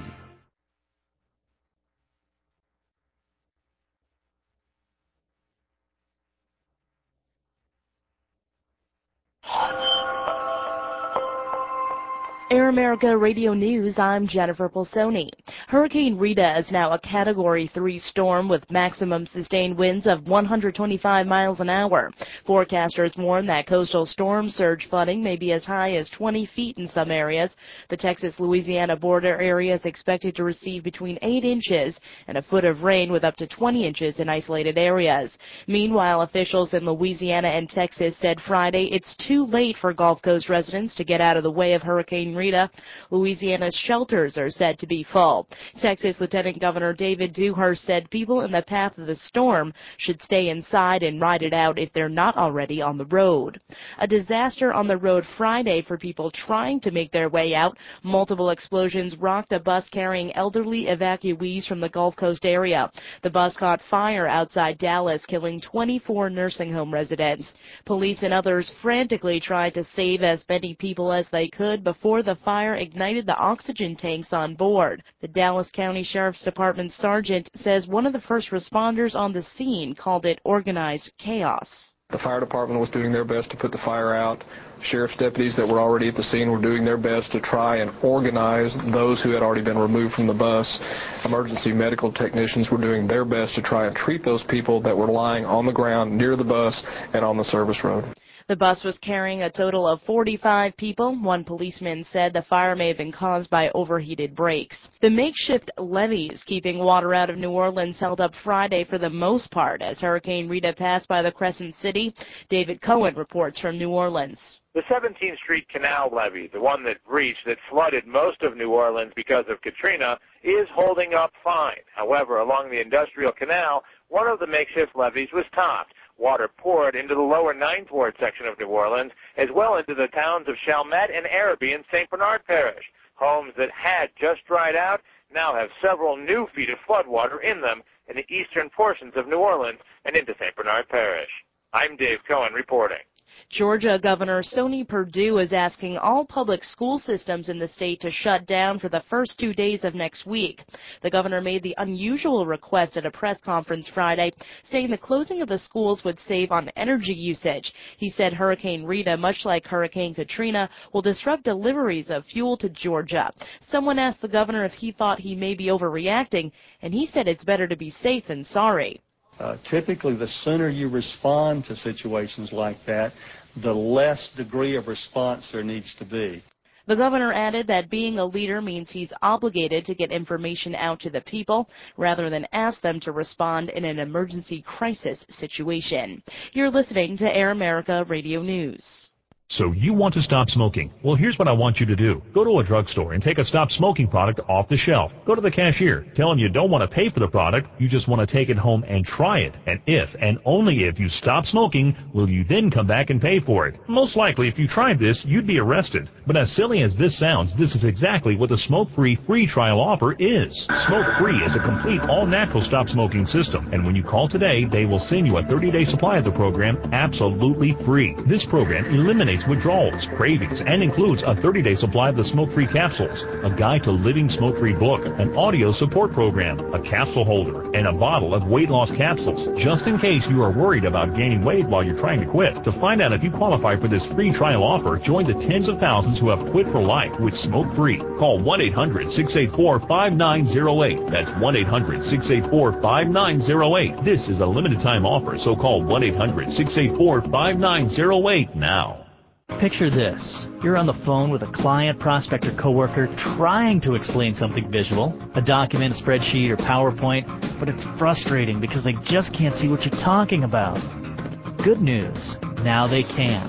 Air America Radio News, I'm Jennifer Pulsoni. Hurricane Rita is now a Category three storm with maximum sustained winds of one hundred twenty-five miles an hour. Forecasters warn that coastal storm surge flooding may be as high as twenty feet in some areas. The Texas-Louisiana border area is expected to receive between eight inches and a foot of rain with up to twenty inches in isolated areas. Meanwhile, officials in Louisiana and Texas said Friday it's too late for Gulf Coast residents to get out of the way of Hurricane Rita. Louisiana's shelters are said to be full. Texas Lieutenant Governor David Dewhurst said people in the path of the storm should stay inside and ride it out if they're not already on the road. A disaster on the road Friday for people trying to make their way out. Multiple explosions rocked a bus carrying elderly evacuees from the Gulf Coast area. The bus caught fire outside Dallas, killing twenty-four nursing home residents. Police and others frantically tried to save as many people as they could before the The fire ignited the oxygen tanks on board. The Dallas County Sheriff's Department sergeant says one of the first responders on the scene called it organized chaos. The fire department was doing their best to put the fire out. Sheriff's deputies that were already at the scene were doing their best to try and organize those who had already been removed from the bus. Emergency medical technicians were doing their best to try and treat those people that were lying on the ground near the bus and on the service road. The bus was carrying a total of forty-five people. One policeman said the fire may have been caused by overheated brakes. The makeshift levees keeping water out of New Orleans held up Friday for the most part as Hurricane Rita passed by the Crescent City. David Cohen reports from New Orleans. The seventeenth Street Canal levee, the one that breached, that flooded most of New Orleans because of Katrina, is holding up fine. However, along the Industrial Canal, one of the makeshift levees was topped. Water poured into the lower Ninth Ward section of New Orleans, as well into the towns of Chalmette and Araby in Saint Bernard Parish. Homes that had just dried out now have several new feet of floodwater in them in the eastern portions of New Orleans and into Saint Bernard Parish. I'm Dave Cohen reporting. Georgia Governor Sonny Perdue is asking all public school systems in the state to shut down for the first two days of next week. The governor made the unusual request at a press conference Friday, saying the closing of the schools would save on energy usage. He said Hurricane Rita, much like Hurricane Katrina, will disrupt deliveries of fuel to Georgia. Someone asked the governor if he thought he may be overreacting, and he said it's better to be safe than sorry. Uh, typically, the sooner you respond to situations like that, the less degree of response there needs to be. The governor added that being a leader means he's obligated to get information out to the people rather than ask them to respond in an emergency crisis situation. You're listening to Air America Radio News. So you want to stop smoking? Well, here's what I want you to do. Go to a drugstore and take a stop smoking product off the shelf. Go to the cashier. Tell him you don't want to pay for the product. You just want to take it home and try it. And if, and only if, you stop smoking, will you then come back and pay for it. Most likely, if you tried this, you'd be arrested. But as silly as this sounds, this is exactly what the Smoke-Free free trial offer is. Smoke-Free is a complete all-natural stop smoking system. And when you call today, they will send you a thirty-day supply of the program absolutely free. This program eliminates withdrawals, cravings, and includes a thirty-day supply of the smoke-free capsules, a guide to living smoke-free book, an audio support program, a capsule holder, and a bottle of weight loss capsules, just in case you are worried about gaining weight while you're trying to quit. To find out if you qualify for this free trial offer, join the tens of thousands who have quit for life with smoke-free. Call one eight hundred, six eight four, five nine zero eight. That's one eight hundred, six eight four, five nine zero eight. This is a limited time offer, so call one eight hundred, six eight four, five nine zero eight now. Picture this. You're on the phone with a client, prospect, or coworker trying to explain something visual, a document, a spreadsheet, or PowerPoint, but it's frustrating because they just can't see what you're talking about. Good news. Now they can.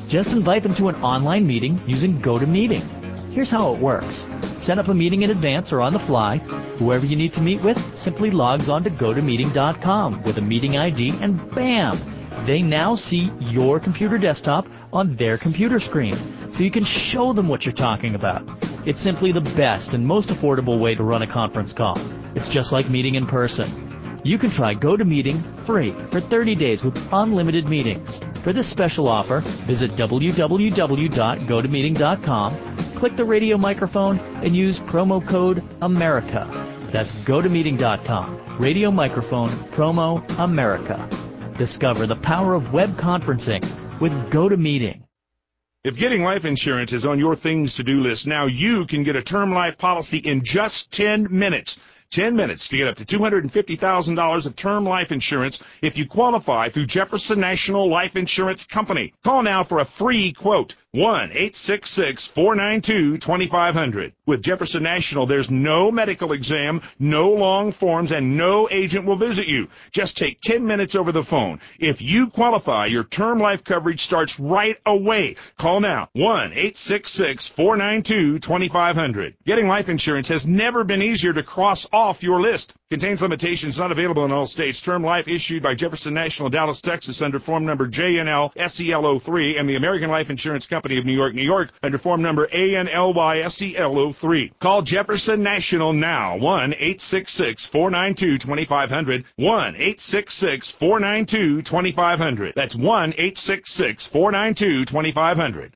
Just invite them to an online meeting using GoToMeeting. Here's how it works. Set up a meeting in advance or on the fly. Whoever you need to meet with simply logs on to go to meeting dot com with a meeting I D, and bam! They now see your computer desktop on their computer screen, so you can show them what you're talking about. It's simply the best and most affordable way to run a conference call. It's just like meeting in person. You can try GoToMeeting free for thirty days with unlimited meetings. For this special offer, visit w w w dot go to meeting dot com, click the radio microphone, and use promo code AMERICA. That's go to meeting dot com, radio microphone, promo AMERICA. Discover the power of web conferencing with GoToMeeting. If getting life insurance is on your things to do list, now you can get a term life policy in just ten minutes. ten minutes to get up to two hundred fifty thousand dollars of term life insurance if you qualify through Jefferson National Life Insurance Company. Call now for a free quote. one eight six six, four nine two, two five zero zero. With Jefferson National, there's no medical exam, no long forms, and no agent will visit you. Just take ten minutes over the phone. If you qualify, your term life coverage starts right away. Call now. one eight six six, four nine two, two five zero zero. Getting life insurance has never been easier to cross off your list. Contains limitations, not available in all states. Term life issued by Jefferson National, Dallas, Texas, under form number J N L S E L O three, and the American Life Insurance Company of New York, New York, under form number A N L Y S E L O three. Call Jefferson National now. one eight six six, four nine two, two five zero zero. one eight six six, four nine two, two five zero zero. That's one eight six six, four nine two, two five zero zero.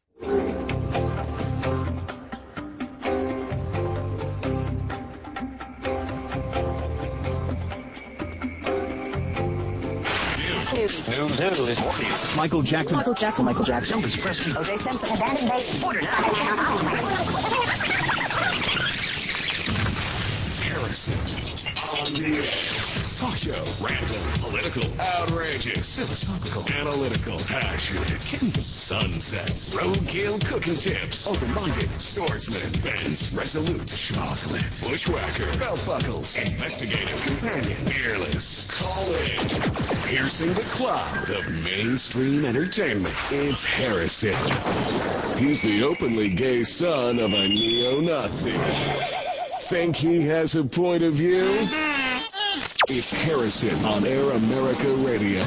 News. News. News. Michael Jackson. Michael Jackson. Michael Jackson. Elvis Presley. O J Simpson. Abandoned base. Order. Harrison. On the air. Talk show. Random. Political. Outrageous. Philosophical. Analytical. Passionate. Getting the sunsets. Roadkill cooking tips. Open-minded. Swordsman. Bent. Resolute. Chocolate. Bushwhacker. Belt buckles. Investigative. Companion. Fearless. Call in. Piercing the cloud of mainstream entertainment. It's Harrison. He's the openly gay son of a neo-Nazi. Think he has a point of view? It's Harrison on Air America Radio.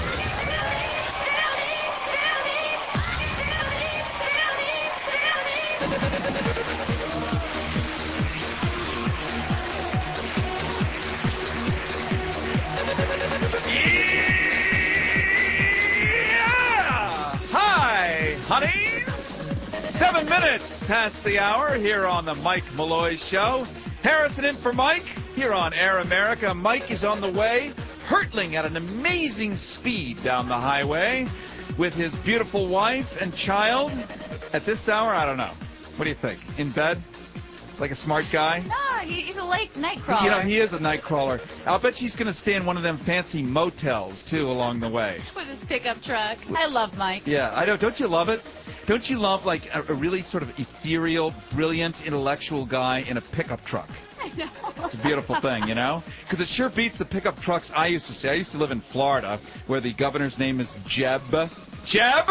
Honeys, seven minutes past the hour here on the Mike Malloy Show. Harrison in for Mike here on Air America. Mike is on the way, hurtling at an amazing speed down the highway with his beautiful wife and child. At this hour, I don't know. What do you think? In bed? Like a smart guy? No, he, he's a late night crawler. You know, he is a night crawler. I'll bet he's going to stay in one of them fancy motels, too, along the way. With his pickup truck. I love Mike. Yeah, I know. Don't you love it? Don't you love, like, a, a really sort of ethereal, brilliant, intellectual guy in a pickup truck? I know. It's a beautiful thing, you know? Because it sure beats the pickup trucks I used to see. I used to live in Florida, where the governor's name is Jeb. Jeb?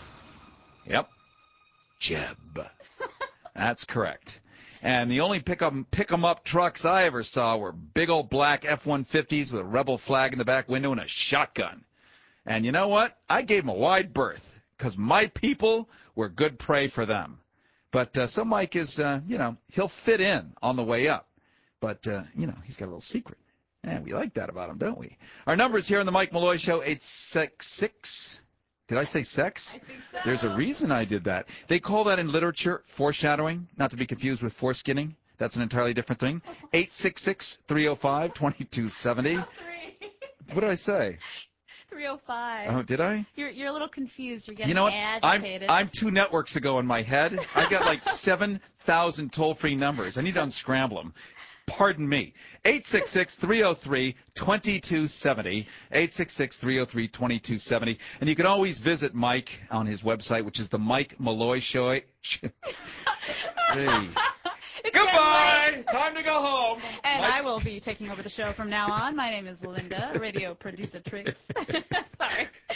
Yep. Jeb. That's correct. And the only pick 'em pick 'em up trucks I ever saw were big old black F one fifties with a rebel flag in the back window and a shotgun. And you know what? I gave them a wide berth because my people were good prey for them. But uh, so Mike is, uh, you know, he'll fit in on the way up. But, uh, you know, he's got a little secret. And we like that about him, don't we? Our numbers here on the Mike Malloy Show, eight six six. Did I say sex? I think so. There's a reason I did that. They call that in literature foreshadowing, not to be confused with foreskinning. That's an entirely different thing. eight six six, three oh five, two two seven oh. What did I say? three oh five. Oh, did I? You're you're a little confused. You're getting you know what? agitated. I'm, I'm two networks ago in my head. I got like seven thousand toll-free numbers. I need to unscramble them. Pardon me. eight six six, three oh three, two two seven oh. eight six six, three oh three, two two seven oh. And you can always visit Mike on his website, which is the Mike Malloy Show. Hey. Goodbye. Time to go home. And Mike. I will be taking over the show from now on. My name is Linda, radio producer Tricks. Sorry.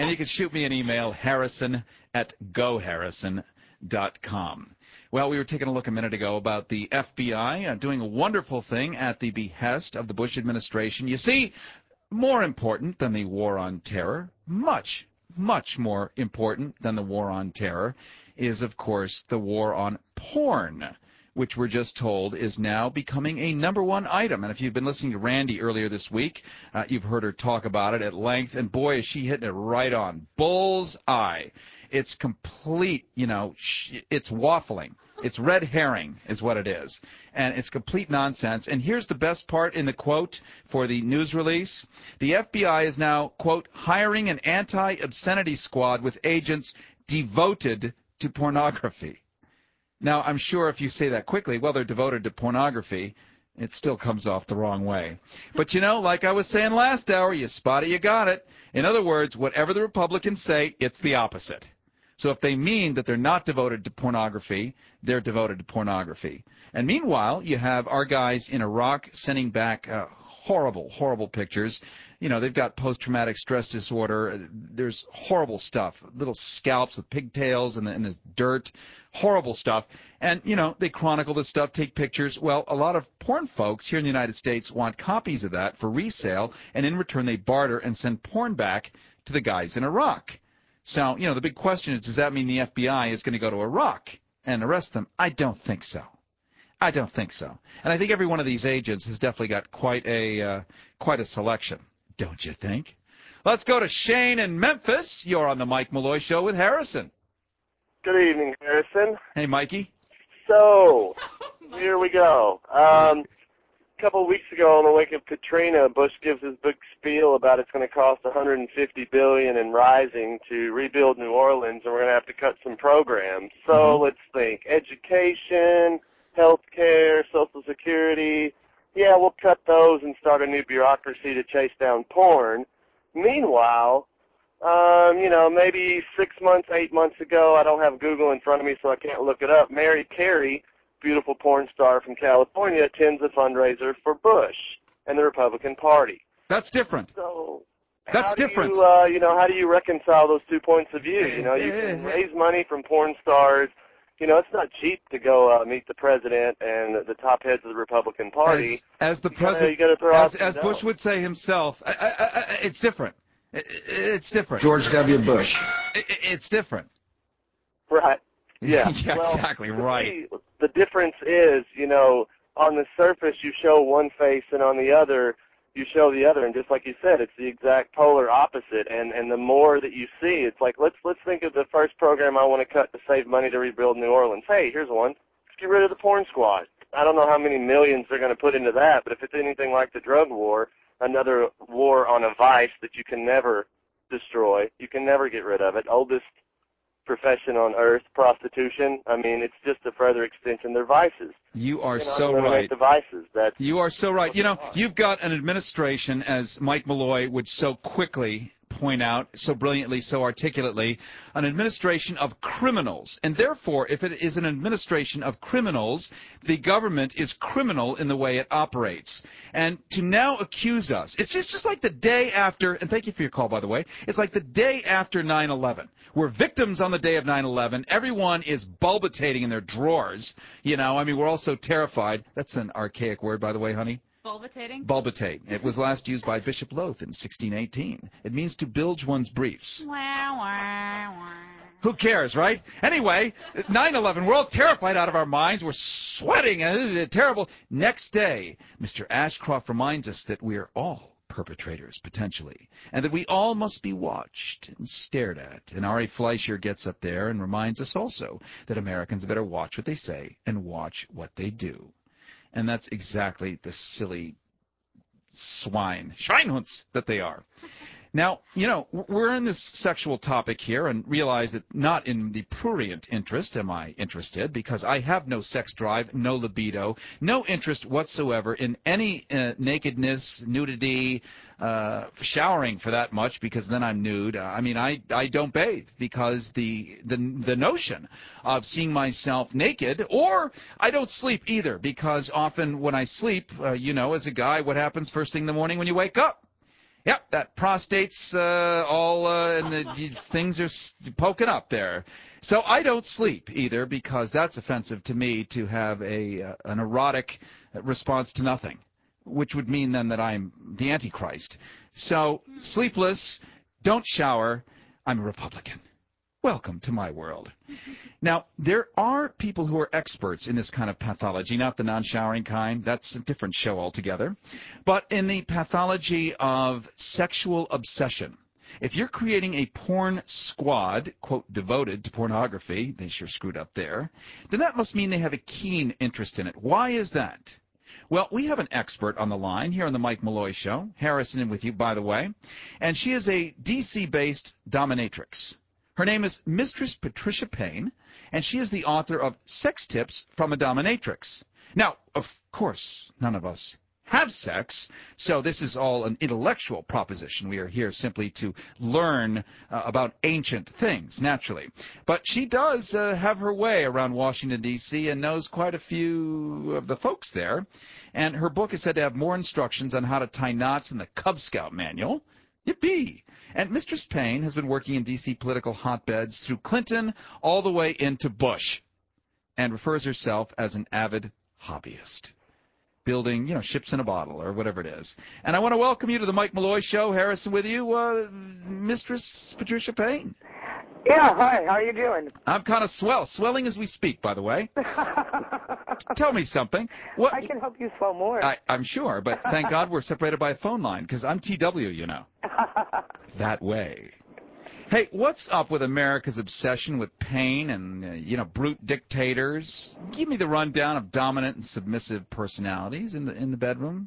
And you can shoot me an email, harrison at go harrison dot com. Well, we were taking a look a minute ago about the F B I uh, doing a wonderful thing at the behest of the Bush administration. You see, more important than the war on terror, much, much more important than the war on terror, is, of course, the war on porn, which we're just told is now becoming a number one item. And if you've been listening to Randy earlier this week, uh, you've heard her talk about it at length, and boy, is she hitting it right on. Bull's eye. It's complete, you know, sh- it's waffling. It's red herring is what it is. And it's complete nonsense. And here's the best part in the quote for the news release. The F B I is now, quote, hiring an anti-obscenity squad with agents devoted to pornography. Now, I'm sure if you say that quickly, well, they're devoted to pornography, it still comes off the wrong way. But, you know, like I was saying last hour, you spot it, you got it. In other words, whatever the Republicans say, it's the opposite. So if they mean that they're not devoted to pornography, they're devoted to pornography. And meanwhile, you have our guys in Iraq sending back uh, horrible, horrible pictures. You know, they've got post-traumatic stress disorder. There's horrible stuff, little scalps with pigtails and the, and the dirt, horrible stuff. And, you know, they chronicle this stuff, take pictures. Well, a lot of porn folks here in the United States want copies of that for resale, and in return they barter and send porn back to the guys in Iraq. So, you know, the big question is, does that mean the F B I is going to go to Iraq and arrest them? I don't think so. I don't think so. And I think every one of these agents has definitely got quite a uh, quite a selection, don't you think? Let's go to Shane in Memphis. You're on the Mike Malloy Show with Harrison. Good evening, Harrison. Hey, Mikey. So, here we go. Um, a couple of weeks ago, on the wake of Katrina, Bush gives his big spiel about it's going to cost one hundred fifty billion dollars and rising to rebuild New Orleans, and we're going to have to cut some programs. So mm-hmm. let's think. Education, health care, Social Security. Yeah, we'll cut those and start a new bureaucracy to chase down porn. Meanwhile, um, you know, maybe six months, eight months ago, I don't have Google in front of me, so I can't look it up, Mary Carey, beautiful porn star from California, attends a fundraiser for Bush and the Republican Party. That's different. So That's how do different. You, uh, you know, how do you reconcile those two points of view? You know, you can raise money from porn stars. You know, it's not cheap to go uh, meet the president and the top heads of the Republican Party. As, as the you president, gotta, you gotta throw as, as Bush would say himself, I, I, I, it's different. It, it's different. George W. Bush. It, it's different. Right. Yeah. yeah well, exactly right. See, the difference is, you know, on the surface you show one face, and on the other you show the other, and just like you said, it's the exact polar opposite. And and the more that you see, it's like let's let's think of the first program I want to cut to save money to rebuild New Orleans. Hey, here's one. Let's get rid of the porn squad. I don't know how many millions they're going to put into that, but if it's anything like the drug war, another war on a vice that you can never destroy, you can never get rid of it. Oldest profession on earth, prostitution. I mean, it's just a further extension. They're vices. You are you know, so right. The vices. That's you are so right. You know, you've got an administration, as Mike Malloy would so quickly point out, so brilliantly, so articulately, an administration of criminals. And therefore, if it is an administration of criminals, the government is criminal in the way it operates. And to now accuse us, it's just, just like the day after, and thank you for your call, by the way, it's like the day after nine eleven. We're victims on the day of nine eleven. Everyone is bulbitating in their drawers. You know, I mean, we're all so terrified. That's an archaic word, by the way, honey. Bulbitate? Bulbitate. It was last used by Bishop Loth in sixteen eighteen. It means to bilge one's briefs. Wah, wah, wah. Who cares, right? Anyway, nine eleven, we're all terrified out of our minds. We're sweating, and it's terrible. Next day, Mister Ashcroft reminds us that we're all perpetrators, potentially, and that we all must be watched and stared at. And Ari Fleischer gets up there and reminds us also that Americans better watch what they say and watch what they do. And that's exactly the silly swine, Schweinhunds, that they are. Now, you know, we're in this sexual topic here and realize that not in the prurient interest am I interested, because I have no sex drive, no libido, no interest whatsoever in any uh, nakedness, nudity, uh, showering for that much, because then I'm nude. Uh, I mean, I, I don't bathe because the, the, the notion of seeing myself naked, or I don't sleep either, because often when I sleep, uh, you know, as a guy, what happens first thing in the morning when you wake up? Yep, that prostate's uh, all, uh, and the, these things are s- poking up there. So I don't sleep either because that's offensive to me to have a uh, an erotic response to nothing, which would mean then that I'm the Antichrist. So sleepless, don't shower, I'm a Republican. Welcome to my world. Now, there are people who are experts in this kind of pathology, not the non-showering kind. That's a different show altogether. But in the pathology of sexual obsession, if you're creating a porn squad, quote, devoted to pornography, they sure screwed up there, then that must mean they have a keen interest in it. Why is that? Well, we have an expert on the line here on the Mike Malloy Show. Harrison with you, by the way. And she is a D C-based dominatrix. Her name is Mistress Patricia Payne, and she is the author of Sex Tips from a Dominatrix. Now, of course, none of us have sex, so this is all an intellectual proposition. We are here simply to learn uh, about ancient things, naturally. But she does uh, have her way around Washington, D C, and knows quite a few of the folks there. And her book is said to have more instructions on how to tie knots than the Cub Scout manual. Yippee! And Mistress Payne has been working in D C political hotbeds through Clinton all the way into Bush, and refers herself as an avid hobbyist, building, you know, ships in a bottle or whatever it is. And I want to welcome you to the Mike Malloy Show. Harrison with you, uh, Mistress Patricia Payne. Yeah, hi, how are you doing? I'm kind of swell, swelling as we speak, by the way. Tell me something. What? I can help you swell more. I, I'm sure, but thank God we're separated by a phone line, because I'm T W, you know. That way. Hey, what's up with America's obsession with pain and, uh, you know, brute dictators? Give me the rundown of dominant and submissive personalities in the in the bedroom.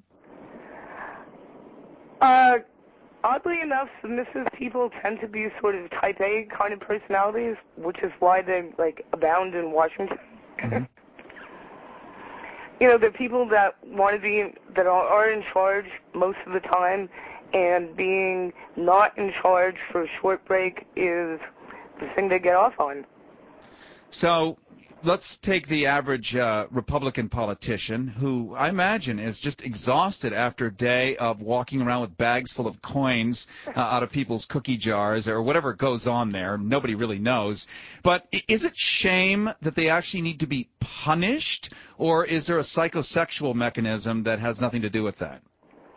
Uh, oddly enough, submissive people tend to be sort of type A kind of personalities, which is why they, like, abound in Washington. Mm-hmm. You know, the people that want to be, that are, are in charge most of the time, and being not in charge for a short break is the thing they get off on. So let's take the average uh, Republican politician who I imagine is just exhausted after a day of walking around with bags full of coins uh, out of people's cookie jars or whatever goes on there. Nobody really knows. But is it shame that they actually need to be punished, or is there a psychosexual mechanism that has nothing to do with that?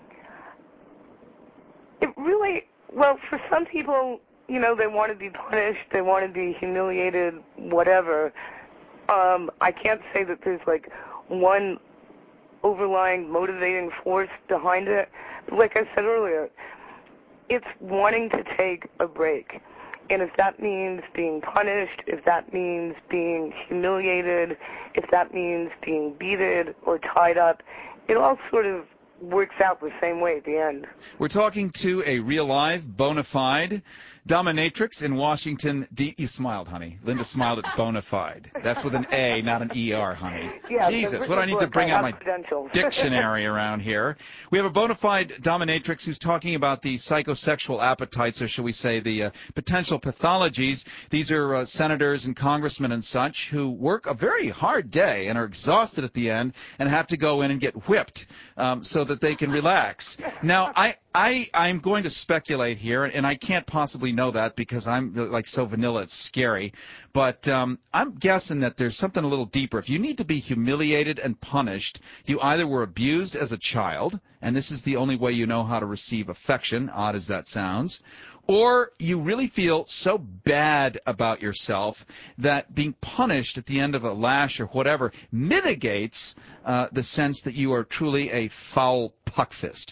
It really, well, for some people, you know, they want to be punished, they want to be humiliated, whatever. Um, I can't say that there's, like, one overlying motivating force behind it. But like I said earlier, it's wanting to take a break. And if that means being punished, if that means being humiliated, if that means being beaten or tied up, it all sort of works out the same way at the end. We're talking to a real live, bona fide dominatrix in Washington, D. You smiled, honey. Linda smiled at bona fide. That's with an A, not an E R, honey. Yeah, Jesus, what do I need to bring out my dictionary around here? We have a bona fide dominatrix who's talking about the psychosexual appetites, or shall we say the uh, potential pathologies. These are uh, senators and congressmen and such who work a very hard day and are exhausted at the end and have to go in and get whipped um, so that they can relax. Now, I... I, I'm going to speculate here, and I can't possibly know that because I'm like so vanilla it's scary, but um, I'm guessing that there's something a little deeper. If you need to be humiliated and punished, you either were abused as a child, and this is the only way you know how to receive affection, odd as that sounds, or you really feel so bad about yourself that being punished at the end of a lash or whatever mitigates uh, the sense that you are truly a foul puckfist.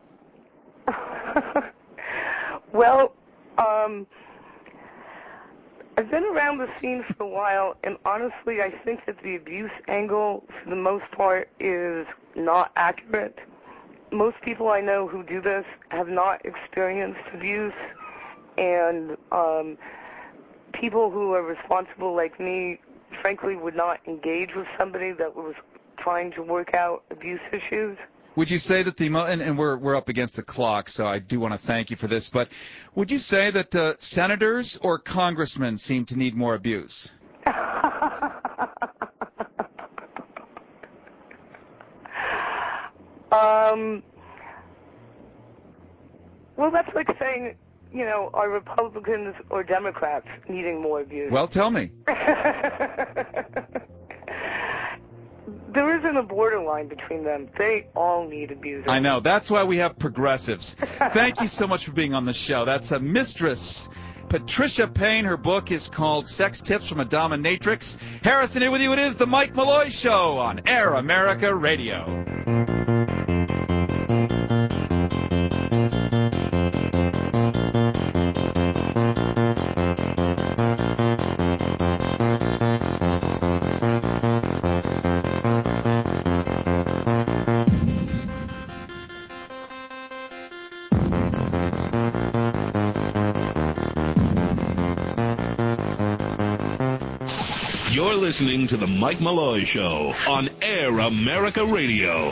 Well, um, I've been around the scene for a while, and honestly, I think that the abuse angle, for the most part, is not accurate. Most people I know who do this have not experienced abuse, and um, people who are responsible like me, frankly, would not engage with somebody that was trying to work out abuse issues. Would you say that the mo- and, and we're we're up against the clock, so I do want to thank you for this. But would you say that uh, senators or congressmen seem to need more abuse? um. Well, that's like saying, you know, are Republicans or Democrats needing more abuse? Well, tell me. There isn't a borderline between them. They all need abusers. I know. That's why we have progressives. Thank you so much for being on the show. That's a Mistress Patricia Payne. Her book is called Sex Tips from a Dominatrix. Harrison here with you. It is the Mike Malloy Show on Air America Radio. You're listening to The Mike Malloy Show on Air America Radio.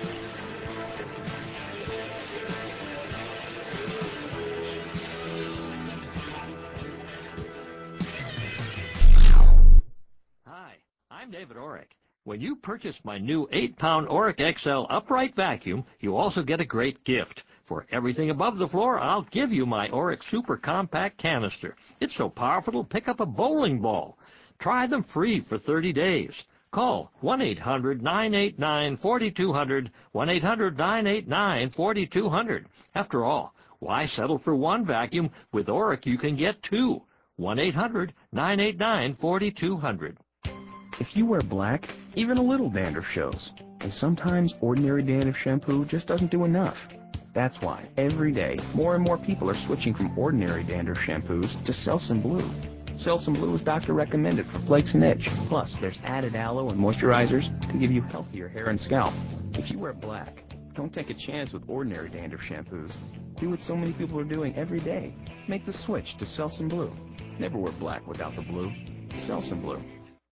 Hi, I'm David Orrick. When you purchase my new eight pound Orrick X L upright vacuum, you also get a great gift. For everything above the floor, I'll give you my Orrick Super Compact Canister. It's so powerful it'll pick up a bowling ball. Try them free for thirty days. Call one eight hundred nine eight nine four two zero zero, one eight hundred nine eight nine four two zero zero. After all, why settle for one vacuum? With Orrick you can get two. one eight hundred nine eight nine four two zero zero. If you wear black, even a little dandruff shows. And sometimes ordinary dandruff shampoo just doesn't do enough. That's why, every day, more and more people are switching from ordinary dandruff shampoos to Selsun Blue. Selsun Blue is doctor recommended for flakes and itch. Plus, there's added aloe and moisturizers to give you healthier hair and scalp. If you wear black, don't take a chance with ordinary dandruff shampoos. Do what so many people are doing every day. Make the switch to Selsun Blue. Never wear black without the blue. Selsun Blue.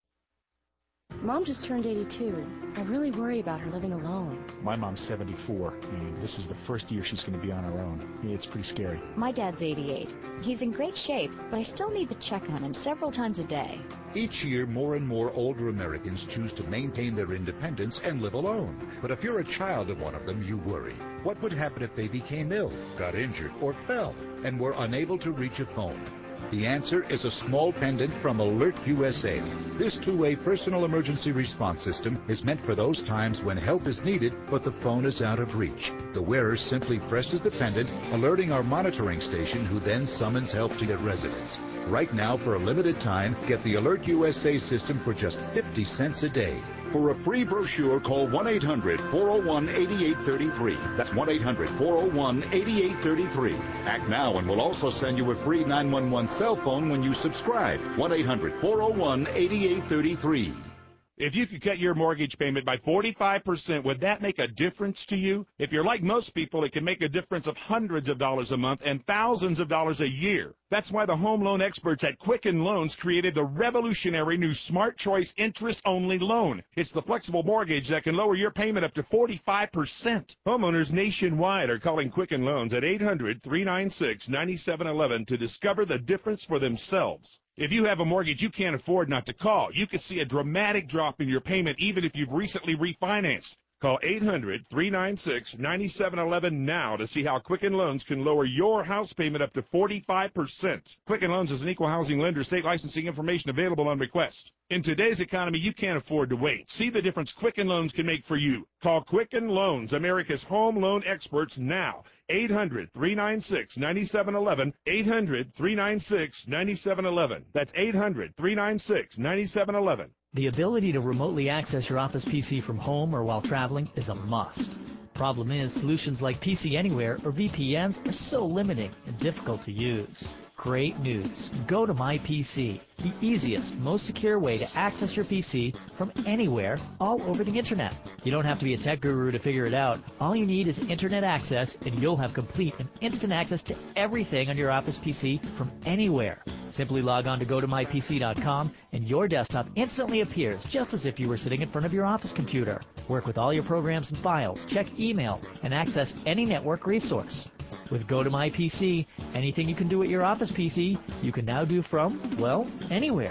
Mom just turned eighty-two. I really worry about her living alone. My mom's seventy-four, and this is the first year she's going to be on her own. It's pretty scary. My dad's eighty-eight. He's in great shape, but I still need to check on him several times a day. Each year, more and more older Americans choose to maintain their independence and live alone. But if you're a child of one of them, you worry. What would happen if they became ill, got injured, or fell, and were unable to reach a phone? The answer is a small pendant from Alert U S A. This two-way personal emergency response system is meant for those times when help is needed, but the phone is out of reach. The wearer simply presses the pendant, alerting our monitoring station, who then summons help to get residents. Right now, for a limited time, get the Alert U S A system for just fifty cents a day. For a free brochure, call one eight hundred four oh one eight eight three three. That's one eight hundred four oh one eight eight three three. Act now and we'll also send you a free nine one one cell phone when you subscribe. one eight hundred four oh one eight eight three three. If you could cut your mortgage payment by forty-five percent, would that make a difference to you? If you're like most people, it can make a difference of hundreds of dollars a month and thousands of dollars a year. That's why the home loan experts at Quicken Loans created the revolutionary new Smart Choice interest-only loan. It's the flexible mortgage that can lower your payment up to forty-five percent. Homeowners nationwide are calling Quicken Loans at eight hundred three nine six nine seven one one to discover the difference for themselves. If you have a mortgage you can't afford not to call, you could see a dramatic drop in your payment even if you've recently refinanced. Call eight hundred three nine six nine seven one one now to see how Quicken Loans can lower your house payment up to forty-five percent. Quicken Loans is an equal housing lender. State licensing information available on request. In today's economy, you can't afford to wait. See the difference Quicken Loans can make for you. Call Quicken Loans, America's home loan experts, now. eight hundred three nine six nine seven one one, eight hundred three nine six nine seven one one. That's eight hundred three nine six nine seven one one. The ability to remotely access your Office P C from home or while traveling is a must. Problem is, solutions like P C Anywhere or V P Ns are so limiting and difficult to use. Great news. Go to My P C, the easiest, most secure way to access your P C from anywhere, all over the Internet. You don't have to be a tech guru to figure it out. All you need is Internet access, and you'll have complete and instant access to everything on your Office P C from anywhere. Simply log on to go to my P C dot com, and your desktop instantly appears just as if you were sitting in front of your office computer. Work with all your programs and files, check email, and access any network resource. With Go to My P C, anything you can do at your Office P C, you can now do from, well, anywhere.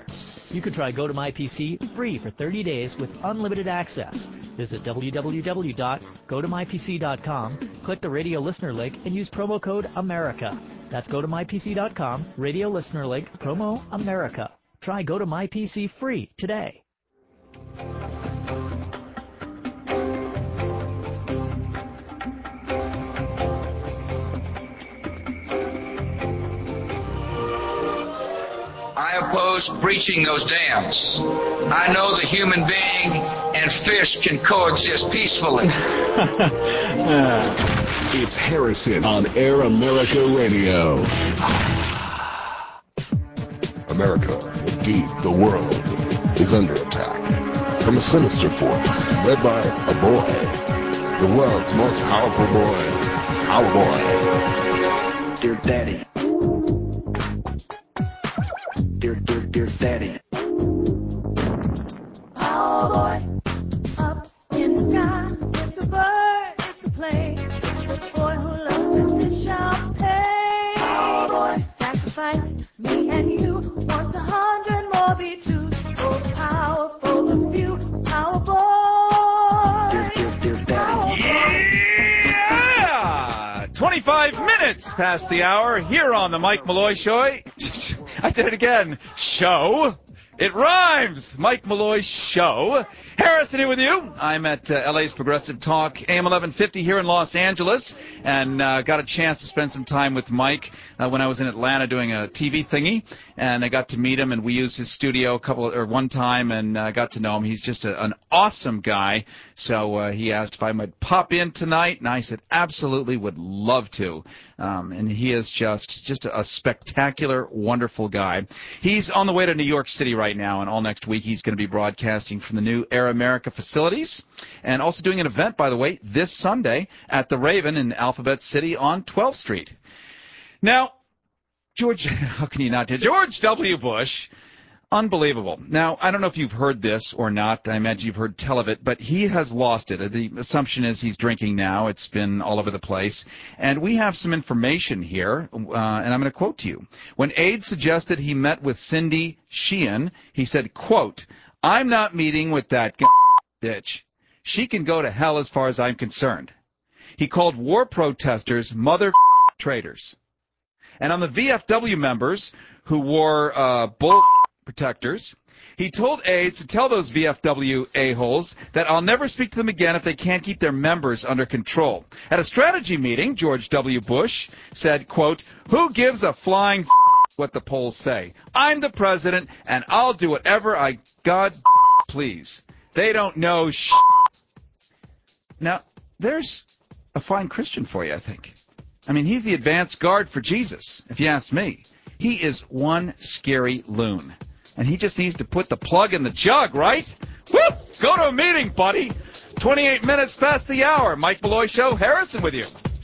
You can try Go To My P C free for thirty days with unlimited access. Visit w w w dot go to my p c dot com, click the radio listener link, and use promo code America. That's go to my p c dot com, radio listener link, promo America. Try Go To My P C free today. I oppose breaching those dams. I know the human being and fish can coexist peacefully. It's Harrison on Air America Radio. America, indeed, the world, is under attack from a sinister force led by a boy. The world's most powerful boy, our boy. Dear Daddy. Dear, dear, dear Daddy. Power boy, up in the sky, it's a bird, it's a plane, it's the boy who loves to fish out pay. Power boy, sacrifice me and you, once a hundred more be two, for the power, for the few, power boy. Dear, dear, dear Daddy. Yeah! twenty-five minutes past the hour here on the Mike Malloy Show. I did it again. Show. It rhymes. Mike Malloy Show. Harrison here with you. I'm at uh, L A's Progressive Talk, A M eleven fifty here in Los Angeles, and uh, got a chance to spend some time with Mike uh, when I was in Atlanta doing a T V thingy, and I got to meet him, and we used his studio a couple or one time, and uh, got to know him. He's just a, an awesome guy. So uh, he asked if I might pop in tonight, and I said absolutely, would love to. Um, and he is just just a, a spectacular, wonderful guy. He's on the way to New York City right now, and all next week he's going to be broadcasting from the new Air America facilities, and also doing an event, by the way, this Sunday at the Raven in Alphabet City on twelfth Street. Now, George, how can you not do George W. Bush? Unbelievable. Now, I don't know if you've heard this or not. I imagine you've heard tell of it, but he has lost it. The assumption is he's drinking now. It's been all over the place. And we have some information here, uh, and I'm going to quote to you. When Aide suggested he met with Cindy Sheehan, he said, quote, "I'm not meeting with that bitch. She can go to hell as far as I'm concerned." He called war protesters mother traitors. And on the V F W members who wore uh, bull protectors, he told aides to tell those V F W a-holes that I'll never speak to them again if they can't keep their members under control. At a strategy meeting, George W. Bush said, quote, "Who gives a flying f- what the polls say? I'm the president, and I'll do whatever I God please. They don't know sh-." Now, there's a fine Christian for you, I think. I mean, he's the advance guard for Jesus, if you ask me. He is one scary loon. And he just needs to put the plug in the jug, right? Whoop! Go to a meeting, buddy. twenty-eight minutes past the hour. Mike Malloy Show. Harrison with you.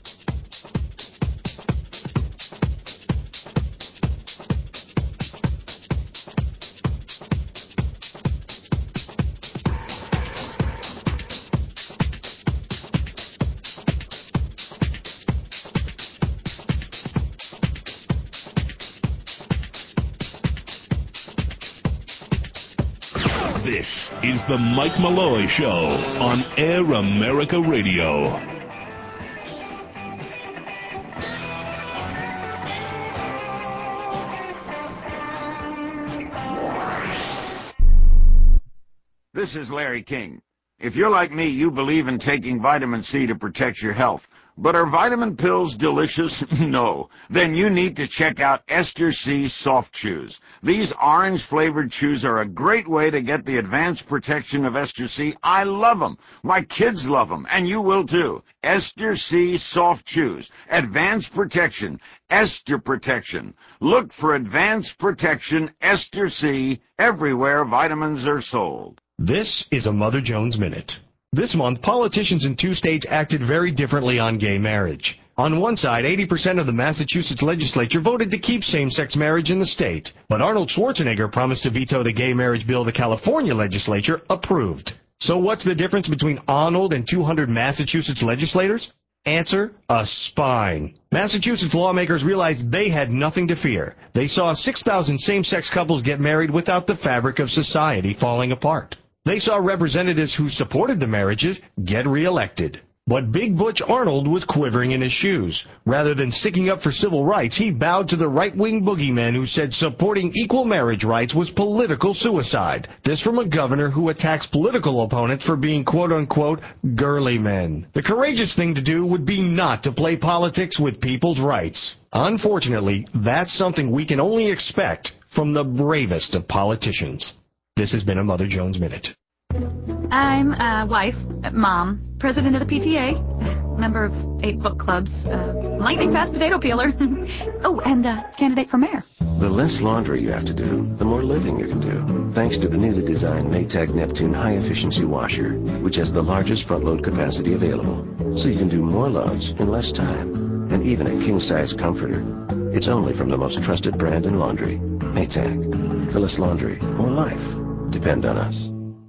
This is the Mike Malloy Show on Air America Radio. This is Larry King. If you're like me, you believe in taking vitamin C to protect your health. But are vitamin pills delicious? No. Then you need to check out Ester C Soft Chews. These orange-flavored chews are a great way to get the advanced protection of Ester C. I love them. My kids love them, and you will too. Ester C Soft Chews. Advanced protection. Ester protection. Look for advanced protection Ester C everywhere vitamins are sold. This is a Mother Jones Minute. This month, politicians in two states acted very differently on gay marriage. On one side, eighty percent of the Massachusetts legislature voted to keep same-sex marriage in the state. But Arnold Schwarzenegger promised to veto the gay marriage bill the California legislature approved. So what's the difference between Arnold and two hundred Massachusetts legislators? Answer, a spine. Massachusetts lawmakers realized they had nothing to fear. They saw six thousand same-sex couples get married without the fabric of society falling apart. They saw representatives who supported the marriages get reelected. But Big Butch Arnold was quivering in his shoes. Rather than sticking up for civil rights, he bowed to the right-wing boogeymen who said supporting equal marriage rights was political suicide. This from a governor who attacks political opponents for being quote-unquote girly men. The courageous thing to do would be not to play politics with people's rights. Unfortunately, that's something we can only expect from the bravest of politicians. This has been a Mother Jones Minute. I'm a wife, mom, president of the P T A, member of eight book clubs, uh, lightning fast potato peeler. Oh, and uh, candidate for mayor. The less laundry you have to do, the more living you can do. Thanks to the newly designed Maytag Neptune high-efficiency washer, which has the largest front-load capacity available. So you can do more loads in less time. And even a king-size comforter. It's only from the most trusted brand in laundry, Maytag. For less laundry, more life. Depend on us.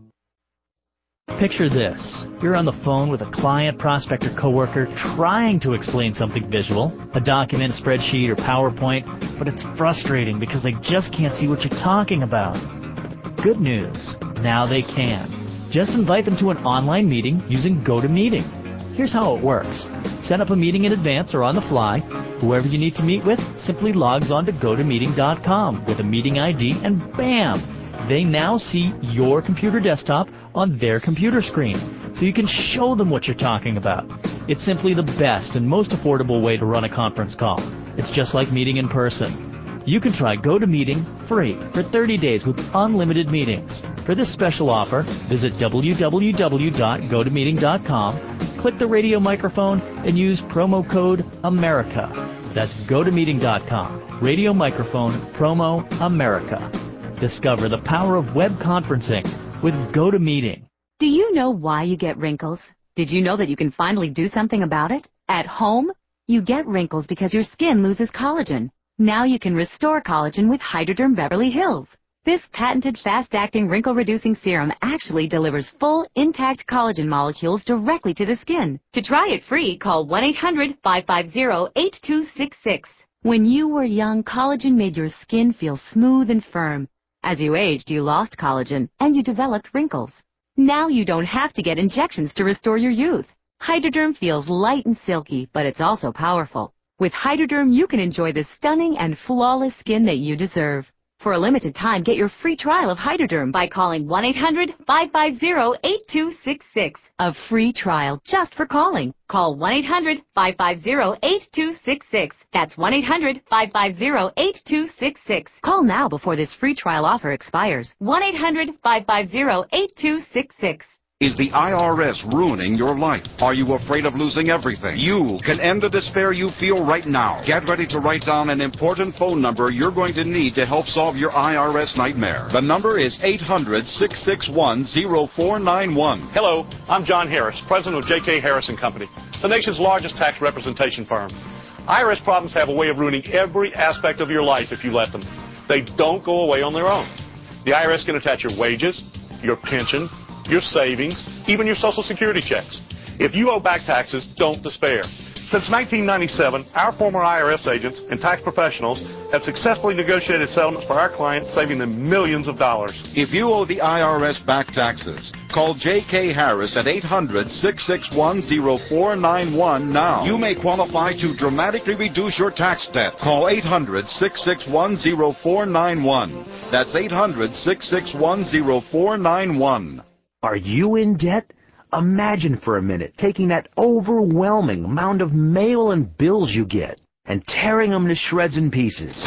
Picture this. You're on the phone with a client, prospect, or coworker trying to explain something visual, a document, spreadsheet, or PowerPoint, but it's frustrating because they just can't see what you're talking about. Good news. Now they can. Just invite them to an online meeting using GoToMeeting. Here's how it works. Set up a meeting in advance or on the fly. Whoever you need to meet with simply logs on to go to meeting dot com with a meeting I D, and bam! They now see your computer desktop on their computer screen, so you can show them what you're talking about. It's simply the best and most affordable way to run a conference call. It's just like meeting in person. You can try GoToMeeting free for thirty days with unlimited meetings. For this special offer, visit w w w dot go to meeting dot com, click the radio microphone, and use promo code AMERICA. That's go to meeting dot com, radio microphone, promo AMERICA. Discover the power of web conferencing with GoToMeeting. Do you know why you get wrinkles? Did you know that you can finally do something about it? At home, you get wrinkles because your skin loses collagen. Now you can restore collagen with Hydroderm Beverly Hills. This patented fast-acting wrinkle-reducing serum actually delivers full, intact collagen molecules directly to the skin. To try it free, call one eight hundred, five five zero, eight two six six. When you were young, collagen made your skin feel smooth and firm. As you aged, you lost collagen, and you developed wrinkles. Now you don't have to get injections to restore your youth. Hydroderm feels light and silky, but it's also powerful. With Hydroderm, you can enjoy the stunning and flawless skin that you deserve. For a limited time, get your free trial of Hydroderm by calling one eight hundred, five five zero, eight two six six. A free trial just for calling. Call one eight hundred, five five zero, eight two six six. That's one eight hundred, five five zero, eight two six six. Call now before this free trial offer expires. one eight hundred, five five zero, eight two six six. Is the I R S ruining your life? Are you afraid of losing everything? You can end the despair you feel right now. Get ready to write down an important phone number you're going to need to help solve your I R S nightmare. The number is eight hundred, six six one, zero four nine one. Hello, I'm John Harris, president of J K Harris and Company, the nation's largest tax representation firm. I R S problems have a way of ruining every aspect of your life if you let them. They don't go away on their own. The I R S can attach your wages, your pension, your savings, even your Social Security checks. If you owe back taxes, don't despair. Since nineteen ninety-seven, our former I R S agents and tax professionals have successfully negotiated settlements for our clients, saving them millions of dollars. If you owe the I R S back taxes, call J K Harris at eight hundred, six six one, zero four nine one now. You may qualify to dramatically reduce your tax debt. Call eight hundred, six six one, zero four nine one. That's eight hundred, six six one, zero four nine one. Are you in debt? Imagine for a minute taking that overwhelming amount of mail and bills you get and tearing them to shreds and pieces.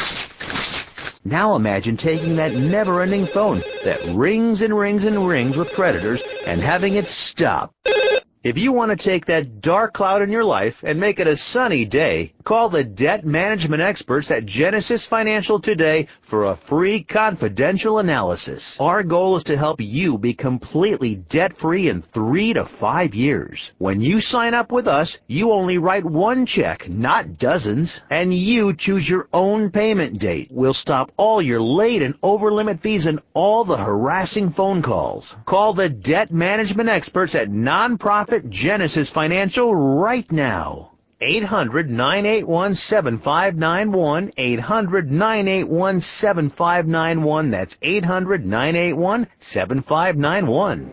Now imagine taking that never-ending phone that rings and rings and rings with creditors and having it stop. If you want to take that dark cloud in your life and make it a sunny day, Call the debt management experts at Genesis Financial today for a free confidential analysis. Our goal is to help you be completely debt-free in three to five years. When you sign up with us, you only write one check, not dozens, and you choose your own payment date. We'll stop all your late and over-limit fees and all the harassing phone calls. Call the debt management experts at Nonprofit Genesis Financial right now. eight hundred, nine eight one, seven five nine one, eight hundred, nine eight one, seven five nine one. That's eight hundred, nine eight one, seven five nine one.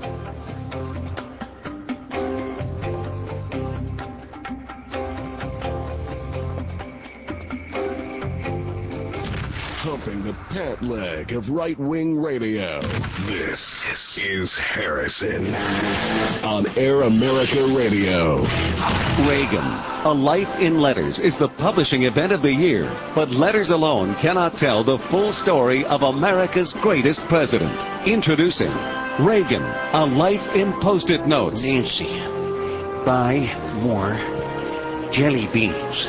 Humping the pant leg of right-wing radio. This is Harrison on Air America Radio. Reagan, A Life in Letters is the publishing event of the year, but letters alone cannot tell the full story of America's greatest president. Introducing Reagan, A Life in Post-it Notes. Nancy, buy more jelly beans.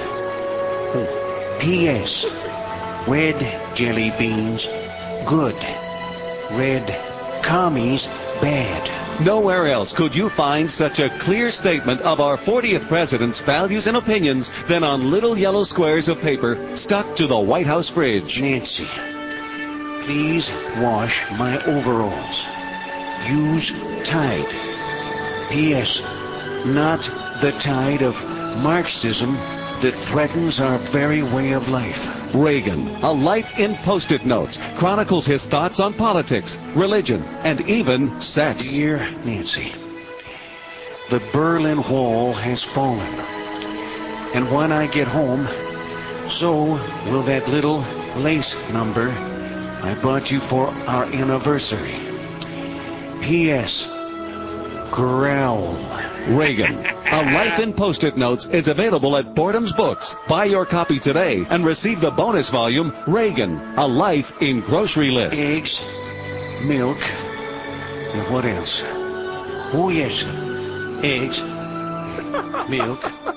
P S Red jelly beans, good. Red commies, bad. Nowhere else could you find such a clear statement of our fortieth president's values and opinions than on little yellow squares of paper stuck to the White House fridge. Nancy, please wash my overalls. Use Tide. P S Not the tide of Marxism that threatens our very way of life. Reagan, A Life in Post-it Notes, chronicles his thoughts on politics, religion, and even sex. Dear Nancy, the Berlin Wall has fallen. And when I get home, so will that little lace number I bought you for our anniversary. P S Growl. Reagan, A Life in Post-it Notes is available at Fordham's Books. Buy your copy today and receive the bonus volume, Reagan, A Life in Grocery List. Eggs, milk, and what else? Oh, yes, eggs, milk,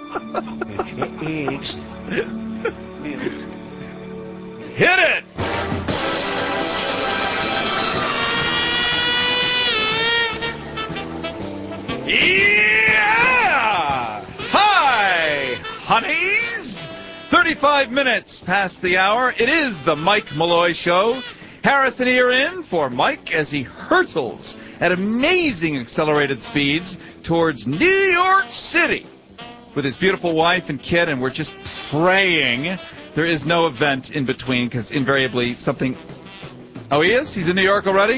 eggs, milk. Hit it! Yeah! Hi, honeys! thirty-five minutes past the hour. It is the Mike Malloy Show. Harrison here in for Mike as he hurtles at amazing accelerated speeds towards New York City with his beautiful wife and kid, and we're just praying there is no event in between because invariably something... Oh, he is? He's in New York already?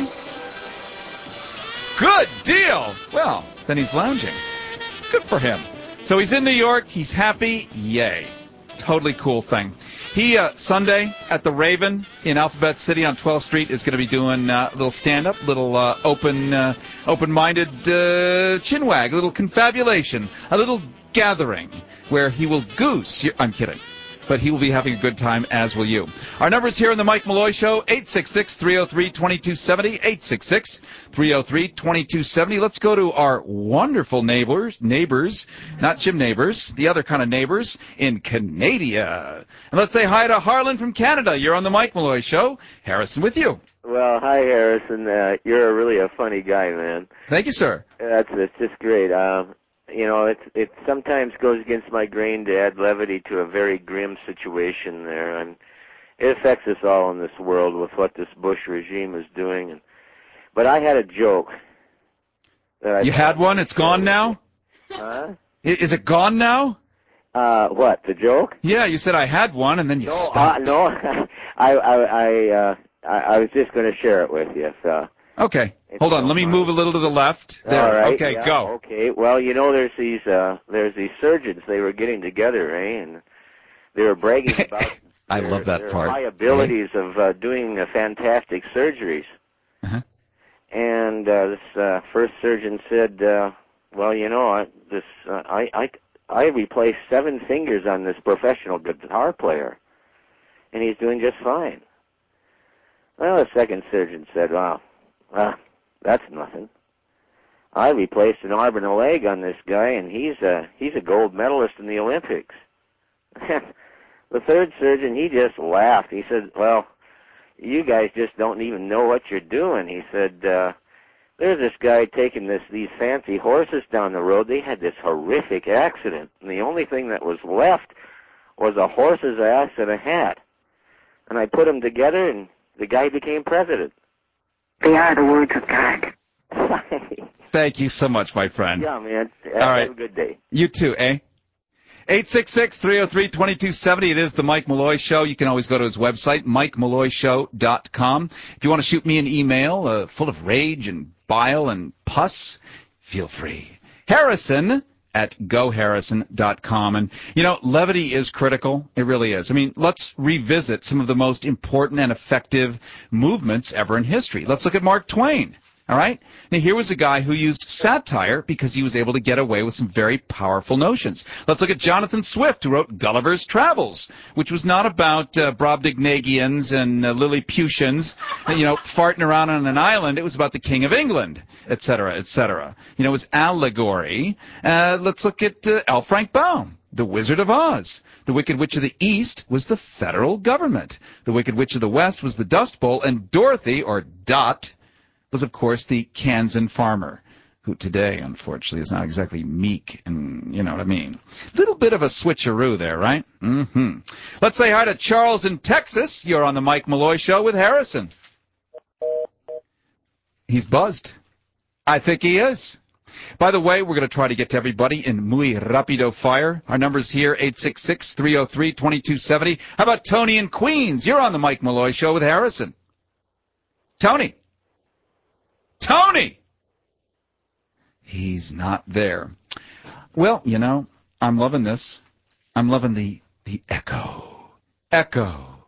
Good deal! Well, then he's lounging. Good for him. So he's in New York. He's happy. Yay. Totally cool thing. He, uh, Sunday at the Raven in Alphabet City on twelfth Street is going to be doing uh, a little stand-up, little uh, open, uh, open-minded uh, chinwag, a little confabulation, a little gathering where he will goose. I'm kidding. But he will be having a good time, as will you. Our numbers here on the Mike Malloy Show, eight six six, three oh three, two two seven oh, eight six six, three oh three, two two seven oh. Let's go to our wonderful neighbors, neighbors, not Jim neighbors, the other kind of neighbors in Canada. And let's say hi to Harlan from Canada. You're on the Mike Malloy Show. Harrison with you. Well, hi, Harrison. Uh, you're really a funny guy, man. Thank you, sir. That's it's just great. Uh, You know, it it sometimes goes against my grain to add levity to a very grim situation there, and it affects us all in this world with what this Bush regime is doing. And but I had a joke. That I you had one? It's gone now? Huh? Is it gone now? Uh, what, the joke? Yeah, you said I had one, and then you no, stopped. Uh, no, I I I, uh, I I was just going to share it with you. So. Okay. Hold on. Let me move a little to the left. There. All right. Okay, yeah, go. Okay. Well, you know, there's these uh, there's these surgeons. They were getting together, eh? And they were bragging about I their, love that their part. high abilities right? of uh, doing uh, fantastic surgeries. Uh-huh. And uh, this uh, first surgeon said, uh, "Well, you know, I, this uh, I I I replaced seven fingers on this professional guitar player, and he's doing just fine." Well, the second surgeon said, "Wow." Uh, that's nothing. I replaced an arm and a leg on this guy, and he's a he's a gold medalist in the Olympics. The third surgeon, he just laughed. He said, well, you guys just don't even know what you're doing. He said, uh, there's this guy taking this these fancy horses down the road. They had this horrific accident, and the only thing that was left was a horse's ass and a hat. And I put them together, and the guy became president. They are the words of God. Thank you so much, my friend. Yeah, man. All right. Have a good day. You too, eh? eight six six, three oh three, two two seven oh. It is the Mike Malloy Show. You can always go to his website, mike malloy show dot com. If you want to shoot me an email uh, full of rage and bile and pus, feel free. Harrison at go harrison dot com. And, you know, levity is critical. It really is. I mean, let's revisit some of the most important and effective movements ever in history. Let's look at Mark Twain. All right? Now, here was a guy who used satire because he was able to get away with some very powerful notions. Let's look at Jonathan Swift, who wrote Gulliver's Travels, which was not about uh, Brobdingnagians and uh, Lilliputians, you know, farting around on an island. It was about the King of England, et cetera, et cetera. You know, it was allegory. Uh, let's look at uh, L. Frank Baum, The Wizard of Oz. The Wicked Witch of the East was the federal government. The Wicked Witch of the West was the Dust Bowl. And Dorothy, or Dot, was, of course, the Kansan farmer, who today, unfortunately, is not exactly meek, and you know what I mean. Little bit of a switcheroo there, right? Mm-hmm. Let's say hi to Charles in Texas. You're on the Mike Malloy Show with Harrison. He's buzzed. I think he is. By the way, we're going to try to get to everybody in muy rapido fire. Our number's here, eight six six, three oh three, two two seven oh. How about Tony in Queens? You're on the Mike Malloy Show with Harrison. Tony. Tony! He's not there. Well, you know, I'm loving this. I'm loving the, the echo. Echo.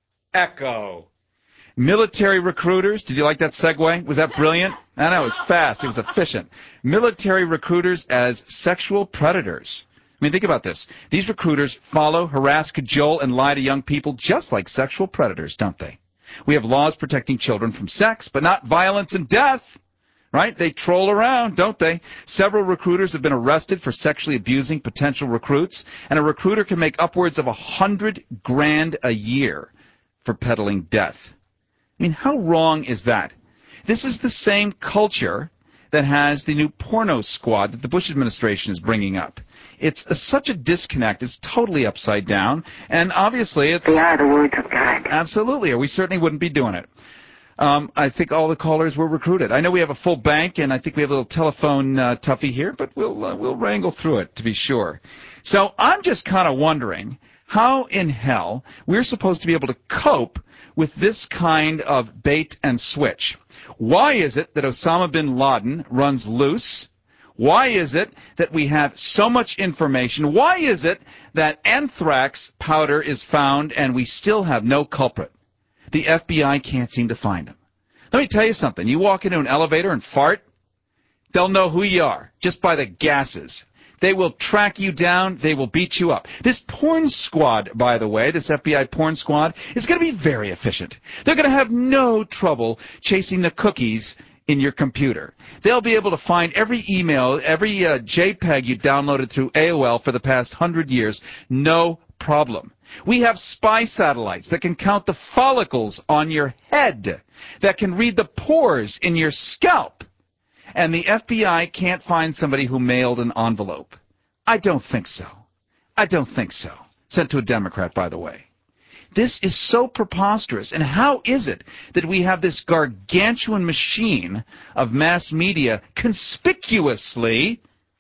Echo. Military recruiters. Did you like that segue? Was that brilliant? I know, it was fast. It was efficient. Military recruiters as sexual predators. I mean, think about this. These recruiters follow, harass, cajole, and lie to young people just like sexual predators, don't they? We have laws protecting children from sex, but not violence and death, right? They troll around, don't they? Several recruiters have been arrested for sexually abusing potential recruits, and a recruiter can make upwards of a hundred grand a year for peddling death. I mean, how wrong is that? This is the same culture that has the new porno squad that the Bush administration is bringing up. It's a, such a disconnect. It's totally upside down. And obviously it's... They are the words of God. Absolutely, or we certainly wouldn't be doing it. Um, I think all the callers were recruited. I know we have a full bank, and I think we have a little telephone uh, toughie here, but we'll, uh, we'll wrangle through it, to be sure. So I'm just kind of wondering how in hell we're supposed to be able to cope with this kind of bait and switch. Why is it that Osama bin Laden runs loose? Why is it that we have so much information? Why is it that anthrax powder is found and we still have no culprit? The F B I can't seem to find him. Let me tell you something. You walk into an elevator and fart, they'll know who you are just by the gases. They will track you down. They will beat you up. This porn squad, by the way, this F B I porn squad, is going to be very efficient. They're going to have no trouble chasing the cookies in your computer. They'll be able to find every email, every uh, JPEG you downloaded through A O L for the past hundred years. No problem. We have spy satellites that can count the follicles on your head, that can read the pores in your scalp. And the F B I can't find somebody who mailed an envelope. I don't think so. I don't think so. Sent to a Democrat, by the way. This is so preposterous. And how is it that we have this gargantuan machine of mass media conspicuously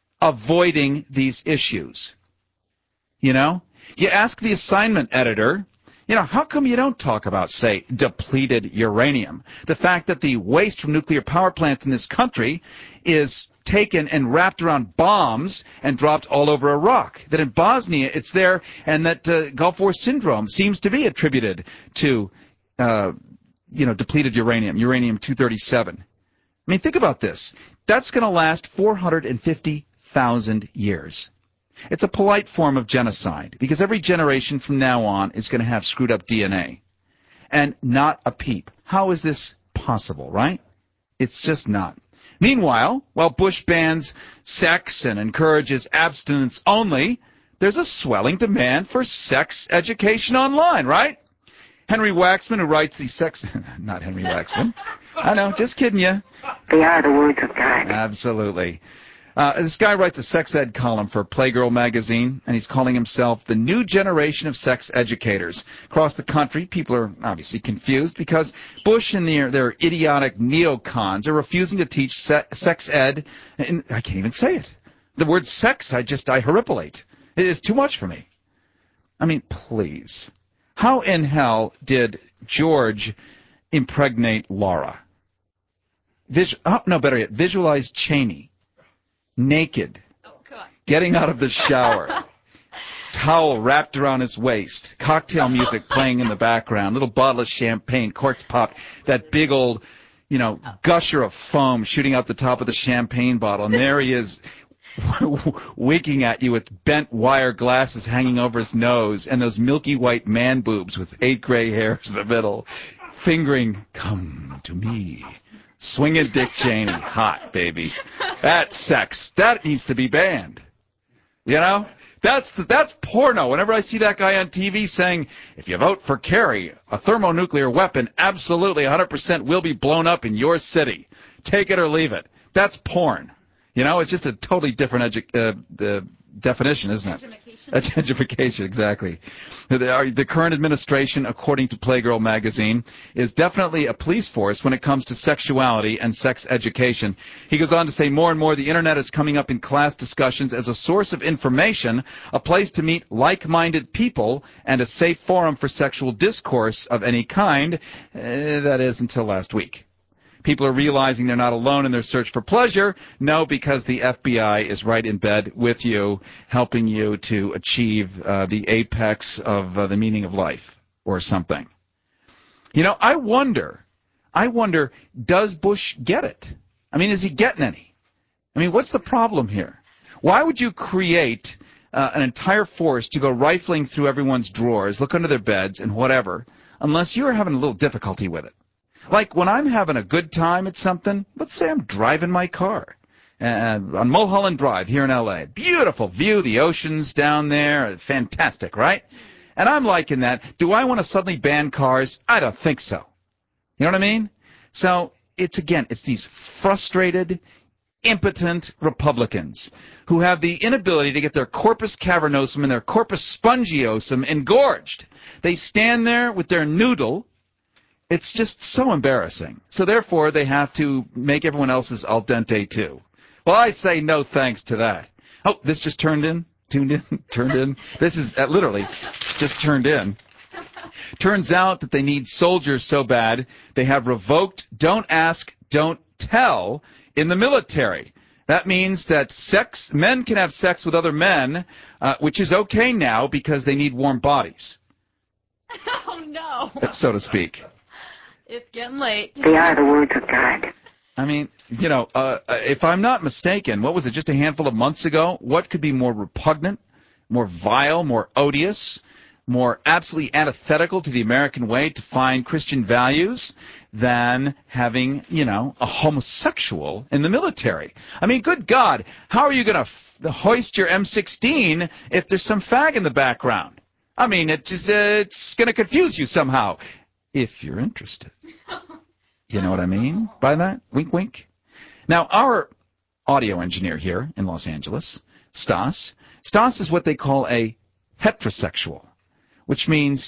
avoiding these issues? You know? You ask the assignment editor, you know, how come you don't talk about, say, depleted uranium? The fact that the waste from nuclear power plants in this country is taken and wrapped around bombs and dropped all over Iraq. That in Bosnia it's there, and that uh, Gulf War syndrome seems to be attributed to, uh, you know, depleted uranium, uranium two thirty-seven. I mean, think about this. That's going to last four hundred fifty thousand years. It's a polite form of genocide, because every generation from now on is going to have screwed up D N A. And not a peep. How is this possible, right? It's just not. Meanwhile, while Bush bans sex and encourages abstinence only, there's a swelling demand for sex education online, right? Henry Waxman, who writes the sex... Not Henry Waxman. I know, just kidding you. They are the words of God. Absolutely. Uh, this guy writes a sex ed column for Playgirl magazine, and he's calling himself the new generation of sex educators. Across the country, people are obviously confused because Bush and their, their idiotic neocons are refusing to teach se- sex ed, and I can't even say it. The word sex, I just, I horripilate. It is too much for me. I mean, please. How in hell did George impregnate Laura? Visu- oh, no, better yet, visualize Cheney. Naked, getting out of the shower, towel wrapped around his waist, cocktail music playing in the background, little bottle of champagne, corks popped, that big old, you know, gusher of foam shooting out the top of the champagne bottle, and there he is winking at you with bent wire glasses hanging over his nose and those milky white man boobs with eight gray hairs in the middle, fingering, "Come to me." Swinging Dick Cheney. Hot, baby. That's sex. That needs to be banned. You know? That's that's porno. Whenever I see that guy on T V saying, if you vote for Kerry, a thermonuclear weapon absolutely one hundred percent will be blown up in your city. Take it or leave it. That's porn. You know? It's just a totally different edu- uh, the definition, isn't it? Gentrification, exactly. The, the current administration, according to Playgirl magazine, is definitely a police force when it comes to sexuality and sex education. He goes on to say more and more the Internet is coming up in class discussions as a source of information, a place to meet like-minded people, and a safe forum for sexual discourse of any kind. Uh, that is, until last week. People are realizing they're not alone in their search for pleasure. No, because the F B I is right in bed with you, helping you to achieve uh, the apex of uh, the meaning of life or something. You know, I wonder, I wonder, does Bush get it? I mean, is he getting any? I mean, what's the problem here? Why would you create uh, an entire force to go rifling through everyone's drawers, look under their beds and whatever, unless you're having a little difficulty with it? Like when I'm having a good time at something, let's say I'm driving my car uh, on Mulholland Drive here in L A Beautiful view, the ocean's down there, fantastic, right? And I'm liking that. Do I want to suddenly ban cars? I don't think so. You know what I mean? So it's, again, it's these frustrated, impotent Republicans who have the inability to get their corpus cavernosum and their corpus spongiosum engorged. They stand there with their noodle. It's just so embarrassing. So therefore, they have to make everyone else's al dente, too. Well, I say no thanks to that. Oh, this just turned in? Tuned in? Turned in? This is uh, literally just turned in. Turns out that they need soldiers so bad, they have revoked don't ask, don't tell in the military. That means that sex, men can have sex with other men, uh, which is okay now because they need warm bodies. Oh, no. So to speak. It's getting late. They are the words of God. I mean, you know, uh, if I'm not mistaken, what was it, just a handful of months ago? What could be more repugnant, more vile, more odious, more absolutely antithetical to the American way to find Christian values than having, you know, a homosexual in the military? I mean, good God, how are you going to f- hoist your M sixteen if there's some fag in the background? I mean, it just, uh, it's going to confuse you somehow. If you're interested. You know what I mean by that? Wink, wink. Now, our audio engineer here in Los Angeles, Stas, Stas is what they call a heterosexual, which means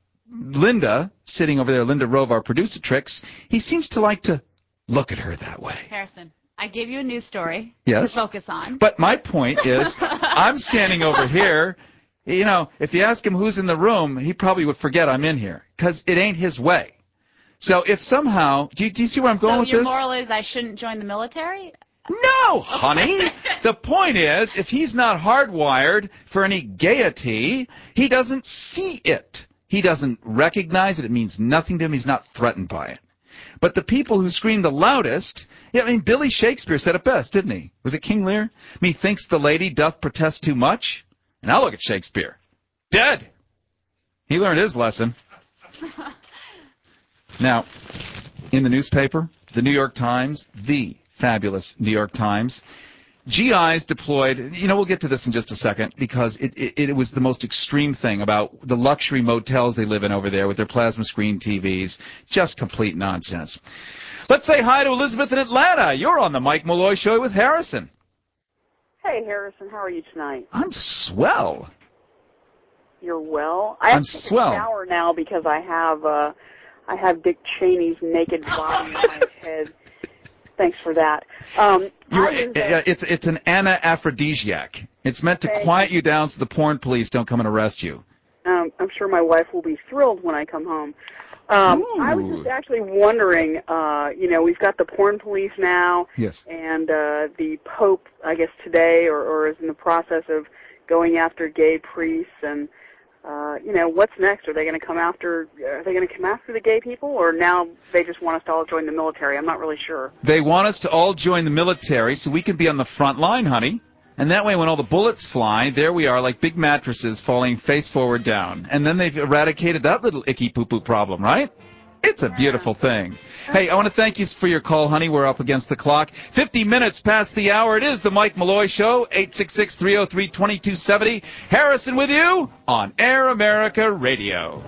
Linda, sitting over there, Linda Rove, our producer tricks, he seems to like to look at her that way. Harrison, I gave you a news story Yes. to focus on. But my point is, I'm standing over here. You know, if you ask him who's in the room, he probably would forget I'm in here, because it ain't his way. So if somehow, do you, do you see where I'm going so with your this? moral is I shouldn't join the military? No, honey. The point is, if he's not hardwired for any gaiety, he doesn't see it. He doesn't recognize it. It means nothing to him. He's not threatened by it. But the people who scream the loudest, yeah, I mean, Billy Shakespeare said it best, didn't he? Was it King Lear? Methinks the lady doth protest too much. Now look at Shakespeare. Dead. He learned his lesson. Now, in the newspaper, the New York Times, the fabulous New York Times, G Is deployed, you know, we'll get to this in just a second, because it, it, it was the most extreme thing about the luxury motels they live in over there with their plasma screen T Vs. Just complete nonsense. Let's say hi to Elizabeth in Atlanta. You're on the Mike Malloy Show with Harrison. Hey, Harrison, how are you tonight? I'm swell. You're well? I I'm have to take swell. a shower now because I have, uh, I have Dick Cheney's naked body on my head. Thanks for that. Um, You're, I was, uh, uh, it's it's an anti-aphrodisiac. It's meant to Okay. quiet you down so the porn police don't come and arrest you. um, I'm sure my wife will be thrilled when I come home. Um, I was just actually wondering, uh, you know, we've got the porn police now, Yes. and uh, the Pope, I guess today, or, or is in the process of going after gay priests, and uh, you know, what's next? Are they going to come after? Are they going to come after the gay people, or now they just want us to all join the military? I'm not really sure. They want us to all join the military so we can be on the front line, honey. And that way, when all the bullets fly, there we are like big mattresses falling face forward down. And then they've eradicated that little icky poo-poo problem, right? It's a beautiful thing. Hey, I want to thank you for your call, honey. We're up against the clock. Fifty minutes past the hour. It is the Mike Malloy Show, eight six six, three oh three, two two seven oh. Harrison with you on Air America Radio.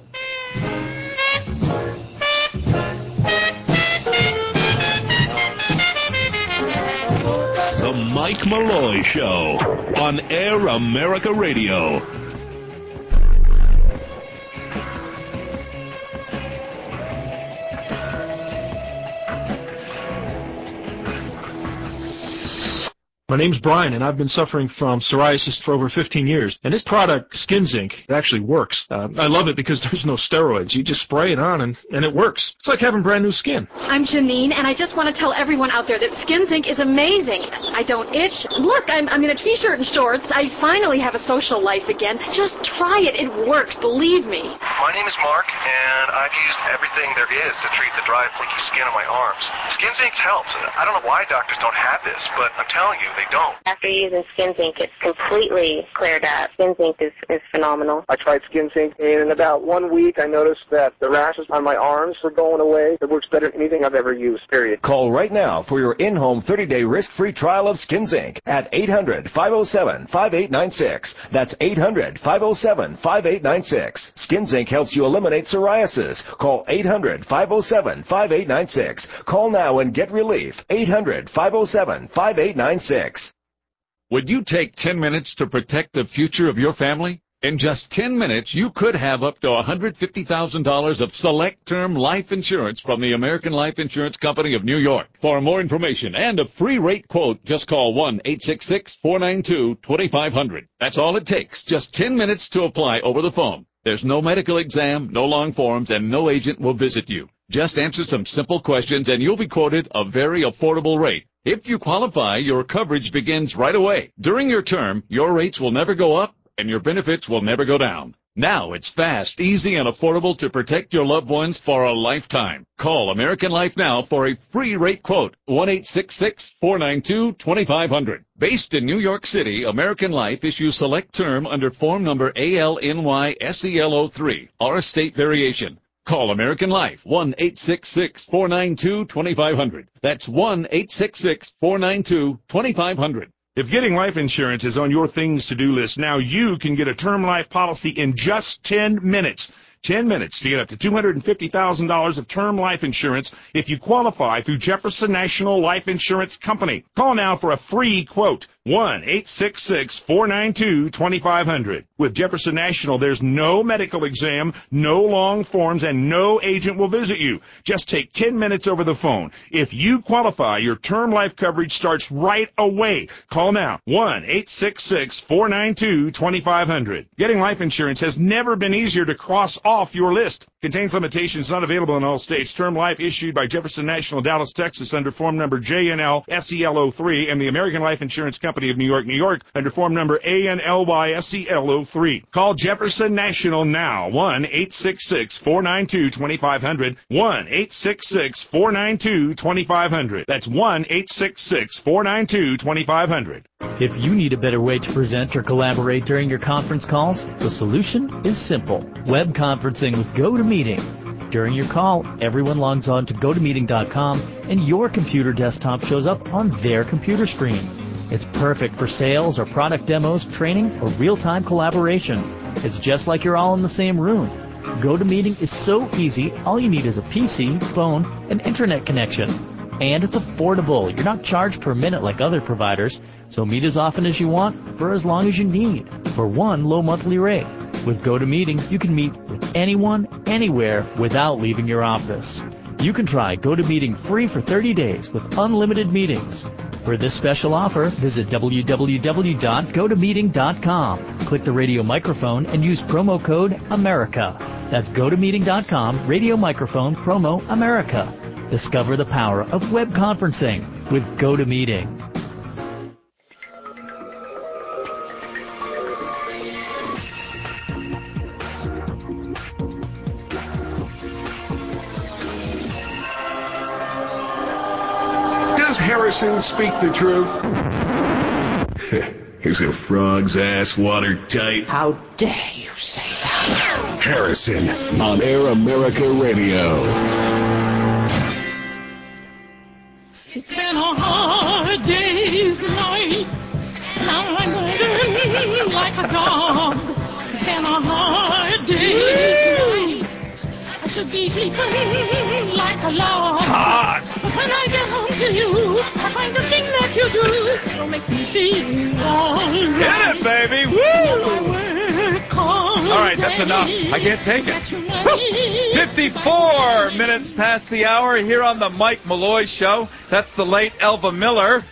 The Mike Malloy Show on Air America Radio. My name's Brian, and I've been suffering from psoriasis for over fifteen years. And this product, Skin Zinc, it actually works. Uh, I love it because there's no steroids. You just spray it on, and, and it works. It's like having brand new skin. I'm Janine, and I just want to tell everyone out there that Skin Zinc is amazing. I don't itch. Look, I'm, I'm in a t-shirt and shorts. I finally have a social life again. Just try it. It works. Believe me. My name is Mark, and I've used everything there is to treat the dry, flaky skin on my arms. Skin Zinc helps, and I don't know why doctors don't have this, but I'm telling you, they don't. After using Skin Zinc, it's completely cleared up. Skin Zinc is, is phenomenal. I tried Skin Zinc, and in about one week, I noticed that the rashes on my arms were going away. It works better than anything I've ever used, period. Call right now for your in-home thirty-day risk-free trial of Skin Zinc at eight hundred, five oh seven, five eight nine six. That's eight hundred, five oh seven, five eight nine six. Skin Zinc helps you eliminate psoriasis. Call eight hundred, five oh seven, five eight nine six. Call now and get relief. eight hundred, five oh seven, five eight nine six. Would you take ten minutes to protect the future of your family? In just ten minutes, you could have up to one hundred fifty thousand dollars of select term life insurance from the American Life Insurance Company of New York. For more information and a free rate quote, just call one eight six six, four nine two, two five zero zero. That's all it takes, just ten minutes to apply over the phone. There's no medical exam, no long forms, and no agent will visit you. Just answer some simple questions and you'll be quoted a very affordable rate. If you qualify, your coverage begins right away. During your term, your rates will never go up and your benefits will never go down. Now it's fast, easy, and affordable to protect your loved ones for a lifetime. Call American Life now for a free rate quote, one eight six six, four nine two, two five zero zero. Based in New York City, American Life issues select term under form number A L N Y S E L O three, or a state variation. Call American Life, one eight six six, four nine two, two five zero zero. That's one eight six six, four nine two, two five zero zero. If getting life insurance is on your things to do list, now you can get a term life policy in just ten minutes. ten minutes to get up to two hundred fifty thousand dollars of term life insurance if you qualify through Jefferson National Life Insurance Company. Call now for a free quote, one eight six six, four nine two, two five zero zero. With Jefferson National, there's no medical exam, no long forms, and no agent will visit you. Just take ten minutes over the phone. If you qualify, your term life coverage starts right away. Call now, one eight six six, four nine two, two five zero zero. Getting life insurance has never been easier to cross off your list. Contains limitations, not available in all states. Term life issued by Jefferson National, Dallas, Texas, under form number J N L S E L O three, and the American Life Insurance Company of New York, New York, under form number A N L Y S E L O three. Call Jefferson National now, one eight six six, four nine two, two five zero zero, one eight six six, four nine two, two five zero zero. That's one eight six six, four nine two, two five zero zero. If you need a better way to present or collaborate during your conference calls, the solution is simple. Web conferencing with GoToMeeting. During your call, everyone logs on to go to meeting dot com and your computer desktop shows up on their computer screen. It's perfect for sales or product demos, training, or real-time collaboration. It's just like you're all in the same room. GoToMeeting is so easy, all you need is a P C, phone, and internet connection. And it's affordable. You're not charged per minute like other providers, so meet as often as you want for as long as you need for one low monthly rate. With GoToMeeting, you can meet with anyone, anywhere, without leaving your office. You can try GoToMeeting free for thirty days with unlimited meetings. For this special offer, visit w w w dot go to meeting dot com. Click the radio microphone and use promo code America. That's go to meeting dot com, radio microphone, promo America. Discover the power of web conferencing with GoToMeeting. Does Harrison speak the truth? Is a frog's ass watertight? How dare you say that? Harrison on Air America Radio. It's been a hard day's night. Now I'm waiting like a dog. It's been a hard day's night. I should be sleeping like a log. Hot. But when I get home to you, I find the thing that you do will make me feel all right. Get it, baby! Woo! All right, that's enough. I can't take it. fifty-four minutes past the hour here on the Mike Malloy Show. That's the late Elva Miller.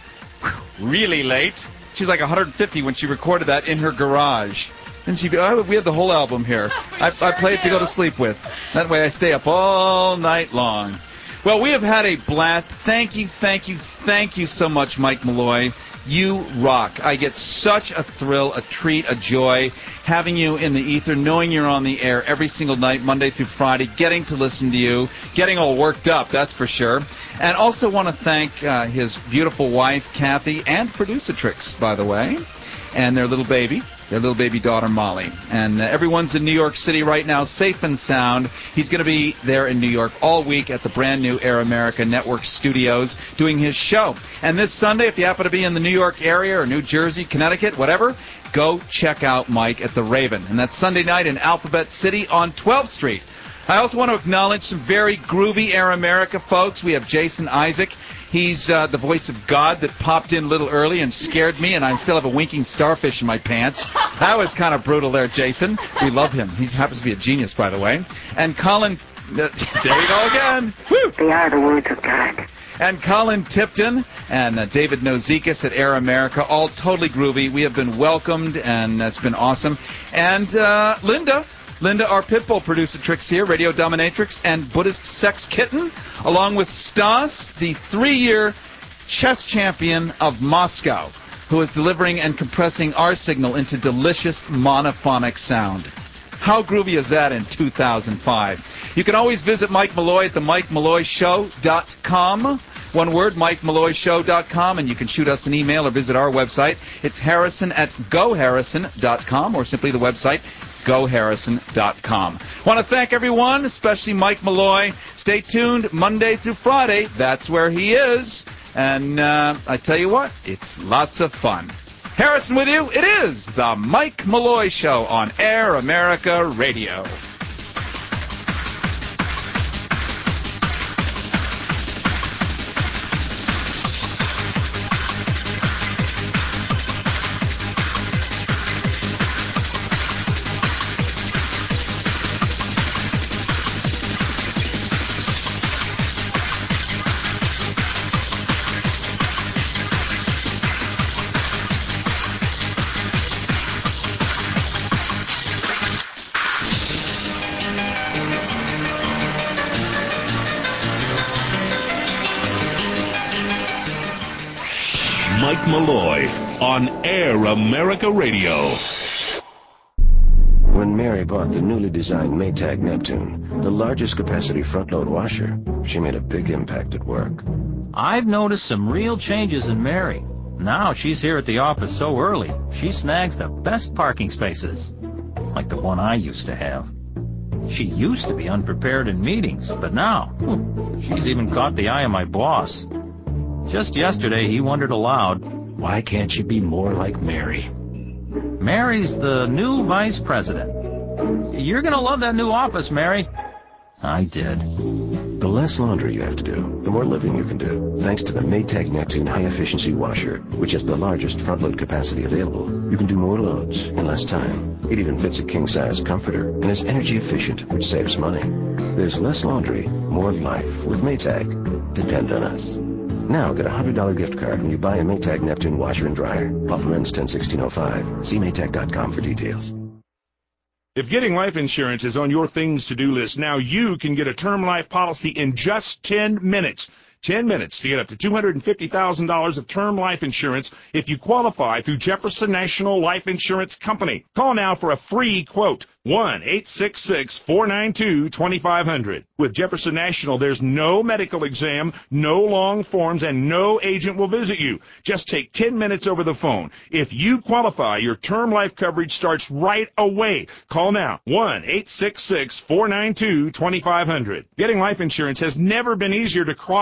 Really late. She's like one hundred fifty when she recorded that in her garage. And she, oh, we had the whole album here. I, I play it to go to sleep with. That way I stay up all night long. Well, we have had a blast. Thank you, thank you, thank you so much, Mike Malloy. You rock. I get such a thrill, a treat, a joy having you in the ether, knowing you're on the air every single night, Monday through Friday, getting to listen to you, getting all worked up, that's for sure. And also want to thank uh, his beautiful wife, Kathy, and Producer-Trix, by the way, and their little baby. Their little baby daughter, Molly. And uh, everyone's in New York City right now, safe and sound. He's going to be there in New York all week at the brand new Air America Network studios doing his show. And this Sunday, if you happen to be in the New York area or New Jersey, Connecticut, whatever, go check out Mike at the Raven. And that's Sunday night in Alphabet City on twelfth street. I also want to acknowledge some very groovy Air America folks. We have Jason Isaac. He's uh, the voice of God that popped in a little early and scared me, and I still have a winking starfish in my pants. That was kind of brutal there, Jason. We love him. He happens to be a genius, by the way. And Colin, uh, there you go again. Woo! They are the words of God. And Colin Tipton and uh, David Nozikas at Air America, all totally groovy. We have been welcomed, and that's been awesome. And uh, Linda. Linda, our Pitbull Producer-Trix here, Radio Dominatrix, and Buddhist Sex Kitten, along with Stas, the three-year chess champion of Moscow, who is delivering and compressing our signal into delicious monophonic sound. How groovy is that in two thousand five? You can always visit Mike Malloy at the mike malloy show dot com. One word, mike malloy show dot com, and you can shoot us an email or visit our website. It's harrison at go harrison dot com, or simply the website go harrison dot com. Want to thank everyone, especially Mike Malloy. Stay tuned Monday through Friday. That's where he is. And uh, I tell you what, it's lots of fun. Harrison with you. It is the Mike Malloy Show on Air America Radio. Mike Malloy on Air America Radio. When Mary bought the newly designed Maytag Neptune, the largest capacity front-load washer, she made a big impact at work. I've noticed some real changes in Mary. Now she's here at the office so early, she snags the best parking spaces, like the one I used to have. She used to be unprepared in meetings, but now, she's even caught the eye of my boss. Just yesterday, he wondered aloud, Why can't you be more like Mary? Mary's the new vice president. You're going to love that new office, Mary. I did. The less laundry you have to do, the more living you can do. Thanks to the Maytag Neptune high-efficiency washer, which has the largest front-load capacity available. You can do more loads in less time. It even fits a king-size comforter and is energy efficient, which saves money. There's less laundry, more life with Maytag. Depend on us. Now get a one hundred dollars gift card when you buy a Maytag Neptune washer and dryer. Offer ends ten sixteen oh five. See Maytag dot com for details. If getting life insurance is on your things to do list, now you can get a term life policy in just ten minutes. ten minutes to get up to two hundred fifty thousand dollars of term life insurance if you qualify through Jefferson National Life Insurance Company. Call now for a free quote. one eight six six, four nine two, two five zero zero. With Jefferson National, there's no medical exam, no long forms, and no agent will visit you. Just take ten minutes over the phone. If you qualify, your term life coverage starts right away. Call now. one eight six six, four nine two, two five zero zero. Getting life insurance has never been easier to cross